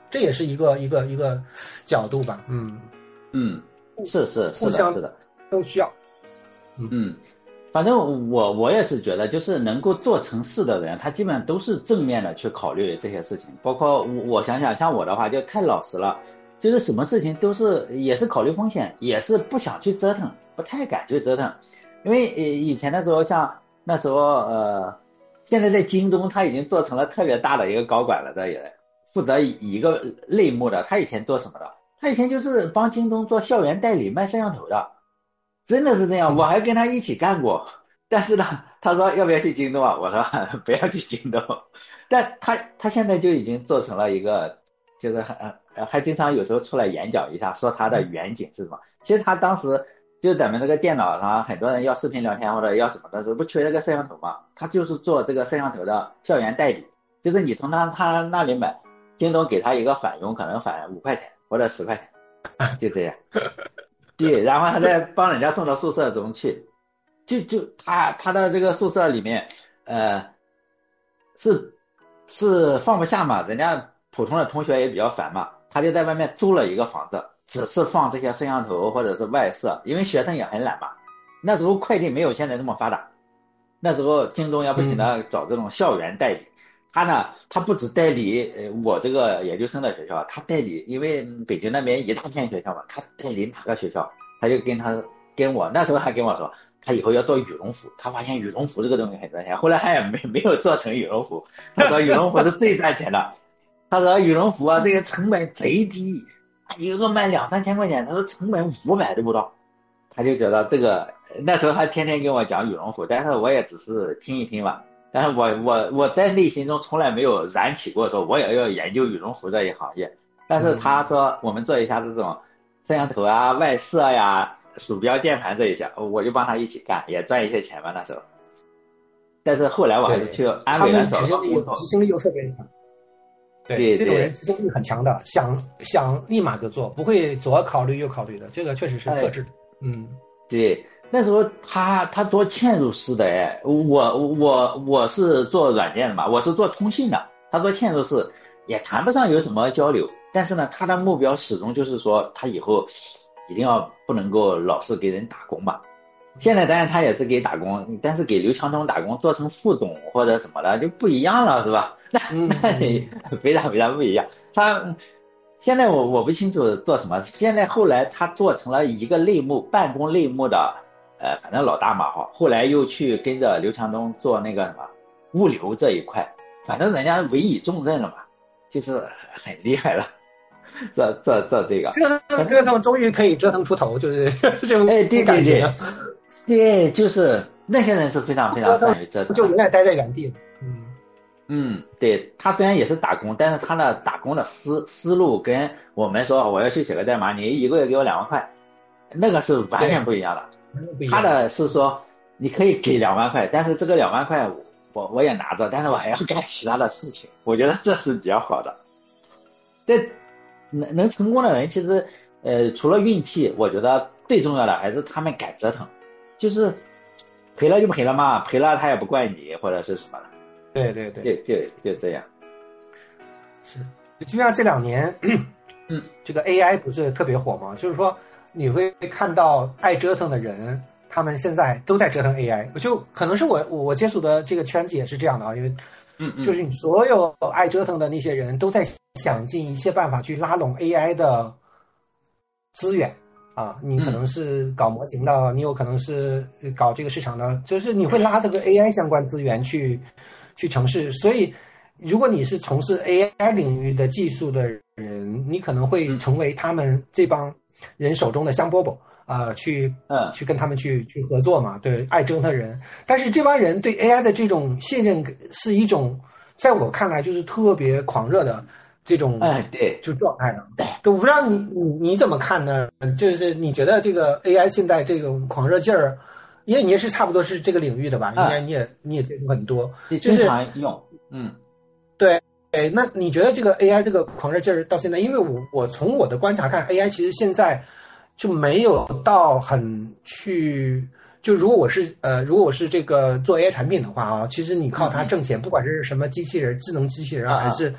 这也是一个一个一个角度吧。嗯嗯，是是是的，是的， 都需要。 嗯。嗯，反正我我也是觉得，就是能够做成事的人，他基本上都是正面的去考虑这些事情。包括我我想想，像我的话就太老实了，就是什么事情都是也是考虑风险，也是不想去折腾，不太敢去折腾。因为呃以前的时候，像那时候呃，现在在京东他已经做成了特别大的一个高管了的人，负责一个类目的。他以前做什么的？他以前就是帮京东做校园代理卖摄像头的。真的是这样，我还跟他一起干过，但是呢，他说要不要去京东啊？我说不要去京东，但他他现在就已经做成了一个，就是还还经常有时候出来演讲一下，说他的远景是什么。其实他当时就咱们那个电脑上，很多人要视频聊天或者要什么的时候，不缺那个摄像头嘛？他就是做这个摄像头的校园代理，就是你从他他那里买，京东给他一个返佣，可能返五块钱或者十块钱，就这样。对，然后他再帮人家送到宿舍中去，就就他他的这个宿舍里面，呃，是是放不下嘛，人家普通的同学也比较烦嘛，他就在外面租了一个房子，只是放这些摄像头或者是外设，因为学生也很懒嘛。那时候快递没有现在那么发达，那时候京东要不停的找这种校园代理。嗯，他呢，他不只代理呃我这个研究生的学校，他代理，因为北京那边一大片学校嘛，他代理哪个学校，他就跟他跟我那时候还跟我说，他以后要做羽绒服，他发现羽绒服这个东西很赚钱，后来他也没没有做成羽绒服，他说羽绒服是最赚钱的，他说羽绒服啊这个成本贼低，一个卖两三千块钱，他说成本五百都不到，他就觉得这个那时候他天天跟我讲羽绒服，但是我也只是听一听嘛。但是我我我在内心中从来没有燃起过说我也要研究羽绒服这一行业，但是他说我们做一下这种摄像头啊、外设呀、鼠标、键盘这一些，我就帮他一起干，也赚一些钱嘛那时候。但是后来我还是去安徽人找到工作， 执行力又特别强。对， 对， 这种人执行力很强的，想想立马就做，不会左考虑右考虑的，这个确实是克制的。哎、嗯， 对。那时候他他做嵌入式的哎，我我我是做软件的嘛，我是做通信的，他做嵌入式也谈不上有什么交流，但是呢，他的目标始终就是说他以后一定要不能够老是给人打工嘛。现在当然他也是给打工，但是给刘强东打工做成副总或者什么的就不一样了，是吧？那那你非常非常不一样。他现在我我不清楚做什么，现在后来他做成了一个类目，办公类目的。呃，反正老大嘛哈，后来又去跟着刘强东做那个什么物流这一块，反正人家委以重任了嘛，就是很厉害了。这这这这个， 这个这个他们终于可以折腾出头，就是这种哎，对对对，对，就是那些人是非常非常善于折腾， 就永远待在原地。嗯嗯，对，他虽然也是打工，但是他的打工的思思路跟我们说我要去写个代码，你一个月给我两万块，那个是完全不一样的。他的是说你可以给两万块，但是这个两万块我我也拿着，但是我还要干其他的事情，我觉得这是比较好的。这能能成功的人其实呃除了运气，我觉得最重要的还是他们敢折腾，就是赔了就赔了嘛，赔了他也不怪你或者是什么的。 对对对， 就就就这样。 是，就像这两年， 嗯， 这个 A I 不是特别火吗？就是说。你会看到爱折腾的人，他们现在都在折腾 A I， 就可能是我我接触的这个圈子也是这样的啊，因为， 嗯嗯， 就是你所有爱折腾的那些人都在想尽一切办法去拉拢 A I 的资源啊，你可能是搞模型的，嗯、你有可能是搞这个市场的，就是你会拉这个 A I 相关资源去去城市，所以如果你是从事 A I 领域的技术的人，你可能会成为他们这帮人手中的香饽饽啊、呃，去嗯去跟他们去去合作嘛，对，爱折腾人。但是这帮人对 A I 的这种信任是一种，在我看来就是特别狂热的这种， 哎，对， 就状态了。对，我不知道你你你怎么看呢？就是你觉得这个 A I 现在这种狂热劲儿，因为你也是差不多是这个领域的吧？应该你也、嗯、你也接触很多， 经常用，嗯， 对。哎，那你觉得这个 A I 这个狂热劲儿到现在，因为我我从我的观察看 ，A I 其实现在就没有到很去，就如果我是呃，如果我是这个做 A I 产品的话啊，其实你靠它挣钱，嗯、不管是什么机器人、智能机器人，还是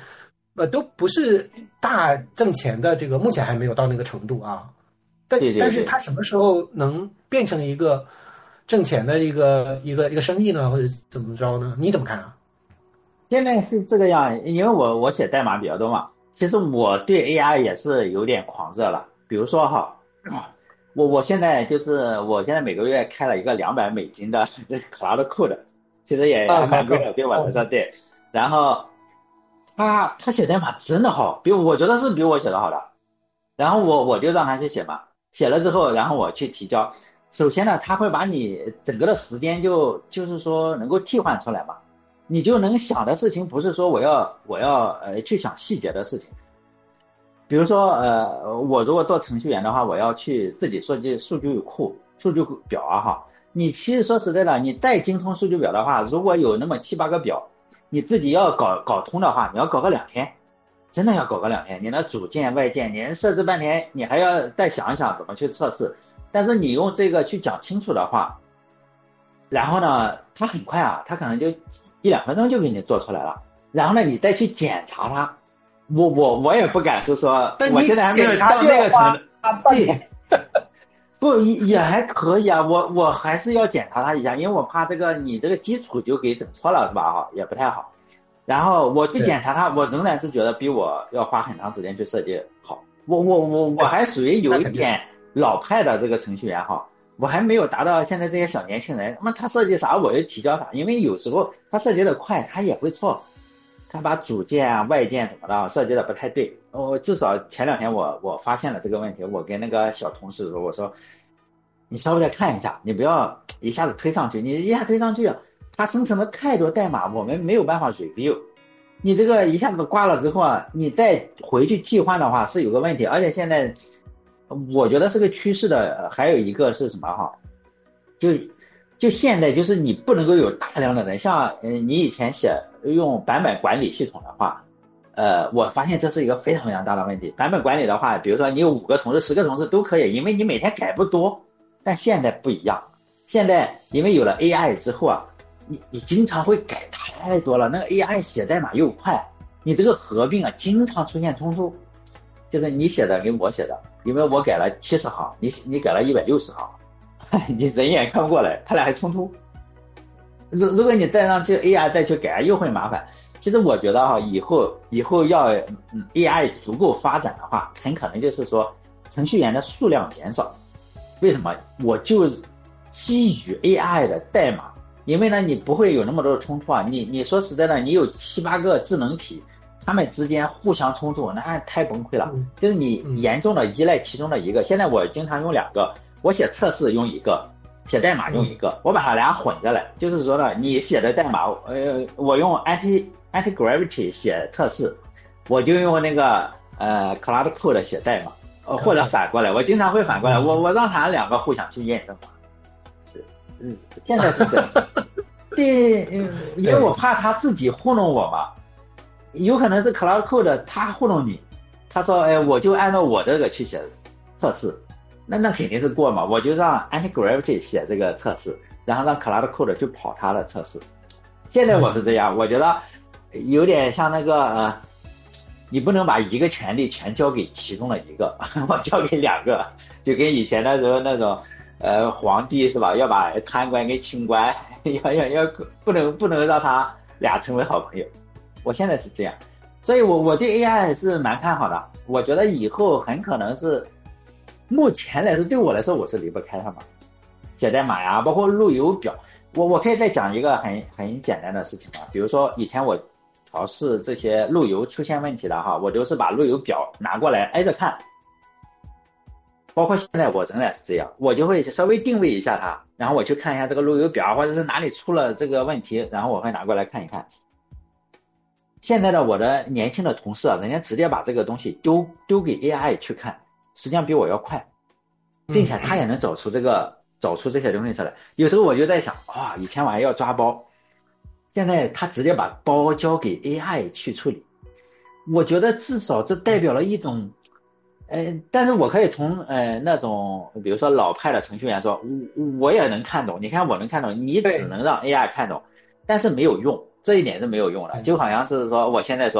呃都不是大挣钱的，这个目前还没有到那个程度啊。但对对对， 但是它什么时候能变成一个挣钱的一个一个一个生意呢，或者怎么着呢？你怎么看啊？ 现在是这个样，因为我我写代码比较多嘛，其实我对 A I 也是有点狂热了。比如说哈，我我现在就是我现在每个月开了一个两百美金的这个 Cloud Code，其实也还蛮贵的，对我来说对。然后他他写代码真的好，比我觉得是比我写的好的。然后我我就让他去写嘛，写了之后，然后我去提交。首先呢，他会把你整个的时间就就是说能够替换出来嘛。你就能想的事情不是说我要我要呃去想细节的事情，比如说呃我如果做程序员的话，我要去自己设计数据库、数据表啊哈。你其实说实在的，你再精通数据表的话，如果有那么七八个表，你自己要搞搞通的话，你要搞个两天，真的要搞个两天。你那组件、外件，你设置半天，你还要再想一想怎么去测试。但是你用这个去讲清楚的话，然后呢，它很快啊，它可能就一两分钟就给你做出来了。然后呢，你再去检查它，我我我也不敢是说，我现在还没有到那个程度。对，不也还可以啊，我我还是要检查它一下，因为我怕这个你这个基础就给整错了是吧？哈，也不太好。然后我去检查它，我仍然是觉得比我要花很长时间去设计好。我我我我还属于有一点老派的这个程序员哈。我还没有达到现在这些小年轻人，那么他设计啥我就提交啥，因为有时候他设计的快，他也会错，他把组件啊、外件什么的设计的不太对。我至少前两天我我发现了这个问题，我跟那个小同事说，我说你稍微再看一下，你不要一下子推上去，你一下推上去，它生成了太多代码，我们没有办法 review。你这个一下子挂了之后啊，你再回去替换的话是有个问题，而且现在。我觉得是个趋势的，还有一个是什么哈？就就现在就是你不能够有大量的人，像嗯你以前写用版本管理系统的话，呃，我发现这是一个非常非常大的问题。版本管理的话，比如说你有五个同事、十个同事都可以，因为你每天改不多。但现在不一样，现在因为有了 A I 之后啊，你你经常会改太多了，那个 A I 写代码又快，你这个合并啊经常出现冲突，就是你写的跟我写的。因为我改了七十行，你你改了一百六十行，你人眼看不过来，他俩还冲突。如如果你再让去 A I 再去改，又会麻烦。其实我觉得哈，以后以后要嗯 A I 足够发展的话，很可能就是说程序员的数量减少。为什么？我就基于 A I 的代码，因为呢你不会有那么多的冲突啊。你你说实在的，你有七八个智能体。他们之间互相冲突，那太崩溃了。就是你严重的依赖其中的一个。现在我经常用两个，我写测试用一个，写代码用一个，我把它俩混着来。就是说呢，你写的代码，呃，我用 anti anti gravity 写测试，我就用那个呃 Cloud Code 写代码，呃，或者反过来，我经常会反过来，我我让他两个互相去验证嘛。嗯，现在是这样。对，因为我怕他自己糊弄我嘛。有可能是 Cloud Code 他糊弄你，他说哎我就按照我这个去写测试，那那肯定是过嘛，我就让 Anti Gravity 写这个测试，然后让 Cloud Code 去跑他的测试。现在我是这样，我觉得有点像那个呃，你不能把一个权利全交给其中的一个，我交给两个，就跟以前的时候那种呃皇帝是吧，要把贪官跟清官要要要不能不能让他俩成为好朋友。我现在是这样，所以我我对 A I 是蛮看好的。我觉得以后很可能是，目前来说对我来说我是离不开它嘛，写代码呀，包括路由表。我我可以再讲一个很很简单的事情吧，比如说以前我调试这些路由出现问题的哈，我就是把路由表拿过来挨着看，包括现在我仍然是这样，我就会稍微定位一下它，然后我去看一下这个路由表或者是哪里出了这个问题，然后我会拿过来看一看。现在的我的年轻的同事啊，人家直接把这个东西丢丢给 A I 去看，实际上比我要快，并且他也能找出这个、嗯、找出这些东西出来。有时候我就在想，哇，以前我还要抓包，现在他直接把包交给 A I 去处理。我觉得至少这代表了一种，呃，但是我可以从呃那种比如说老派的程序员说，我我也能看懂，你看我能看懂，你只能让 A I 看懂，但是没有用。这一点是没有用的，就好像是说我现在说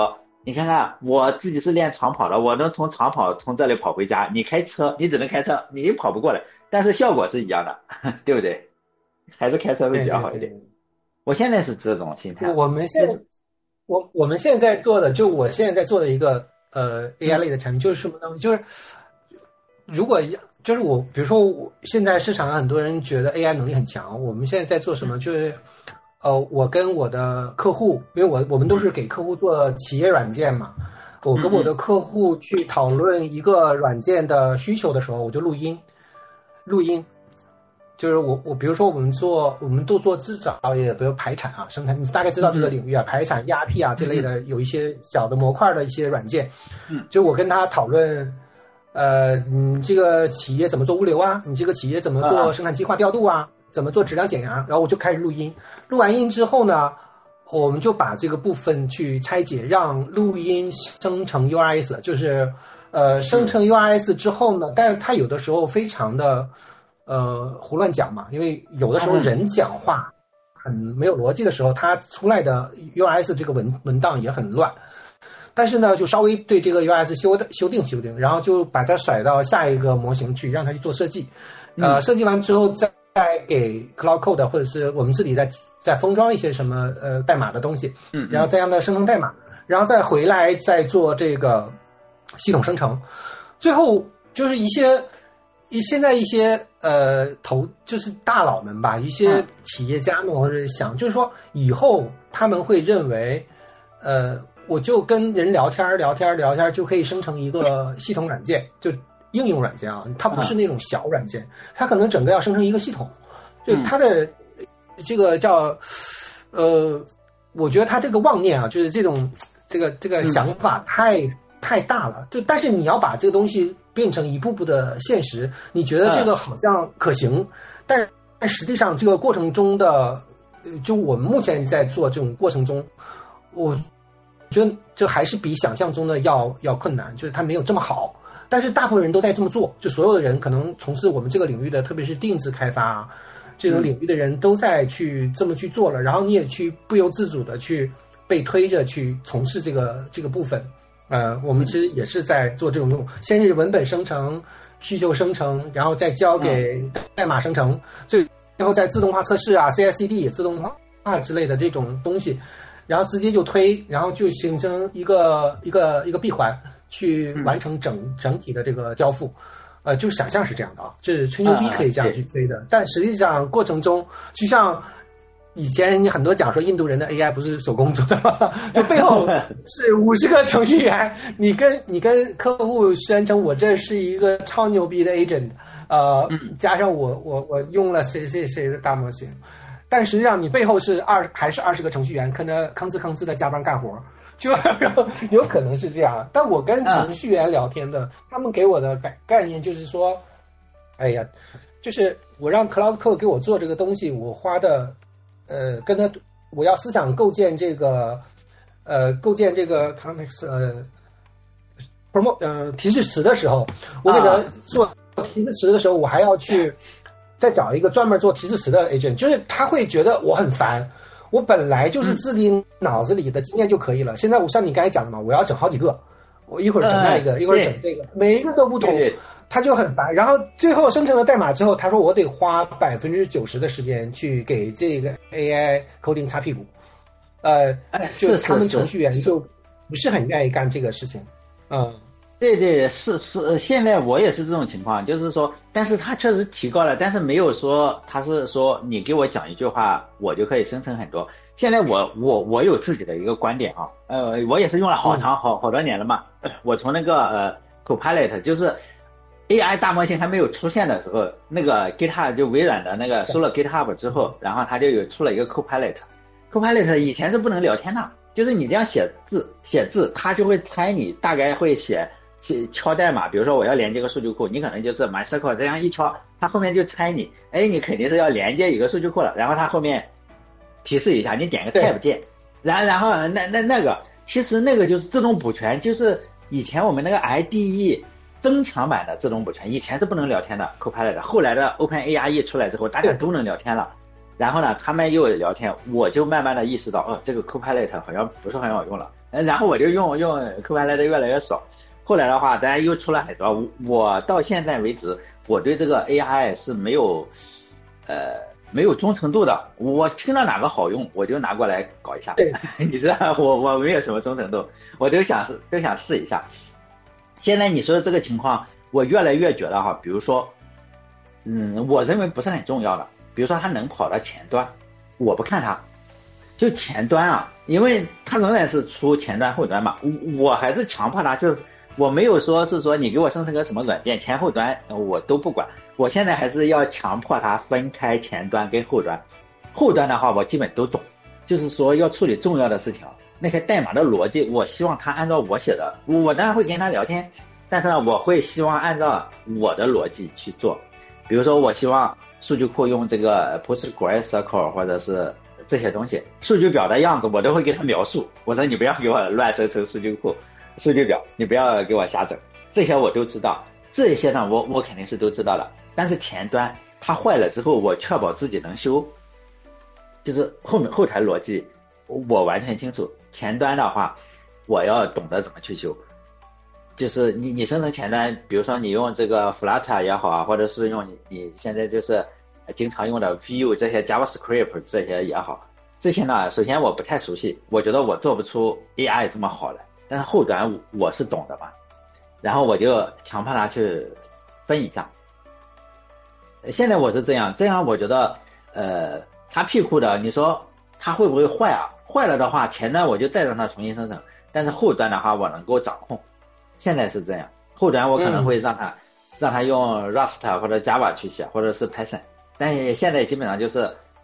你看看我自己是练长跑的，我能从长跑从这里跑回家，你开车你只能开车，你跑不过来，但是效果是一样的，对不对？还是开车会比较好一点。 对对对， 我现在是这种心态。 我们现在、就是、我我们现在做的，就我现在在做的一个呃 A I 类的产品，就是什么呢？就是如果就是我，比如说我现在市场上很多人觉得 A I 能力很强，我们现在在做什么？就是呃，我跟我的客户，因为我我们都是给客户做企业软件嘛，我跟我的客户去讨论一个软件的需求的时候，我就录音，录音。就是我我比如说我们做我们都做制造业，比如排产啊生产，你大概知道这个领域啊，排产 E R P 啊这类的，有一些小的模块的一些软件，嗯，就我跟他讨论，呃，你这个企业怎么做物流啊？你这个企业怎么做生产计划调度啊？怎么做质量检查？然后我就开始录音，录完音之后呢，我们就把这个部分去拆解，让录音生成 U R S， 就是呃生成 U R S 之后呢，但是它有的时候非常的。呃，胡乱讲嘛，因为有的时候人讲话很没有逻辑的时候，它出来的 U R S 这个文文档也很乱。但是呢，就稍微对这个 U R S 修修订修订，然后就把它甩到下一个模型去，让它去做设计。呃，设计完之后再再给 Cloud Code 或者是我们自己再再封装一些什么呃代码的东西，嗯，然后再让它生成代码，然后再回来再做这个系统生成，最后就是一些。现在一些呃投就是大佬们吧，一些企业家们或者想，就是说以后他们会认为，呃，我就跟人聊天聊天聊天就可以生成一个系统软件，就应用软件啊，它不是那种小软件，它可能整个要生成一个系统，就它的这个叫呃，我觉得他这个妄念啊，就是这种这个这个想法太。太大了，就但是你要把这个东西变成一步步的现实，你觉得这个好像可行，嗯、但是但实际上这个过程中的，就我们目前在做这种过程中，我觉得这还是比想象中的要要困难，就是它没有这么好。但是大部分人都在这么做，就所有的人可能从事我们这个领域的，特别是定制开发啊这种领域的人都在去这么去做了，然后你也去不由自主的去被推着去从事这个这个部分。呃，我们其实也是在做这种用，先是文本生成、需求生成，然后再交给代码生成，最最后再自动化测试啊、C I C D 自动化之类的这种东西，然后直接就推，然后就形成一个一个一个闭环，去完成整整体的这个交付。呃，就是想象是这样的啊，就是吹牛逼可以这样去吹的，但实际上过程中，就像。以前你很多讲说印度人的 A I 不是手工做的吗？就背后是五十个程序员，你跟你跟客户宣称我这是一个超牛逼的 agent， 呃，加上我我我用了谁谁谁的大模型，但实际上你背后是二还是二十个程序员，可能吭哧吭哧的加班干活，就有可能是这样。但我跟程序员聊天的，他们给我的概概念就是说，哎呀，就是我让 Cloud Code 给我做这个东西，我花的。呃，跟他，我要思想构建这个，呃，构建这个 context， 呃 ，promote， 呃，提示词的时候，我给他做提示词的时候，我还要去再找一个专门做提示词的 agent， 就是他会觉得我很烦。我本来就是自己脑子里的经验就可以了，现在我像你刚才讲的嘛，我要整好几个，我一会儿整那一个，一会儿整这个，每一个都不同。他就很烦，然后最后生成了代码之后，他说我得花百分之九十的时间去给这个 A I coding 擦屁股，呃，就他们程序员就不是很愿意干这个事情，嗯， 对对是是，现在我也是这种情况，就是说，但是他确实提高了，但是没有说他是说你给我讲一句话，我就可以生成很多。现在我我我有自己的一个观点啊，呃，我也是用了好长好好多年了嘛，我从那个呃 Copilot 就是。A I 大模型还没有出现的时候，那个 GitHub 就微软的那个收了 GitHub 之后，然后它就有出了一个 Copilot。Copilot 以前是不能聊天的，就是你这样写字写字，它就会猜你大概会写写敲代码，比如说我要连接个数据库，你可能就是 MySQL 这样一敲，它后面就猜你，哎，你肯定是要连接一个数据库了，然后它后面提示一下，你点个 Tab 键，然然后那那那个其实那个就是自动补全，就是以前我们那个 I D E。增强版的自动补全，以前是不能聊天的 Copilot， 后来的 OpenAI 出来之后，大家都能聊天了。然后呢，他们又聊天，我就慢慢的意识到，哦，这个 Copilot 好像不是很好用了。 呃然后我就用用 Copilot 的越来越少。后来的话，当然又出了很多。我到现在为止，我对这个 A I 是没有，呃，没有忠诚度的。我听到哪个好用，我就拿过来搞一下。你知道，我我没有什么忠诚度，我都想都想试一下。现在你说的这个情况，我越来越觉得哈，比如说，嗯，我认为不是很重要的，比如说它能跑到前端，我不看它。就前端啊，因为它仍然是出前端后端嘛，我还是强迫它，就我没有说是说你给我生成个什么软件前后端我都不管，我现在还是要强迫它分开前端跟后端。后端的话我基本都懂，就是说要处理重要的事情，那些代码的逻辑我希望它按照我写的，我当然会跟它聊天，但是呢我会希望按照我的逻辑去做。比如说我希望数据库用这个 PostgreSQL 或者是这些东西，数据表的样子我都会给他描述。我说你不要给我乱生成数据库、数据表，你不要给我瞎整，这些我都知道。这些呢，我我肯定是都知道的。但是前端它坏了之后，我确保自己能修，就是后面后台逻辑我完全清楚。前端的话，我要懂得怎么去修。就是你你生成前端，比如说你用这个 Flutter 也好啊，或者是用你你现在就是经常用的 Vue 这些 JavaScript 这些也好，这些呢，首先我不太熟悉，我觉得我做不出 A I 这么好的，但是后端我是懂的嘛，然后我就强迫他去分一下。现在我是这样，这样我觉得，呃，它屁股的，你说它会不会坏啊？坏了的话，前端我就再让它重新生成，但是后端的话我能够掌控。现在是这样，后端我可能会让它、嗯、让它用 Rust 或者 Java 去写，或者是 Python。但是现在基本上就是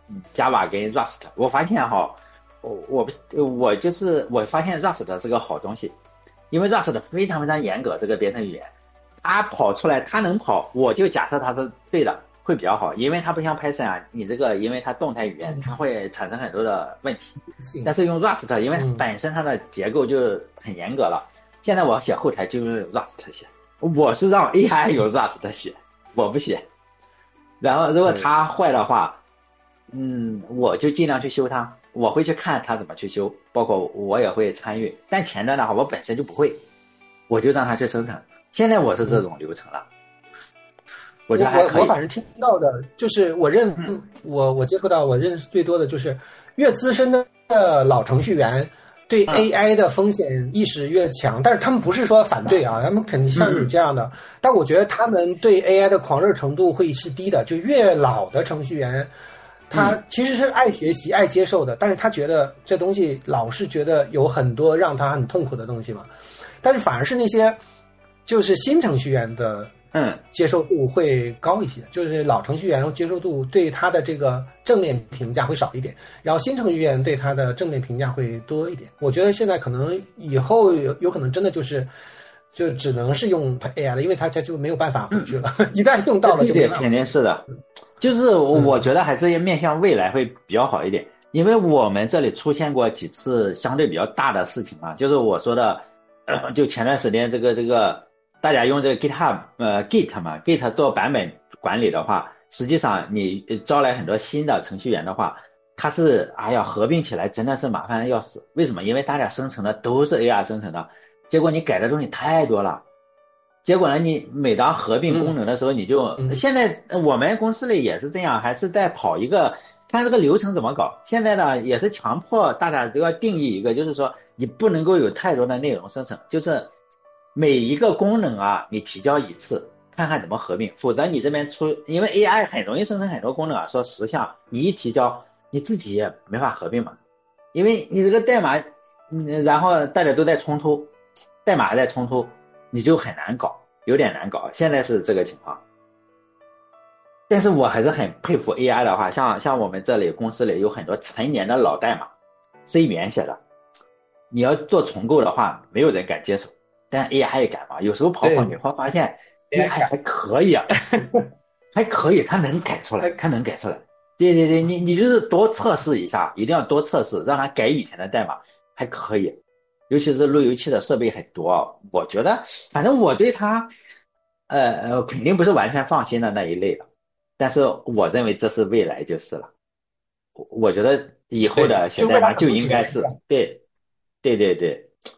Java 跟 Rust。我发现哈，我我我就是我发现 Rust 是个好东西，因为 Rust 非常非常严格，这个编程语言，它跑出来它能跑，我就假设它是对的，会比较好，因为它不像 Python 啊，你这个因为它动态语言，它会产生很多的问题。但是用 Rust， 因为本身它的结构就很严格了。现在我写后台就用 Rust 写，我是让 A I 用 Rust 写，我不写。然后如果它坏的话，嗯，我就尽量去修它，我会去看它怎么去修，包括我也会参与。但前端的话，我本身就不会，我就让它去生成。现在我是这种流程了，嗯、我觉得还可以。 我我反正听到的就是，我认、嗯、我我接触到我认识最多的就是，越资深的老程序员对 A I 的风险意识越强，嗯、但是他们不是说反对啊，他们肯定像你这样的，嗯、但我觉得他们对 A I 的狂热程度会是低的。就越老的程序员，他其实是爱学习、爱接受的，但是他觉得这东西老是觉得有很多让他很痛苦的东西嘛。但是反而是那些就是新程序员的。 嗯， 接受度会高一些，就是老程序员接受度对他的这个正面评价会少一点，然后新程序员对他的正面评价会多一点。我觉得现在可能以后有有可能真的就是就只能是用 A I 了，因为它就没有办法回去了，嗯、一旦用到了就没办法。 肯定是的，就是我觉得还是面向未来会比较好一点，嗯、因为我们这里出现过几次相对比较大的事情嘛，就是我说的，呃、就前段时间这个这个。大家用这个 GitHub 呃 Git 嘛 Git 做版本管理的话，实际上你招来很多新的程序员的话，它是哎呀合并起来真的是麻烦要死。为什么？因为大家生成的都是 A I 生成的，结果你改的东西太多了，结果呢你每当合并功能的时候，你就、嗯、现在我们公司里也是这样，还是在跑一个看这个流程怎么搞。现在呢也是强迫大家都要定义一个，就是说你不能够有太多的内容生成，就是每一个功能啊，你提交一次，看看怎么合并，否则你这边出，因为 A I 很容易生成很多功能啊，说十项，你一提交，你自己也没法合并嘛，因为你这个代码，嗯，然后大家都在冲突，代码还在冲突，你就很难搞，有点难搞，现在是这个情况。但是我还是很佩服 A I 的话，像像我们这里公司里有很多陈年的老代码 ，C 语言写的，你要做重构的话，没有人敢接手。但 A I 敢嘛？有时候跑跑你会发现 A I 还可以啊，还可以，它能改出来，它能改出来。对对对，你你就是多测试一下，一定要多测试，让它改以前的代码，还可以。尤其是路由器的设备很多，我觉得，反正我对它，呃呃，肯定不是完全放心的那一类的。但是我认为这是未来就是了。我觉得以后的写代码就应该是，对，对对对。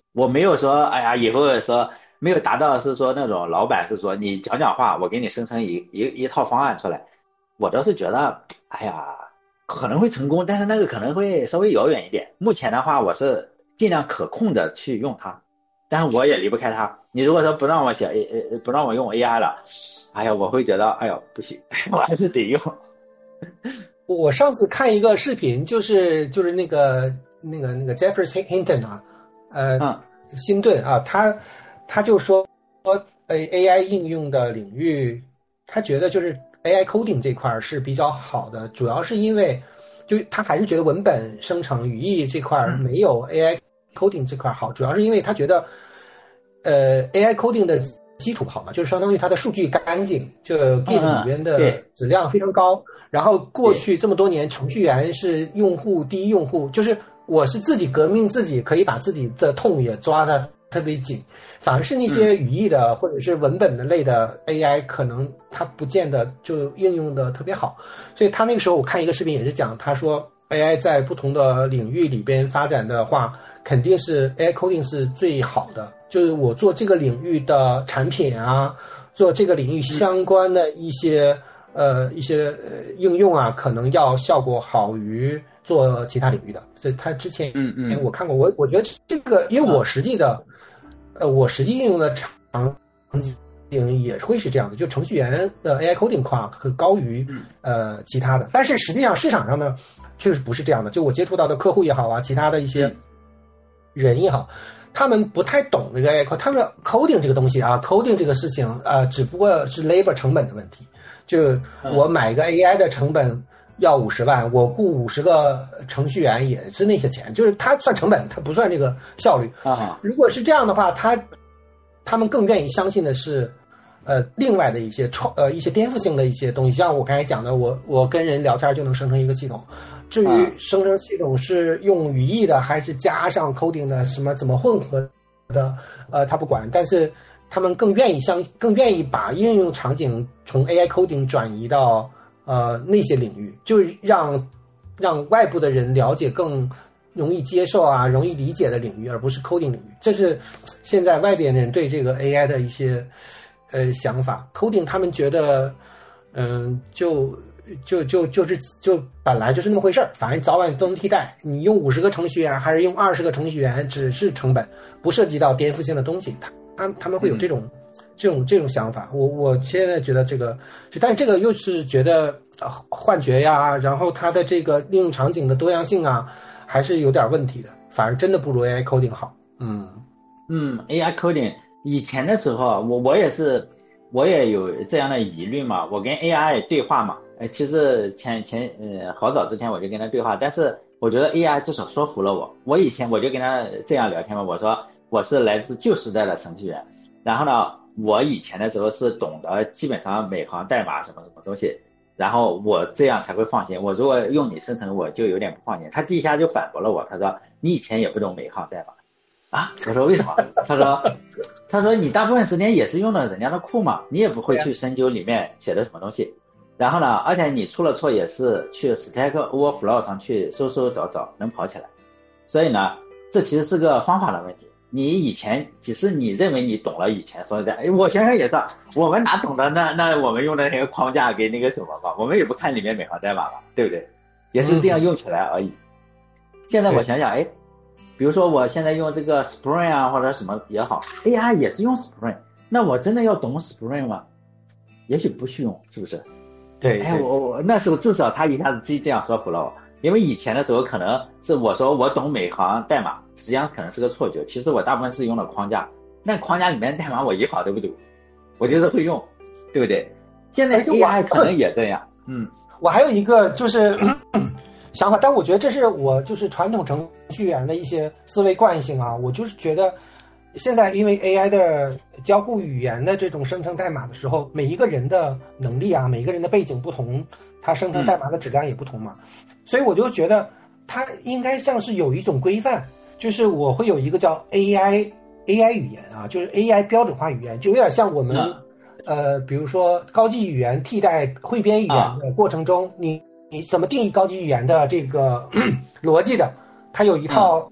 我没有说，哎呀，以后说没有达到是说那种老板是说你讲讲话，我给你生成一一一套方案出来。我倒是觉得，哎呀，可能会成功，但是那个可能会稍微遥远一点。目前的话，我是尽量可控的去用它，但是我也离不开它。你如果说不让我写 A， 呃，不让我用 A I 了，哎呀，我会觉得，哎呦，不行，我还是得用。 我上次看一个视频，就是就是那个那个那个 Jeffrey Hinton 啊，呃， 嗯、 辛顿啊，他他就说说 A I 应用的领域，他觉得就是 A I coding 这块是比较好的，主要是因为就他还是觉得文本生成语义这块没有 A I coding 这块好，主要是因为他觉得呃 A I coding 的基础好嘛，就是相当于它的数据干净，就 Git 里边的质量非常高。然后过去这么多年，程序员是用户第一用户，就是我是自己革命自己，可以把自己的痛也抓得特别紧。反而是那些语义的或者是文本的类的 A I， 可能它不见得就应用的特别好。所以他那个时候我看一个视频也是讲，他说 A I 在不同的领域里边发展的话，肯定是 A I coding 是最好的。就是我做这个领域的产品啊，做这个领域相关的一些呃一些呃应用啊，可能要效果好于做其他领域的。所以他之前嗯嗯， 我看过，我我觉得这个，因为我实际的呃我实际应用的场景也会是这样的，就程序员的 A I coding 跨会高于呃其他的，但是实际上市场上呢确实不是这样的。就我接触到的客户也好啊，其他的一些人也好。他们不太懂这个 A I coding， 他们 coding 这个东西啊 ，coding 这个事情，呃，只不过是 labor 成本的问题。就我买个 A I 的成本要五十万，我雇五十个程序员也是那些钱，就是它算成本，它不算这个效率。 啊， 如果是这样的话，他他们更愿意相信的是，呃，另外的一些创呃一些颠覆性的一些东西，像我刚才讲的，我我跟人聊天就能生成一个系统。至于生成系统是用语义的还是加上 coding 的，什么怎么混合的，呃，他不管，但是他们更愿意相，更愿意把应用场景从 A I coding 转移到呃那些领域，就让让外部的人了解更容易接受啊、容易理解的领域，而不是 coding 领域。这是现在外边人对这个 A I 的一些呃想法。coding 他们觉得，嗯、呃，就。就就就是就本来就是那么回事儿，反正早晚都能替代。你用五十个程序员还是用二十个程序员，只是成本，不涉及到颠覆性的东西。他他们会有这种、嗯、这种这种想法。我我现在觉得这个，但这个又是觉得、呃、幻觉呀，然后它的这个应用场景的多样性啊，还是有点问题的。反而真的不如 A I coding 好。嗯嗯 ，A I coding 以前的时候，我我也是我也有这样的疑虑嘛，我跟 A I 对话嘛。哎，其实前前呃好早之前我就跟他对话，但是我觉得 A I 至少说服了我。我以前我就跟他这样聊天嘛，我说我是来自旧时代的程序员，然后呢，我以前的时候是懂得基本上每行代码什么什么东西，然后我这样才会放心。我如果用你生成，我就有点不放心。他第一下就反驳了我，他说你以前也不懂每行代码啊？我说为什么？他说他说你大部分时间也是用的人家的库嘛，你也不会去深究里面写的什么东西。然后呢，而且你出了错也是去 Stack Overflow 上去搜搜找找能跑起来，所以呢，这其实是个方法的问题。你以前只是你认为你懂了以前所以的，哎，我想想也是，我们哪懂得那那我们用的那个框架给那个什么嘛，我们也不看里面每行代码嘛，对不对？也是这样用起来而已。嗯、现在我想想，哎，比如说我现在用这个 Spring 啊或者什么也好 ，A I 也是用 Spring， 那我真的要懂 Spring 吗？也许不需用，是不是？ 对， 哎，我我那时候至少他一下子自己这样说服了我，因为以前的时候可能是我说我懂每行代码，实际上可能是个错觉，其实我大部分是用了框架，那框架里面代码我一行都不懂，我就是会用，对不对？现在 A I 可能也这样，嗯， 我还有一个就是想法，但我觉得这是我就是传统程序员的一些思维惯性啊，我就是觉得。现在因为 A I 的交互语言的这种生成代码的时候，每一个人的能力啊，每一个人的背景不同，它生成代码的质量也不同嘛，嗯、所以我就觉得它应该像是有一种规范，就是我会有一个叫 A I A I 语言啊，就是 A I 标准化语言，就有点像我们、嗯、呃，比如说高级语言替代汇编语言的过程中，啊、你你怎么定义高级语言的这个逻辑的，它有一套。嗯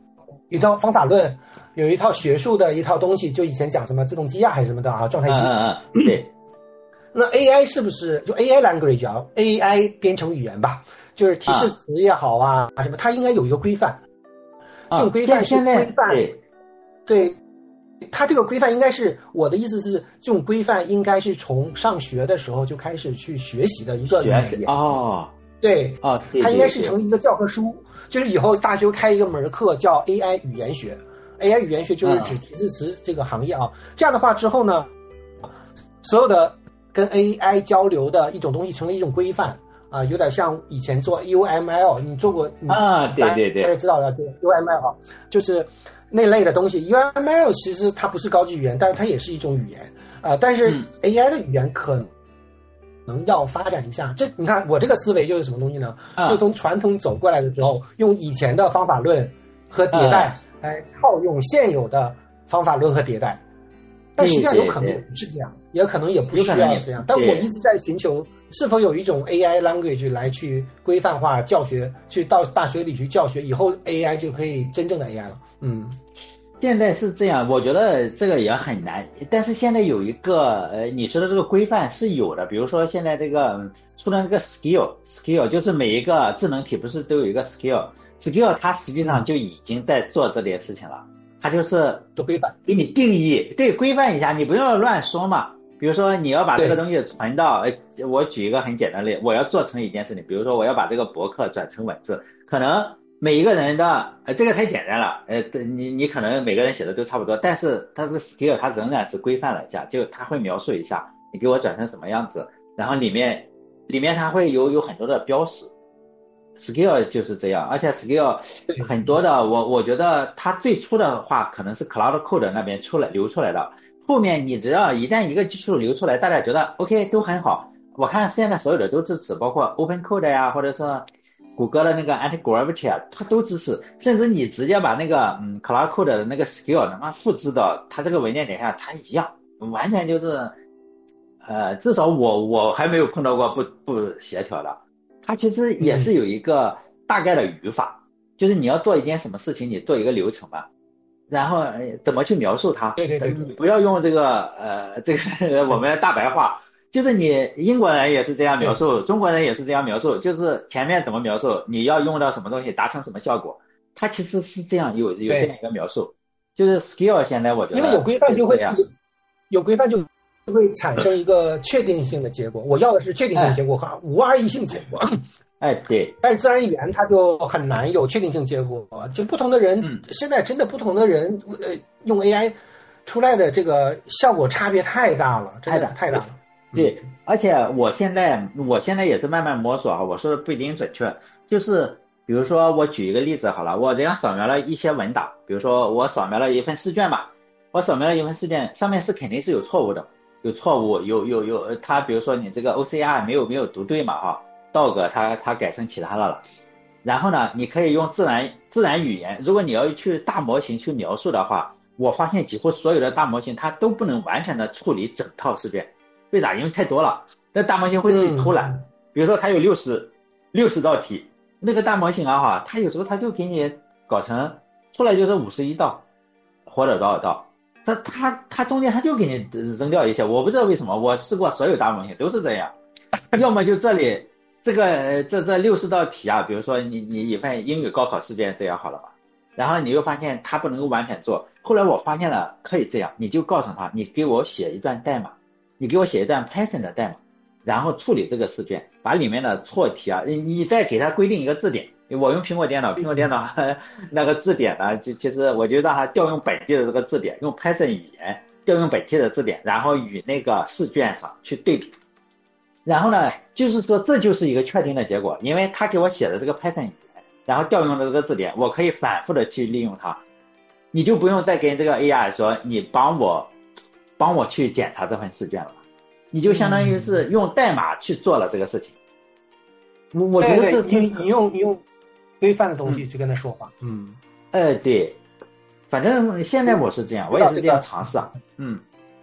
一套方法论，有一套学术的一套东西，就以前讲什么自动机啊还是什么的啊，状态机。 嗯嗯，对。 那 A I 是不是就 A I language 啊 ？A I 编程语言吧，就是提示词也好啊，啊什么，它应该有一个规范。这种规范是规范， 对， 对，它这个规范应该是我的意思是，这种规范应该是从上学的时候就开始去学习的一个语言哦。 对哦，对对对， 它应该是成一个教科书，就是以后大学开一个门课叫 A I 语言学 ，A I 语言学就是指提示词这个行业啊。嗯、这样的话之后呢，所有的跟 A I 交流的一种东西成为一种规范啊、呃，有点像以前做 U M L， 你做过啊？对对对， 大家知道的，对 U M L 就是那类的东西。U M L 其实它不是高级语言，但是它也是一种语言啊、呃。但是 A I 的语言可能。能要发展一下，这你看我这个思维就是什么东西呢？啊、就从传统走过来的时候，用以前的方法论和迭代来套用现有的方法论和迭代，但实际上有可能也不是这样，也可能也不需要这样。但我一直在寻求是否有一种 A I language 来去规范化教学，去到大学里去教学，以后 A I 就可以真正的 A I 了。嗯。 现在是这样，我觉得这个也很难，但是现在有一个呃，你说的这个规范是有的，比如说现在这个出了那个 skill skill， 就是每一个智能体不是都有一个 skill skill， 它实际上就已经在做这件事情了，它就是做规范， 给你定义，对，规范一下，你不要乱说嘛。比如说你要把这个东西传到，呃，我举一个很简单的例，我要做成一件事情，比如说我要把这个博客转成文字，可能。每一个人的呃，这个太简单了，呃，你你可能每个人写的都差不多，但是它这个 skill 它仍然是规范了一下，就它会描述一下你给我转成什么样子，然后里面里面它会有有很多的标识 ，skill 就是这样，而且 skill 很多的，我我觉得它最初的话可能是 Cloud Code 那边出来流出来的，后面你只要一旦一个技术流出来，大家觉得 OK 都很好，我看现在所有的都支持，包括 Open Code 呀，或者是。谷歌的那个 Anti-Gravity 啊，它都支持，甚至你直接把那个嗯 Cloud Code 的那个 skill 能够复制到它这个文件点下，它一样，完全就是，呃，至少我我还没有碰到过不不协调的。它其实也是有一个大概的语法，嗯、就是你要做一件什么事情，你做一个流程嘛，然后怎么去描述它， 对对对， 你不要用这个呃这个我们的大白话。就是你英国人也是这样描述，中国人也是这样描述，就是前面怎么描述，你要用到什么东西，达成什么效果，它其实是这样有有这样一个描述。就是 skill 现在我觉得因为有规范就会有规范就会产生一个确定性的结果，我要的是确定性结果和无二异性结果。 哎，对。 但是自然语言它就很难有确定性结果，就不同的人、 嗯、 现在真的不同的人呃用 A I 出来的这个效果差别太大了，真的太大了。 对，而且我现在我现在也是慢慢摸索啊，我说的不一定准确，就是比如说我举一个例子好了，我这样扫描了一些文档，比如说我扫描了一份试卷吧，我扫描了一份试卷，上面是肯定是有错误的，有错误，有有有，它比如说你这个 O C R 没有没有读对嘛哈 ，dog 它它改成其他的了，然后呢，你可以用自然自然语言，如果你要去大模型去描述的话，我发现几乎所有的大模型它都不能完全的处理整套试卷。为啥？因为太多了，那大模型会自己偷懒。嗯、比如说，它有六十六十道题，那个大模型啊哈，它有时候它就给你搞成出来就是五十一道或者多少道，它它它中间它就给你扔掉一些，我不知道为什么，我试过所有大模型都是这样，要么就这里这个这这六十道题啊，比如说你你一份英语高考试卷这样好了吧，然后你又发现它不能够完全做，后来我发现了可以这样，你就告诉他，你给我写一段代码。你给我写一段 Python 的代码，然后处理这个试卷，把里面的错题啊，你你再给它规定一个字典。我用苹果电脑，苹果电脑那个字典呢，就其实我就让它调用本地的这个字典，用 Python 语言调用本地的字典，然后与那个试卷上去对比。然后呢，就是说这就是一个确定的结果，因为他给我写的这个 Python 语言，然后调用的这个字典，我可以反复的去利用它，你就不用再跟这个 A I 说你帮我。帮我去检查这份试卷了，你就相当于是用代码去做了这个事情。我、嗯、我觉得这你你用你用规范的东西去跟他说话， 嗯，呃对，反正现在我是这样，我也是这样尝试啊，嗯，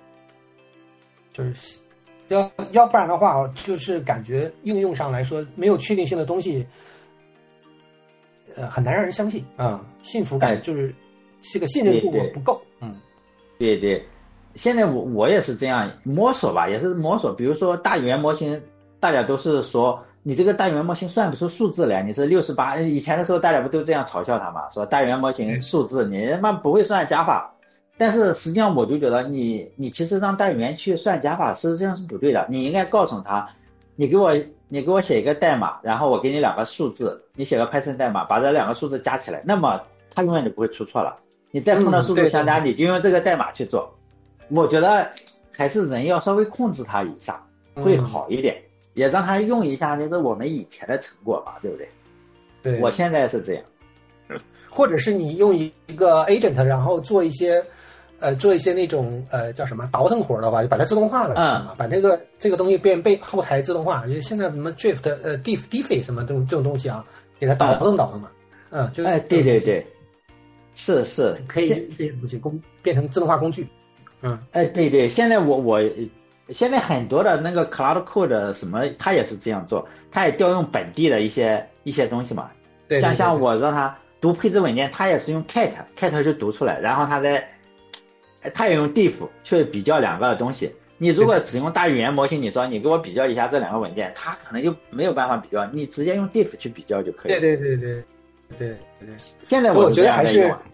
就是要要不然的话，就是感觉应用上来说没有确定性的东西，呃，很难让人相信啊、嗯，幸福感就是这个信任度不够。嗯， 对对，现在我我也是这样摸索吧，也是摸索。比如说大语言模型，大家都是说你这个大语言模型算不出数字来，你是六十八。以前的时候大家不都这样嘲笑他嘛，说大语言模型数字你他妈不会算加法。但是实际上我就觉得你你其实让大语言去算加法，实际上是不对的。你应该告诉他，你给我你给我写一个代码，然后我给你两个数字，你写个 Python 代码，把这两个数字加起来，那么它永远就不会出错了。你再碰到数字相加， 嗯、 你就用这个代码去做。我觉得还是人要稍微控制它一下会好一点，嗯、也让他用一下就是我们以前的成果嘛，对不对？ 对， 我现在是这样。 或者是你用一个 agent， 然后做一些。呃，做一些那种呃叫什么倒腾活的话，就把它自动化了， 嗯， 把这个这个东西变被后台自动化。就现在什么 drift 呃 diff diffy 什么这种这种东西啊，给它倒腾倒腾嘛，嗯，就是哎，对对对，是是， 可以这些东西工变成自动化工具，嗯， 哎，对对，现在我我现在很多的那个 cloud code 什么，它也是这样做，它也调用本地的一些一些东西嘛， 对， 像像我让它读配置文件，它也是用 cat cat 就读出来，然后它再。他也用 diff 去比较两个东西。你如果只用大语言模型，你说你给我比较一下这两个文件，他可能就没有办法比较，你直接用 diff 去比较就可以了。 对对对对对对对。 现在我觉得还是， 用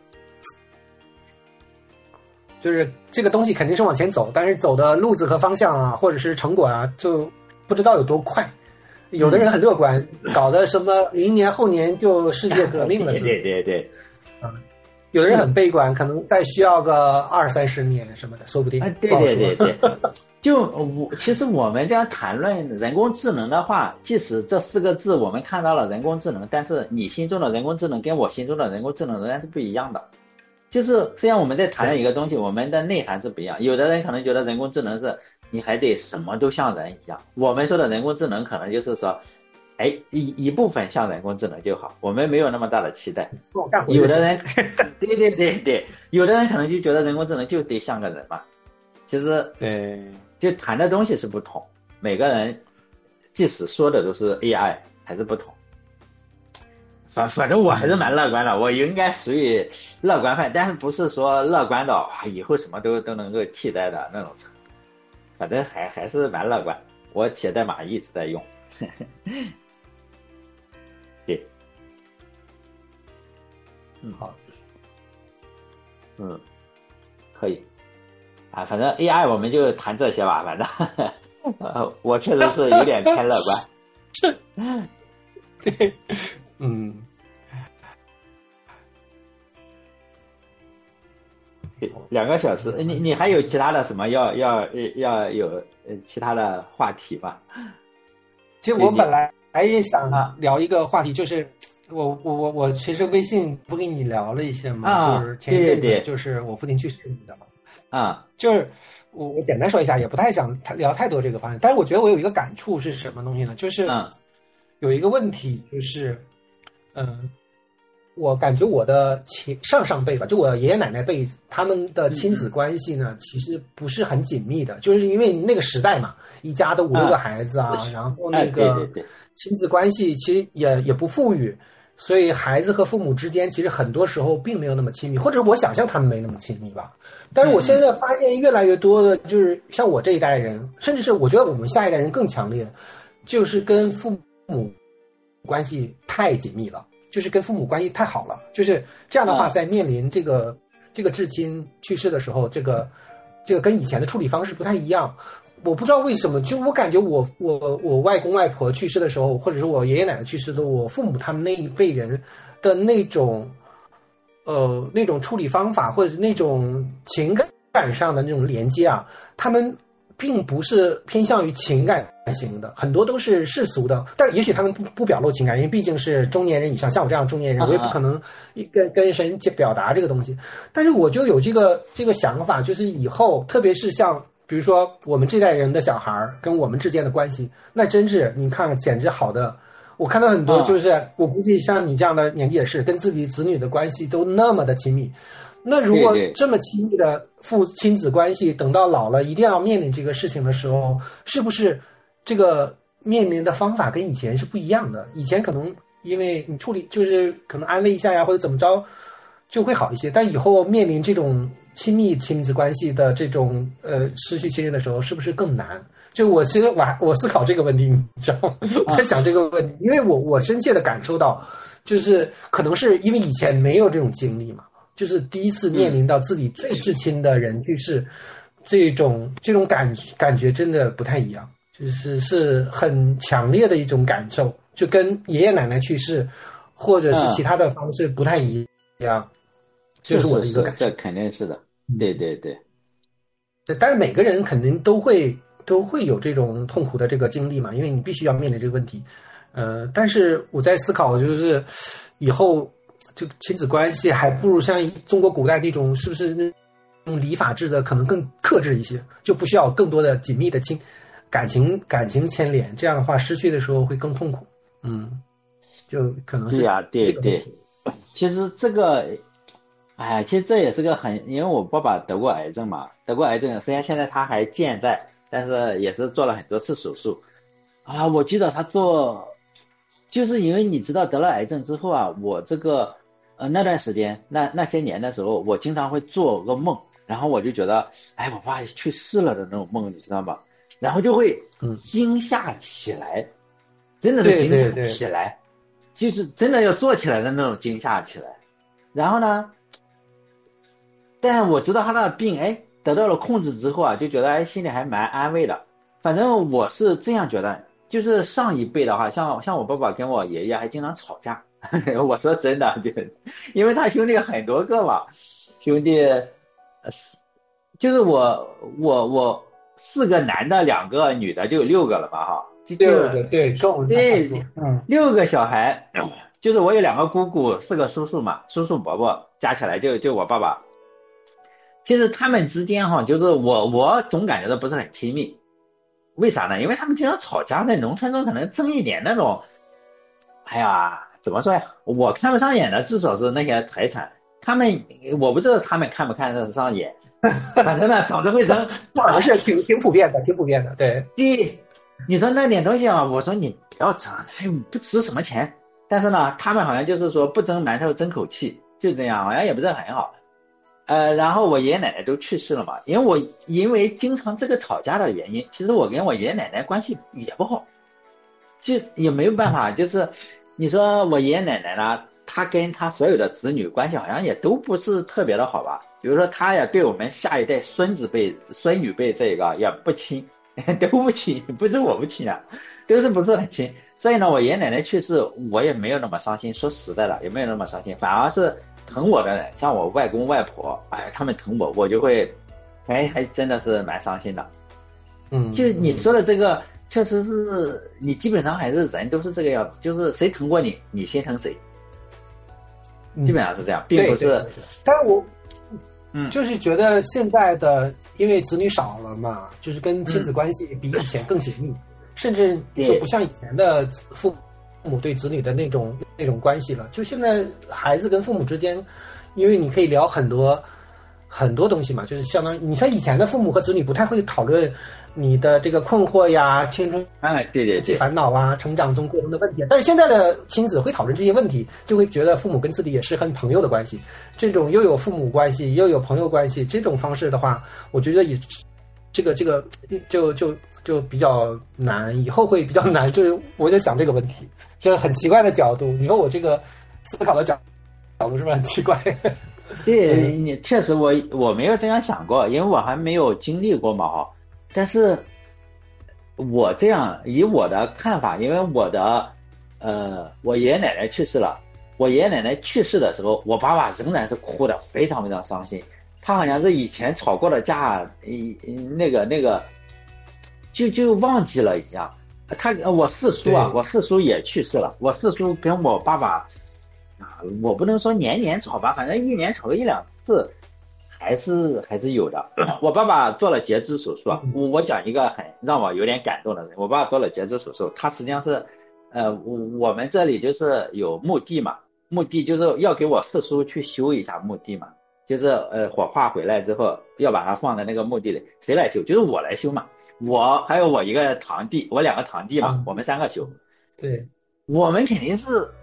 就是这个东西肯定是往前走，但是走的路子和方向啊，或者是成果啊，就不知道有多快。有的人很乐观，嗯、搞得什么明年后年就世界革命了，是吧？ 对对对， 嗯。有人很悲观，可能再需要个二三十年什么的，说不定。 啊，对对对对，就我其实我们这样谈论人工智能的话，即使这四个字我们看到了人工智能，但是你心中的人工智能跟我心中的人工智能仍然是不一样的。就是虽然我们在谈论一个东西，我们的内涵是不一样。有的人可能觉得人工智能是你还得什么都像人一样，我们说的人工智能可能就是说。哎，一一部分像人工智能就好，我们没有那么大的期待。有的人，对对对对，有的人可能就觉得人工智能就得像个人嘛。其实， 对， 就谈的东西是不同，每个人即使说的都是 A I， 还是不同。反反正我还是蛮乐观的，我应该属于乐观派，但是不是说乐观到啊以后什么都都能够替代的那种程度。反正还还是蛮乐观，我写代码一直在用。对， 嗯，好， 嗯，可以，啊，反正 A I 我们就谈这些吧，反正，呃，我确实是有点偏乐观。 对，嗯， 两个小时，你你还有其他的什么要要要有呃其他的话题吗？ 其实我本来也想聊一个话题，就是我我我我其实微信不跟你聊了一些嘛， 啊、 就是前一阵子就是我父亲去世的嘛， 啊， 就是我我简单说一下，也不太想聊太多这个方面，但是我觉得我有一个感触是什么东西呢？就是有一个问题，就是嗯、呃，我感觉我的前上上辈吧，就我爷爷奶奶辈，他们的亲子关系呢，嗯、其实不是很紧密的，就是因为那个时代嘛。一家都五六个孩子啊， 嗯、 然后那个亲子关系其实也也不富裕，所以孩子和父母之间其实很多时候并没有那么亲密，或者我想象他们没那么亲密吧。但是我现在发现越来越多的，就是像我这一代人，甚至是我觉得我们下一代人更强烈，就是跟父母关系太紧密了，就是跟父母关系太好了，就是这样的话，在面临这个、嗯、这个至亲去世的时候，这个这个跟以前的处理方式不太一样。我不知道为什么，就我感觉我我我外公外婆去世的时候，或者是我爷爷奶奶去世的，我父母他们那一辈人的那种，呃，那种处理方法，或者是那种情感上的那种连接啊，他们并不是偏向于情感型的，很多都是世俗的。但也许他们不不表露情感，因为毕竟是中年人以上，像我这样中年人，我也不可能跟跟谁表达这个东西。但是我就有这个这个想法，就是以后，特别是像。比如说我们这代人的小孩跟我们之间的关系，那真是你看简直好的，我看到很多就是、哦、我估计像你这样的年纪也是跟自己子女的关系都那么的亲密。那如果这么亲密的父亲子关系，等到老了一定要面临这个事情的时候，是不是这个面临的方法跟以前是不一样的？以前可能因为你处理就是可能安慰一下呀，或者怎么着， 就会好一些。但以后面临这种亲密亲子关系的这种呃失去亲人的时候，是不是更难？就我其实我还我思考这个问题，你知道吗？我在想这个问题，因为我我深切的感受到，就是可能是因为以前没有这种经历嘛，就是第一次面临到自己最至亲的人去世，这种这种感感觉真的不太一样，就是是很强烈的一种感受，就跟爷爷奶奶去世或者是其他的方式不太一样。这是我的一个感受。 这肯定是的，对对对。 但是每个人肯定都会都会有这种痛苦的这个经历嘛，因为你必须要面临这个问题。呃，但是我在思考，就是以后这个亲子关系还不如像中国古代那种，是不是那种礼法制的可能更克制一些，就不需要更多的紧密的亲感情感情牵连，这样的话失去的时候会更痛苦。嗯，就可能是对呀，对对。其实这个。哎，其实这也是个很，因为我爸爸得过癌症嘛，得过癌症，虽然现在他还健在，但是也是做了很多次手术啊。我记得他做，就是因为你知道得了癌症之后啊，我这个呃那段时间那那些年的时候，我经常会做个梦，然后我就觉得，哎，我爸去世了的那种梦，你知道吗？然后就会惊吓起来，嗯、真的是惊吓起来，对对对，就是真的要做起来的那种惊吓起来，然后呢？但我知道他的病，哎，得到了控制之后啊，就觉得哎，心里还蛮安慰的。反正我是这样觉得，就是上一辈的话，像像我爸爸跟我爷爷还经常吵架。我说真的，就因为他兄弟很多个嘛，兄弟，就是我我我四个男的，两个女的，就有六个了嘛，哈，就六个对， 对，嗯，六个小孩，就是我有两个姑姑，四个叔叔嘛，叔叔伯伯加起来就就我爸爸。其实他们之间哈，就是我我总感觉到不是很亲密，为啥呢？因为他们经常吵架，在农村中可能争一点那种，哎呀，怎么说呀？我看不上眼的，至少是那些财产，他们我不知道他们看不看得上眼，反正呢，总是会争， 不是挺挺普遍的，挺普遍的，对。 对，你说那点东西啊，我说你不要争，哎，不值什么钱，但是呢，他们好像就是说不争馒头争口气，就这样，好像也不是很好。呃，然后我爷爷奶奶都去世了嘛，因为我因为经常这个吵架的原因，其实我跟我爷爷奶奶关系也不好，就也没有办法，就是你说我爷爷奶奶呢，他跟他所有的子女关系好像也都不是特别的好吧，比如说他也对我们下一代孙子辈、孙女辈这个也不亲，都不亲，不是我不亲啊，都是不是很亲。所以呢，我爷爷奶奶去世，我也没有那么伤心，说实在的，也没有那么伤心，反而是疼我的人，像我外公外婆，哎，他们疼我，我就会，哎，还真的是蛮伤心的。 嗯， 就你说的这个，确实是你基本上还是人都是这个样子，就是谁疼过你，你心疼谁，基本上是这样，并不是。 对对对，但是我，嗯，就是觉得现在的，因为子女少了嘛，就是跟亲子关系比以前更紧密，嗯、甚至就不像以前的父母对子女的那种那种关系了。就现在孩子跟父母之间，因为你可以聊很多很多东西嘛，就是相当于你像以前的父母和子女不太会讨论你的这个困惑呀、青春哎，对对对， 烦恼啊、成长中过程的问题。但是现在的亲子会讨论这些问题，就会觉得父母跟自己也是很朋友的关系。这种又有父母关系又有朋友关系，这种方式的话，我觉得也这个这个就就就比较难，以后会比较难。就是我在想这个问题，这很奇怪的角度。你说我这个思考的角角度是不是很奇怪？ 对，你确实我我没有这样想过，因为我还没有经历过嘛哈。但是我这样以我的看法，因为我的呃我爷爷奶奶去世了，我爷爷奶奶去世的时候，我爸爸仍然是哭得非常非常伤心，他好像是以前吵过的架，那个那个就就忘记了一样。他我四叔啊，我四叔也去世了，我四叔跟我爸爸啊，我不能说年年吵吧，反正一年吵个一两次。还是还是有的。我爸爸做了截肢手术啊，我我讲一个很让我有点感动的人。我爸爸做了截肢手术，他实际上是，呃，我们这里就是有墓地嘛，墓地就是要给我四叔去修一下墓地嘛，就是呃火化回来之后要把它放在那个墓地里，谁来修？就是我来修嘛，我还有我一个堂弟，我两个堂弟嘛，我们三个修。 对， 我们肯定是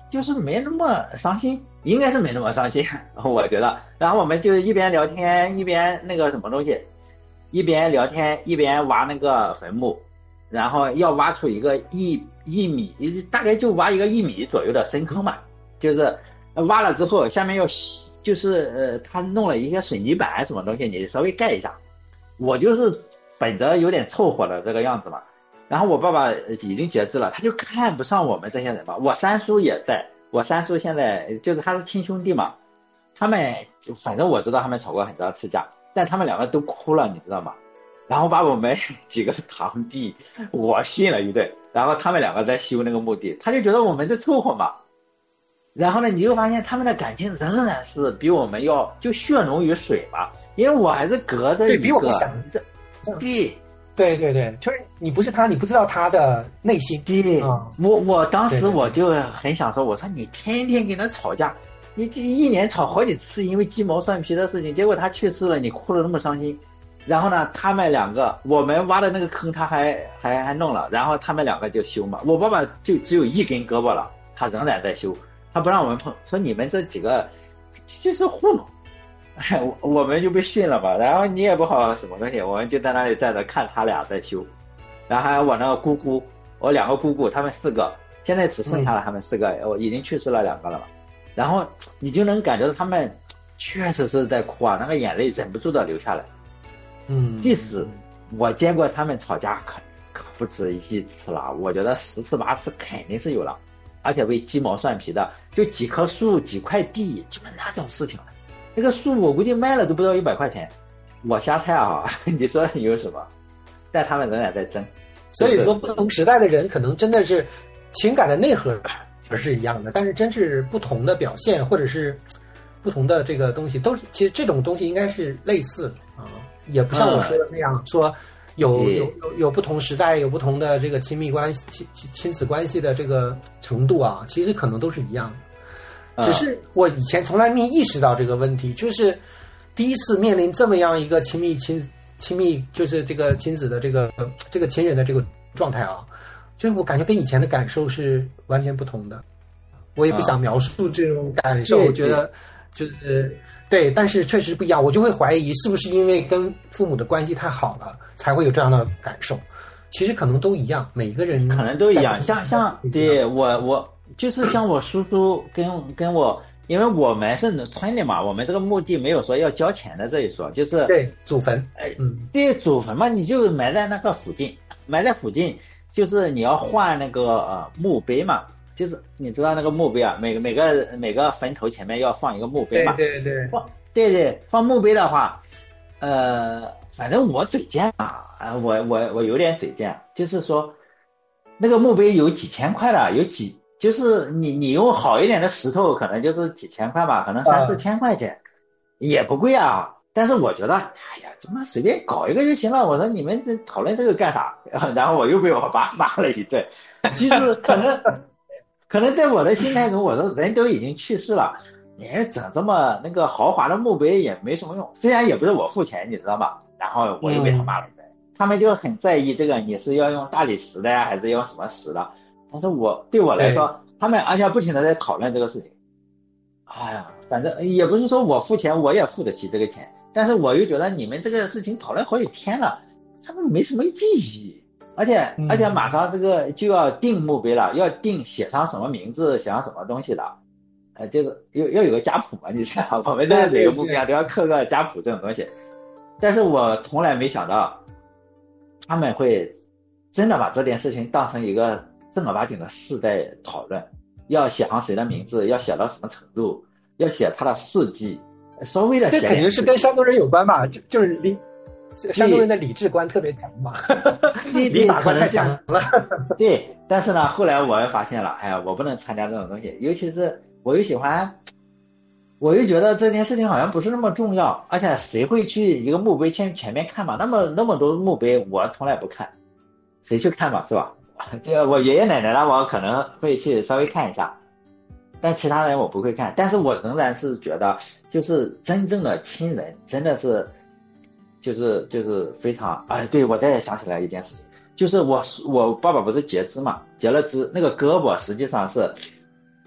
就是没那么伤心，应该是没那么伤心，我觉得。然后我们就一边聊天一边那个什么东西，一边聊天一边挖那个坟墓，然后要挖出一个一一米，大概就挖一个一米左右的深坑嘛，就是挖了之后下面要就是呃他弄了一些水泥板什么东西，你稍微盖一下。我就是本着有点凑合的这个样子嘛。然后我爸爸已经截肢了，他就看不上我们这些人嘛。我三叔也在，我三叔现在就是他是亲兄弟嘛，他们反正我知道他们吵过很多次架，但他们两个都哭了，你知道吗？然后把我们几个堂弟我训了一顿，然后他们两个在修那个墓地，他就觉得我们在凑合嘛。然后呢，你就发现他们的感情仍然是比我们要就血浓于水嘛，因为我还是隔着一个， 对，比我们想这对。 对对对，就是你不是他，你不知道他的内心。 对， 嗯、 我我当时我就很想说，我说你天天跟他吵架，你这一年吵好几次，因为鸡毛蒜皮的事情，结果他去世了，你哭得那么伤心。然后呢，他们两个，我们挖的那个坑他还还还弄了，然后他们两个就修嘛。我爸爸就只有一根胳膊了，他仍然在修，他不让我们碰，说你们这几个就是糊弄。我们就被训了吧，然后你也不好什么东西，我们就在那里站着看他俩在修。然后还有我那个姑姑，我两个姑姑，他们四个，现在只剩下了他们四个，我已经去世了两个了嘛。然后你就能感觉到他们确实是在哭啊，那个眼泪忍不住的流下来。 嗯， 即使我见过他们吵架，可可不止一次了，我觉得十次八次肯定是有了，而且为鸡毛蒜皮的，就几棵树几块地，就那种事情。那个树我估计卖了都不到一百块钱，我瞎猜啊，你说有什么？但他们仍然在争。 所以说，不同时代的人可能真的是情感的内核是一样的，但是真是不同的表现，或者是不同的这个东西，都是其实这种东西应该是类似的啊，也不像我说的那样、嗯、说有有有有不同时代有不同的这个亲密关系亲亲子关系的这个程度啊，其实可能都是一样的。只是我以前从来没意识到这个问题，就是第一次面临这么样一个亲密亲亲密，就是这个亲子的这个这个亲人的这个状态啊，就是我感觉跟以前的感受是完全不同的。我也不想描述这种感受，我觉得就是对，但是确实不一样。我就会怀疑是不是因为跟父母的关系太好了，才会有这样的感受。其实可能都一样，每个人可能都一样。像像对我我。就是像我叔叔跟跟我，因为我们是村里嘛，我们这个墓地没有说要交钱的这一说，就是对祖坟， 哎，对祖坟嘛，你就埋在那个附近，埋在附近，就是你要换那个呃墓碑嘛，就是你知道那个墓碑啊，每个每个每个坟头前面要放一个墓碑嘛， 对对对， 放对对放墓碑的话，呃，反正我嘴贱啊，啊，我我我有点嘴贱，就是说那个墓碑有几千块的，有几。就是你你用好一点的石头可能就是几千块吧，可能三四千块钱、啊、也不贵啊。但是我觉得哎呀怎么随便搞一个就行了，我说你们这讨论这个干啥？然后我又被我爸骂了一顿。其实可能可能在我的心态中，我说人都已经去世了，你整这么那个豪华的墓碑也没什么用，虽然也不是我付钱你知道吗？然后我又被他骂了一顿、嗯、他们就很在意这个你是要用大理石的呀还是用什么石的，但是我对我来说，他们而且不停的在讨论这个事情。哎呀，反正也不是说我付钱我也付得起这个钱，但是我又觉得你们这个事情讨论好几天了，他们没什么意义。而且、嗯、而且马上这个就要定墓碑了，要定写上什么名字，写上什么东西的，呃，就是要要有个家谱嘛，你知道，我们在每个墓碑上都要刻个家谱这种东西。但是我从来没想到，他们会真的把这件事情当成一个正儿八经的事在讨论，要写上谁的名字，要写到什么程度，要写他的事迹，稍微的写。 这肯定是跟山东人有关吧？就就是理山东人的理智观特别强嘛，理法观太强了。 对，但是呢，后来我又发现了，哎呀，我不能参加这种东西，尤其是我又喜欢，我又觉得这件事情好像不是那么重要，而且谁会去一个墓碑前前面看嘛？那么那么多墓碑，我从来不看，谁去看嘛，是吧？这个我爷爷奶奶呢，我可能会去稍微看一下，但其他人我不会看。但是我仍然是觉得，就是真正的亲人，真的是，就是就是非常哎，对我再也想起来一件事情，就是我我爸爸不是截肢嘛，截了肢，那个胳膊实际上是，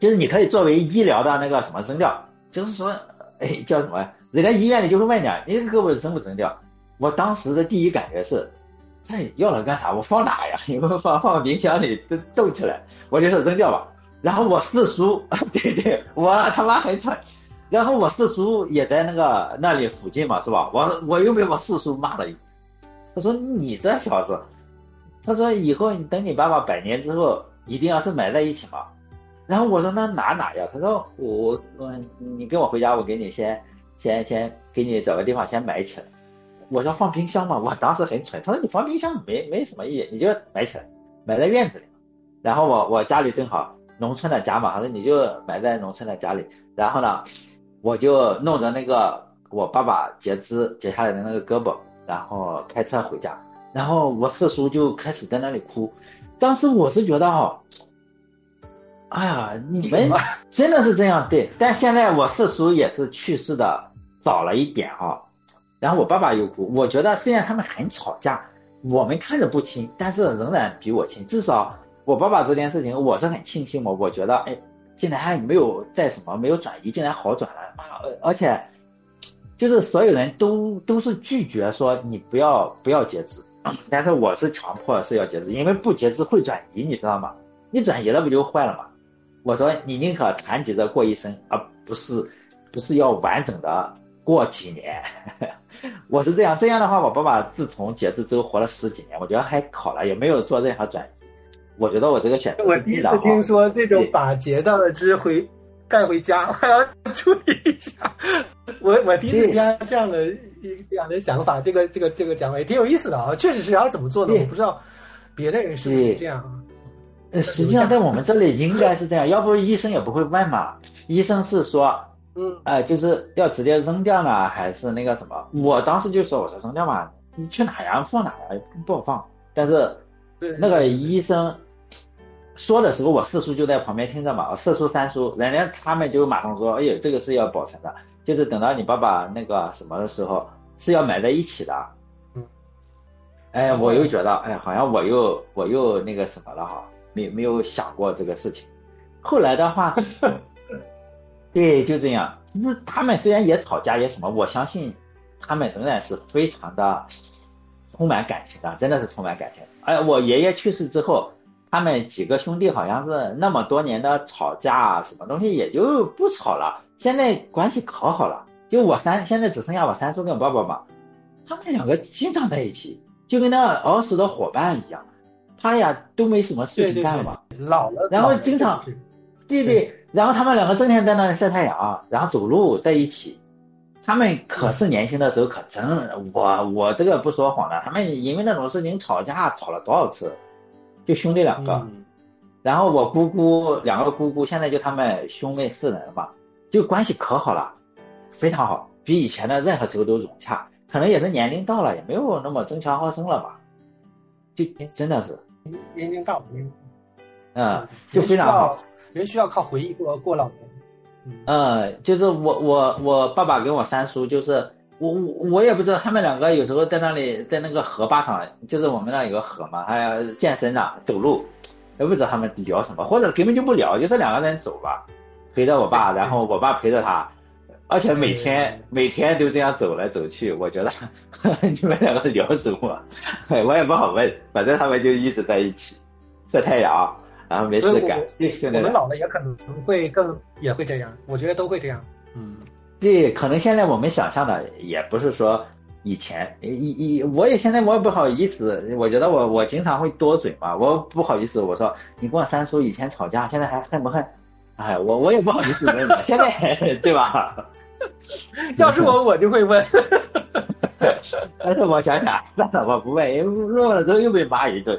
就是你可以作为医疗的那个什么扔掉，就是说，哎，叫什么？人家医院里就会问你，你这个胳膊扔不扔掉？我当时的第一感觉是，这要了干啥？我放哪呀？你们放放冰箱里都冻起来，我就说扔掉吧。然后我四叔，对对，我他妈很蠢。然后我四叔也在那个那里附近嘛，是吧？我我又被我四叔骂了一，他说你这小子，他说以后你等你爸爸百年之后，一定要是埋在一起嘛。然后我说那哪哪呀？他说我我你跟我回家，我给你先先先给你找个地方先埋起来。我说放冰箱嘛，我当时很蠢。他说你放冰箱没没什么意义，你就埋起来，埋在院子里。然后我我家里正好农村的家嘛，他说你就埋在农村的家里。然后呢，我就弄着那个我爸爸截肢截下来的那个胳膊，然后开车回家。然后我四叔就开始在那里哭。当时我是觉得哈，哎呀，你们真的是这样对。但现在我四叔也是去世的早了一点哈。然后我爸爸又哭，我觉得虽然他们很吵架，我们看着不亲，但是仍然比我亲。至少我爸爸这件事情，我是很庆幸嘛。我觉得，哎，竟然还没有在什么没有转移，竟然好转了啊！而且，就是所有人都都是拒绝说你不要不要截肢，但是我是强迫是要截肢，因为不截肢会转移，你知道吗？你转移了不就坏了吗？我说你宁可残疾着过一生，而不是不是要完整的过几年。我是这样，这样的话，我爸爸自从截肢之后活了十几年，我觉得还好了，也没有做任何转移。我觉得我这个选择我第一次听说这种把截到的肢回带回家，还要处理一下。我我第一次听这样的这样的想法，这个这个这个讲法也挺有意思的啊。确实是要怎么做呢？我不知道别的人是不是这样啊。 实际上在我们这里应该是这样，要不医生也不会问嘛。医生是说。 嗯， 哎、呃，就是要直接扔掉呢，还是那个什么？我当时就说，我说扔掉嘛，你去哪呀？放哪呀？不好放。但是那个医生说的时候，我四叔就在旁边听着嘛。我四叔、三叔，人家他们就马上说，哎呦，这个是要保存的，就是等到你爸爸那个什么的时候是要埋在一起的。 嗯， 哎，我又觉得，哎，好像我又我又那个什么了哈，没没有想过这个事情。后来的话。对，就这样。他们虽然也吵架也什么，我相信他们仍然是非常的充满感情的，真的是充满感情。哎，我爷爷去世之后，他们几个兄弟好像是那么多年的吵架啊，什么东西也就不吵了，现在关系可好了。就我三，现在只剩下我三叔跟我爸爸嘛，他们两个经常在一起，就跟那儿时的伙伴一样。他呀都没什么事情干了嘛， 对对对老了， 然后经常，对对。然后他们两个整天在那里晒太阳，然后走路在一起。他们可是年轻的时候可真，我我这个不说谎了，他们因为那种事情吵架吵了多少次，就兄弟两个。嗯、然后我姑姑两个姑姑现在就他们兄妹四人嘛，就关系可好了，非常好，比以前的任何时候都融洽。可能也是年龄到了，也没有那么争强好胜了吧，就真的是年龄到了， 嗯，就非常好。 人需要靠回忆过过老年。 嗯，嗯，就是我我我爸爸跟我三叔，就是我我我也不知道他们两个有时候在那里在那个河坝上，就是我们那有个河嘛，还要健身呐，走路，也不知道他们聊什么，或者根本就不聊，就是两个人走吧，陪着我爸，然后我爸陪着他，而且每天每天都这样走来走去，我觉得呵呵你们两个聊什么，我也不好问，反正他们就一直在一起晒太阳。然后没事干， 我们老了也可能会更也会这样，我觉得都会这样。嗯， 对，可能现在我们想象的也不是说以前，一一我也现在我也不好意思，我觉得我我经常会多嘴嘛，我不好意思，我说你跟我三叔以前吵架，现在还恨不恨？哎，我我也不好意思问你，现在对吧？ 要是我我就会问， 但是我想想，算了，我不问，因为问了之后又被骂一顿。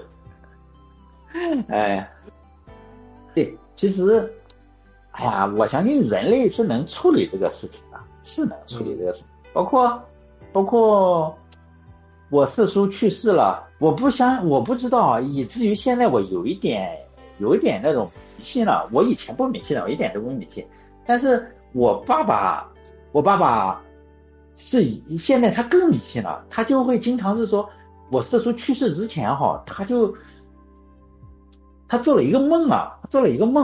哎。对，其实，哎呀，我相信人类是能处理这个事情的，是能处理这个事情。包括，包括我四叔去世了，我不相，我不知道啊，以至于现在我有一点，有一点那种迷信了。我以前不迷信的，我一点都不迷信。但是我爸爸，我爸爸是现在他更迷信了，他就会经常是说，我四叔去世之前哈，他就。他做了一个梦啊，做了一个梦，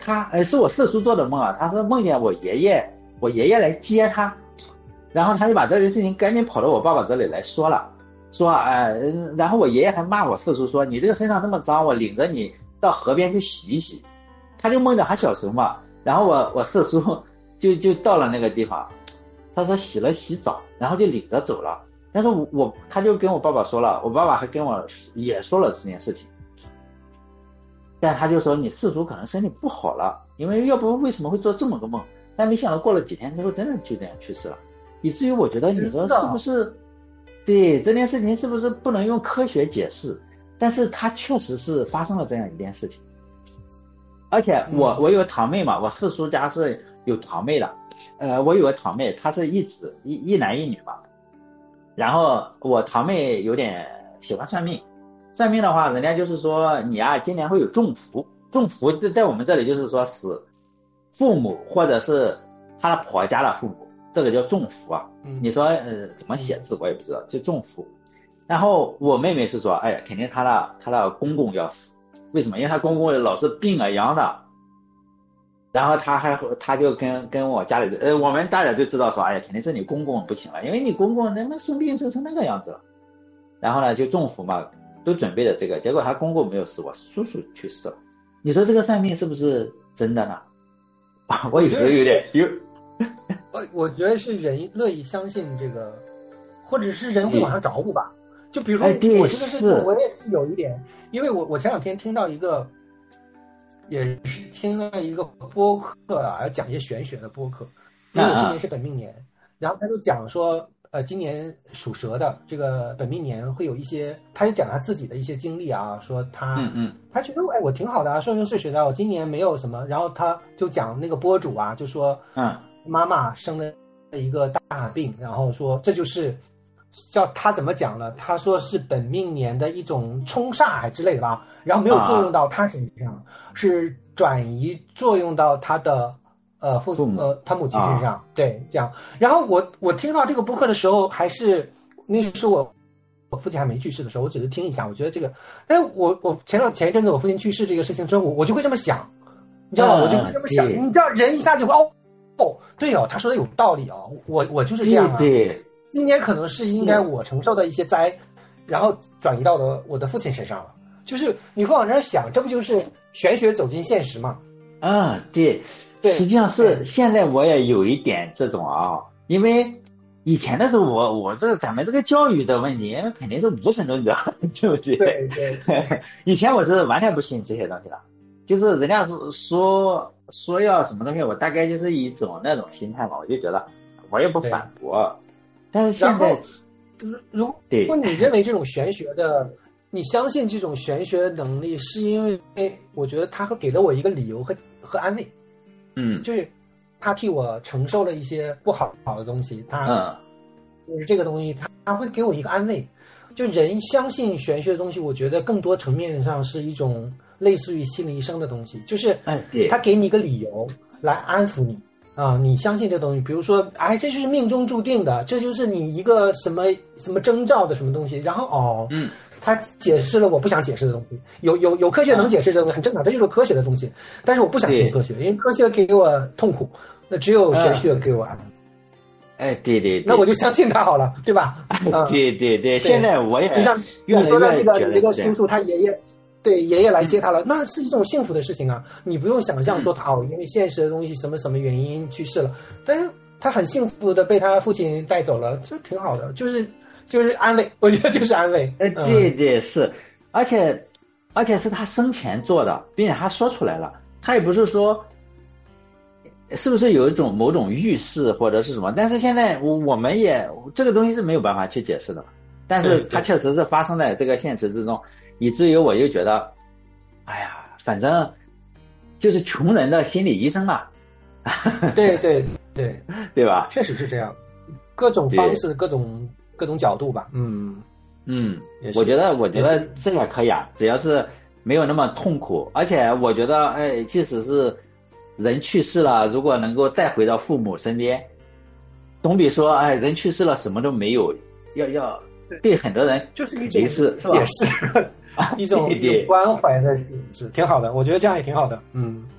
他呃是我四叔做的梦啊，他是梦见我爷爷，我爷爷来接他，然后他就把这件事情赶紧跑到我爸爸这里来说了，说呃，然后我爷爷还骂我四叔说你这个身上那么脏，我领着你到河边去洗一洗。他就梦着还小时候嘛，然后我我四叔就就到了那个地方，他说洗了洗澡，然后就领着走了。但是我我他就跟我爸爸说了，我爸爸还跟我也说了这件事情，但他就说你四叔可能身体不好了，因为要不为什么会做这么个梦？但没想到过了几天之后，真的就这样去世了，以至于我觉得你说是不是？对这件事情是不是不能用科学解释？但是它确实是发生了这样一件事情。而且我我有个堂妹嘛，我四叔家是有堂妹的，呃，我有个堂妹，她是一子一一男一女嘛。然后我堂妹有点喜欢算命，算命的话，人家就是说你啊，今年会有重福，重福就在我们这里就是说死父母或者是她的婆家的父母，这个叫重福啊。你说呃怎么写字我也不知道，就重福。然后我妹妹是说，哎，肯定她的她的公公要死。为什么？因为他公公老是病啊秧的，然后他还他就跟跟我家里呃我们大家就知道说，哎呀，肯定是你公公不行了，因为你公公他妈生病生成那个样子了。然后呢就中伏嘛，都准备了这个，结果他公公没有死，我叔叔去世了。你说这个算命是不是真的呢？我有时候有点有， 我我觉得是人乐意相信这个，或者是人会往上找补吧。就比如说我这个事情，我也是有一点，因为我我前两天听到一个，也是听了一个播客啊，讲一些玄学的播客，因为我今年是本命年，然后他就讲说，呃，今年属蛇的这个本命年会有一些，他就讲他自己的一些经历啊，说他， 嗯嗯， 他觉得哎我挺好的啊，顺顺遂遂的，我今年没有什么，然后他就讲那个播主啊，就说， 嗯， 妈妈生了一个大病，然后说这就是。叫他怎么讲呢？他说是本命年的一种冲煞还之类的吧，然后没有作用到他身上，啊、是转移作用到他的呃父呃他母亲身上，啊、对，这样。然后我我听到这个播客的时候，还是那时候我我父亲还没去世的时候，我只是听一下，我觉得这个，哎，我我前段前一阵子我父亲去世这个事情之后，我我就会这么想，你知道吗？啊、我就会这么想，你知道人一下就会哦哦，对哦，他说的有道理哦，我我就是这样啊。 对对今年可能是应该我承受的一些灾，然后转移到了我的父亲身上了。就是你会往这儿想，这不就是玄学走进现实吗？ 嗯，对， 对， 实际上是现在我也有一点这种啊，因为以前的时候我我这个咱们这个教育的问题，因为肯定是无神论者，对不对？ 对对对。 以前我是完全不信这些东西的，就是人家说说说要什么东西，我大概就是一种那种心态嘛，我就觉得我也不反驳。但是现在， 如果你认为这种玄学的，你相信这种玄学的能力，是因为我觉得他会给了我一个理由和和安慰， 嗯， 就是他替我承受了一些不好好的东西，他， 嗯， 就是这个东西，他他会给我一个安慰。就人相信玄学的东西，我觉得更多层面上是一种类似于心理医生的东西，就是他给你一个理由来安抚你。啊，你相信这东西，比如说，哎，这就是命中注定的，这就是你一个什么什么征兆的什么东西，然后哦， 嗯， 他解释了我不想解释的东西，有有有科学能解释这东西很正常，这就是科学的东西，但是我不想听科学，因为科学给我痛苦，那只有玄学给我安慰。 哎，对对对， 那我就相信他好了，对吧？ 嗯、对对对，现在我也就像你说的那个那个叔叔他爷爷。对，爷爷来接他了，嗯、那是一种幸福的事情啊！你不用想象说他哦，因为现实的东西什么什么原因去世了，但是他很幸福的被他父亲带走了，这挺好的，就是就是安慰，我觉得就是安慰。 呃，对对是，而且而且是他生前做的，并且他说出来了，他也不是说是不是有一种某种预示或者是什么，但是现在我我们也这个东西是没有办法去解释的，但是它确实是发生在这个现实之中。以至于我就觉得，哎呀，反正就是穷人的心理医生嘛。 对对对， 对吧？ 确实是这样，各种方式、各种各种角度吧。嗯嗯，我觉得我觉得这个可以啊，只要是没有那么痛苦，而且我觉得，哎，即使是人去世了，如果能够再回到父母身边，总比说，哎，人去世了什么都没有，要要对很多人就是一种解释。一种一种关怀的是挺好的，我觉得这样也挺好的。嗯，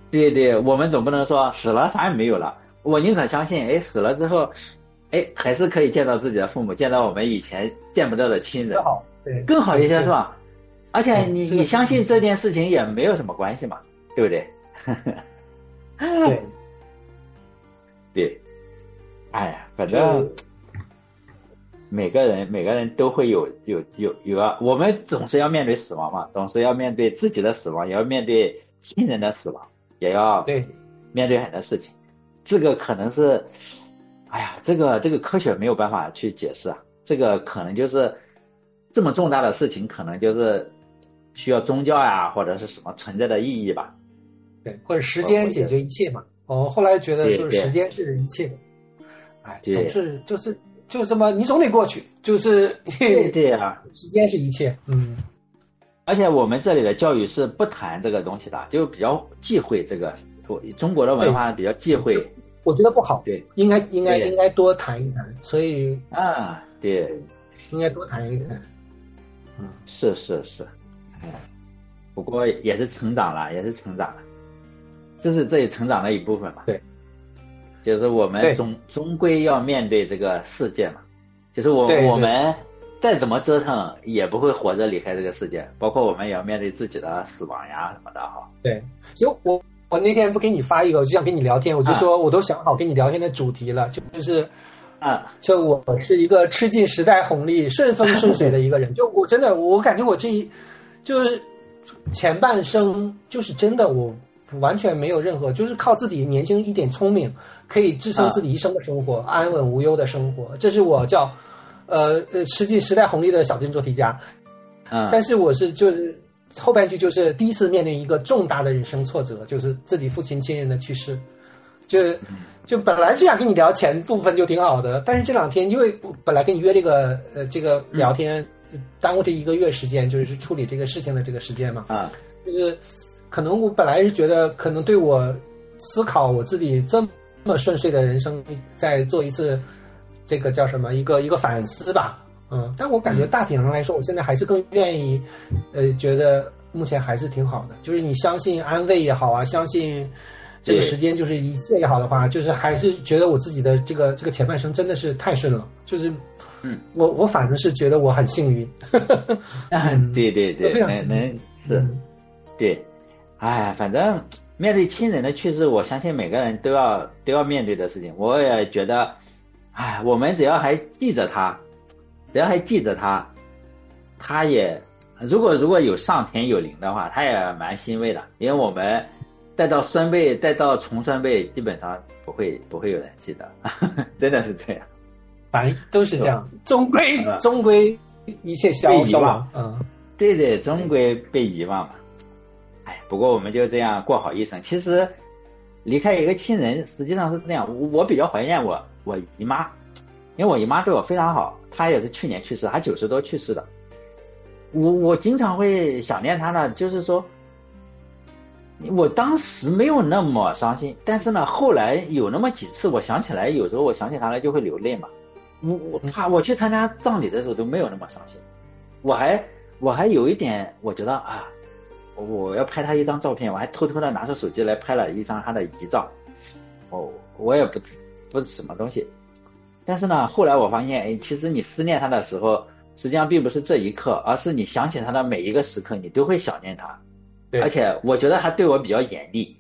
对对，我们总不能说死了啥也没有了，我宁可相信，哎，死了之后，哎，还是可以见到自己的父母，见到我们以前见不到的亲人， 更好，对， 更好一些是吧？而且你、 嗯、 你相信这件事情也没有什么关系嘛，对不对？ 对， 对，哎呀，反正每个人每个人都会有有有有啊，我们总是要面对死亡嘛，总是要面对自己的死亡，也要面对亲人的死亡，也要对面对很多事情。这个可能是，哎呀，这个这个科学没有办法去解释啊，这个可能就是这么重大的事情，可能就是需要宗教呀、啊、或者是什么存在的意义吧。 对，或者时间解决一切嘛。我后来觉得就是时间是一切，哎，总是就是就这么，你总得过去，就是对对啊， 时间是一切，嗯。 而且我们这里的教育是不谈这个东西的，就比较忌讳这个。中国的文化比较忌讳， 我觉得不好。 对， 应该应该应该多谈一谈。所以啊，对， 应该多谈一谈。 嗯，是是是，哎，不过也是成长了，也是成长了，这是这也成长的一部分嘛。 对， 就是我们终终归要面对这个世界嘛，就是我对对我们再怎么折腾也不会活着离开这个世界，包括我们也要面对自己的死亡呀什么的哈。 对，其实我我那天不给你发一个，我就想跟你聊天，我就说我都想好跟你聊天的主题了，就是啊， 就我是一个吃尽时代红利、顺风顺水的一个人，就我真的我感觉我这一就是前半生就是真的我完全没有任何，就是靠自己年轻一点聪明可以支撑自己一生的生活，啊、安稳无忧的生活，这是我叫呃呃吃尽时代红利的小镇做题家。 嗯， 但是我是就是后半句就是第一次面临一个重大的人生挫折，就是自己父亲亲人的去世。就就本来是想跟你聊前部分就挺好的，但是这两天因为本来跟你约这个呃这个聊天，嗯、耽误这一个月时间，就是处理这个事情的这个时间嘛。 啊， 就是可能我本来是觉得可能对我思考我自己这么顺遂的人生再做一次这个叫什么一个一个反思吧。嗯，但我感觉大体上来说，我现在还是更愿意，呃，觉得目前还是挺好的。就是你相信安慰也好啊，相信这个时间就是一切也好的话，就是还是觉得我自己的这个这个前半生真的是太顺了。就是， 嗯， 我我反正是觉得我很幸运。 嗯，对对对，能能是， 嗯、 对，哎，反正面对亲人的去世，我相信每个人都要都要面对的事情。我也觉得，哎，我们只要还记着他。只要还记着他，他也如果如果有上天有灵的话，他也蛮欣慰的，因为我们再到孙辈再到重孙辈，基本上不会不会有人记得，真的是这样， 反正都是这样，终归终归一切消被遗忘，嗯， 对对，终归被遗忘嘛。哎，不过我们就这样过好一生。其实离开一个亲人，实际上是这样，我比较怀念我我姨妈。因为我姨妈对我非常好，她也是去年去世，她九十多去世的。我我经常会想念她呢，就是说，我当时没有那么伤心，但是呢，后来有那么几次，我想起来，有时候我想起她来就会流泪嘛。我我她我去参加葬礼的时候都没有那么伤心，我还我还有一点，我觉得啊，我要拍她一张照片，我还偷偷的拿出手机来拍了一张她的遗照。哦，我也不不是什么东西。但是呢，后来我发现，哎，其实你思念他的时候，实际上并不是这一刻，而是你想起他的每一个时刻，你都会想念他。 对， 而且我觉得他对我比较严厉。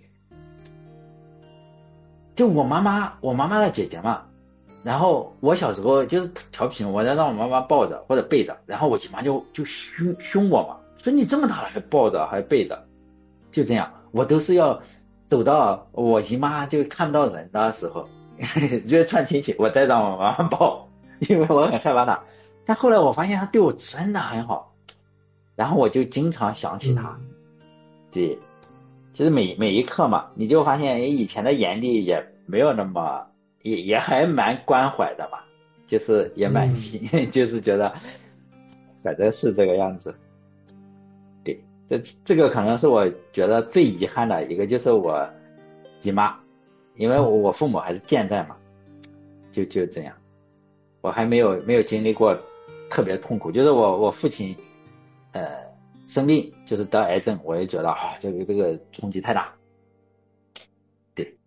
就我妈妈，我妈妈的姐姐嘛，然后我小时候就是调皮，我在让我妈妈抱着或者背着，然后我姨妈就就凶凶我嘛，说你这么大了还抱着还背着，就这样，我都是要走到我姨妈就看不到人的时候。觉得串亲戚，我带上我妈妈抱，因为我很害怕他。但后来我发现他对我真的很好，然后我就经常想起他。嗯、对，其实每每一刻嘛，你就发现以前的严厉也没有那么，也也还蛮关怀的嘛，就是也蛮心，嗯、就是觉得，反正是这个样子。对，这这个可能是我觉得最遗憾的一个，就是我姨妈。因为我父母还是健在嘛，就就这样，我还没有没有经历过特别痛苦。就是我我父亲，呃，生病就是得癌症，我也觉得啊，这个这个冲击太大。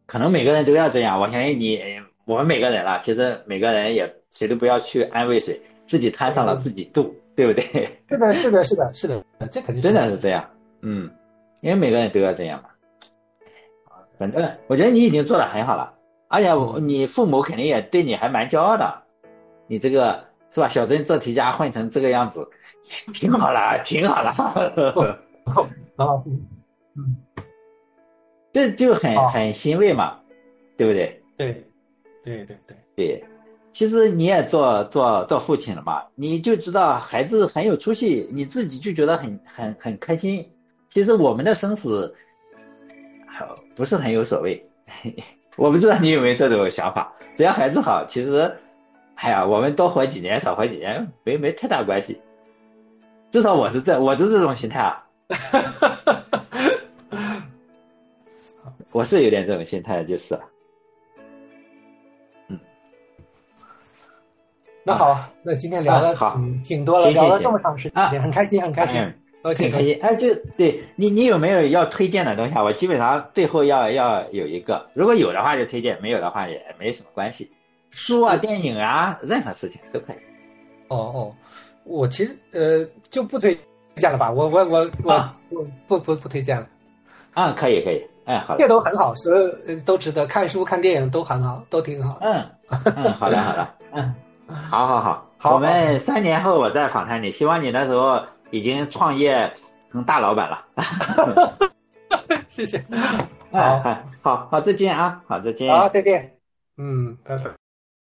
可能每个人都要这样。我相信你，我们每个人啦，其实每个人也谁都不要去安慰谁，自己摊上了自己度，对不对？ 是的，是的，是的，是的，这肯定是真的是这样。嗯，因为每个人都要这样嘛。反正我觉得你已经做得很好了，而且你父母肯定也对你还蛮骄傲的。你这个是吧？小镇做题家混成这个样子，挺好了，挺好了。 啊，嗯， 这就很很欣慰嘛，对不对？ 对，对对对对，其实你也做做做父亲了嘛，你就知道孩子很有出息，你自己就觉得很很很开心。其实我们的生死不是很有所谓，我不知道你有没有这种想法。只要孩子好，其实，哎呀，我们多活几年少活几年没没太大关系。至少我是这我是这种心态啊，我是有点这种心态，就是了。嗯， 那好，那今天聊的、 啊、好、 嗯、挺多了， 行行聊了这么长时间， 啊、 很开心，很开心， 嗯高兴， 很开心。哎，就对你，你有没有要推荐的东西啊？我基本上最后要要有一个，如果有的话就推荐，没有的话也没什么关系。书啊、电影啊，任何事情都可以。 哦哦，我其实呃就不推荐了吧，我我我我、啊、我不不不推荐了。 啊，可以可以，哎，好的， 这都很好，所有都值得，看书看电影都很好，都挺好。 嗯嗯，好的好的，嗯，好好好， 好， 我们三年后我再访谈你，希望你那时候已经创业成大老板了。 谢谢。 好，好好好，再见啊，好再见。 好，再见。嗯，拜拜。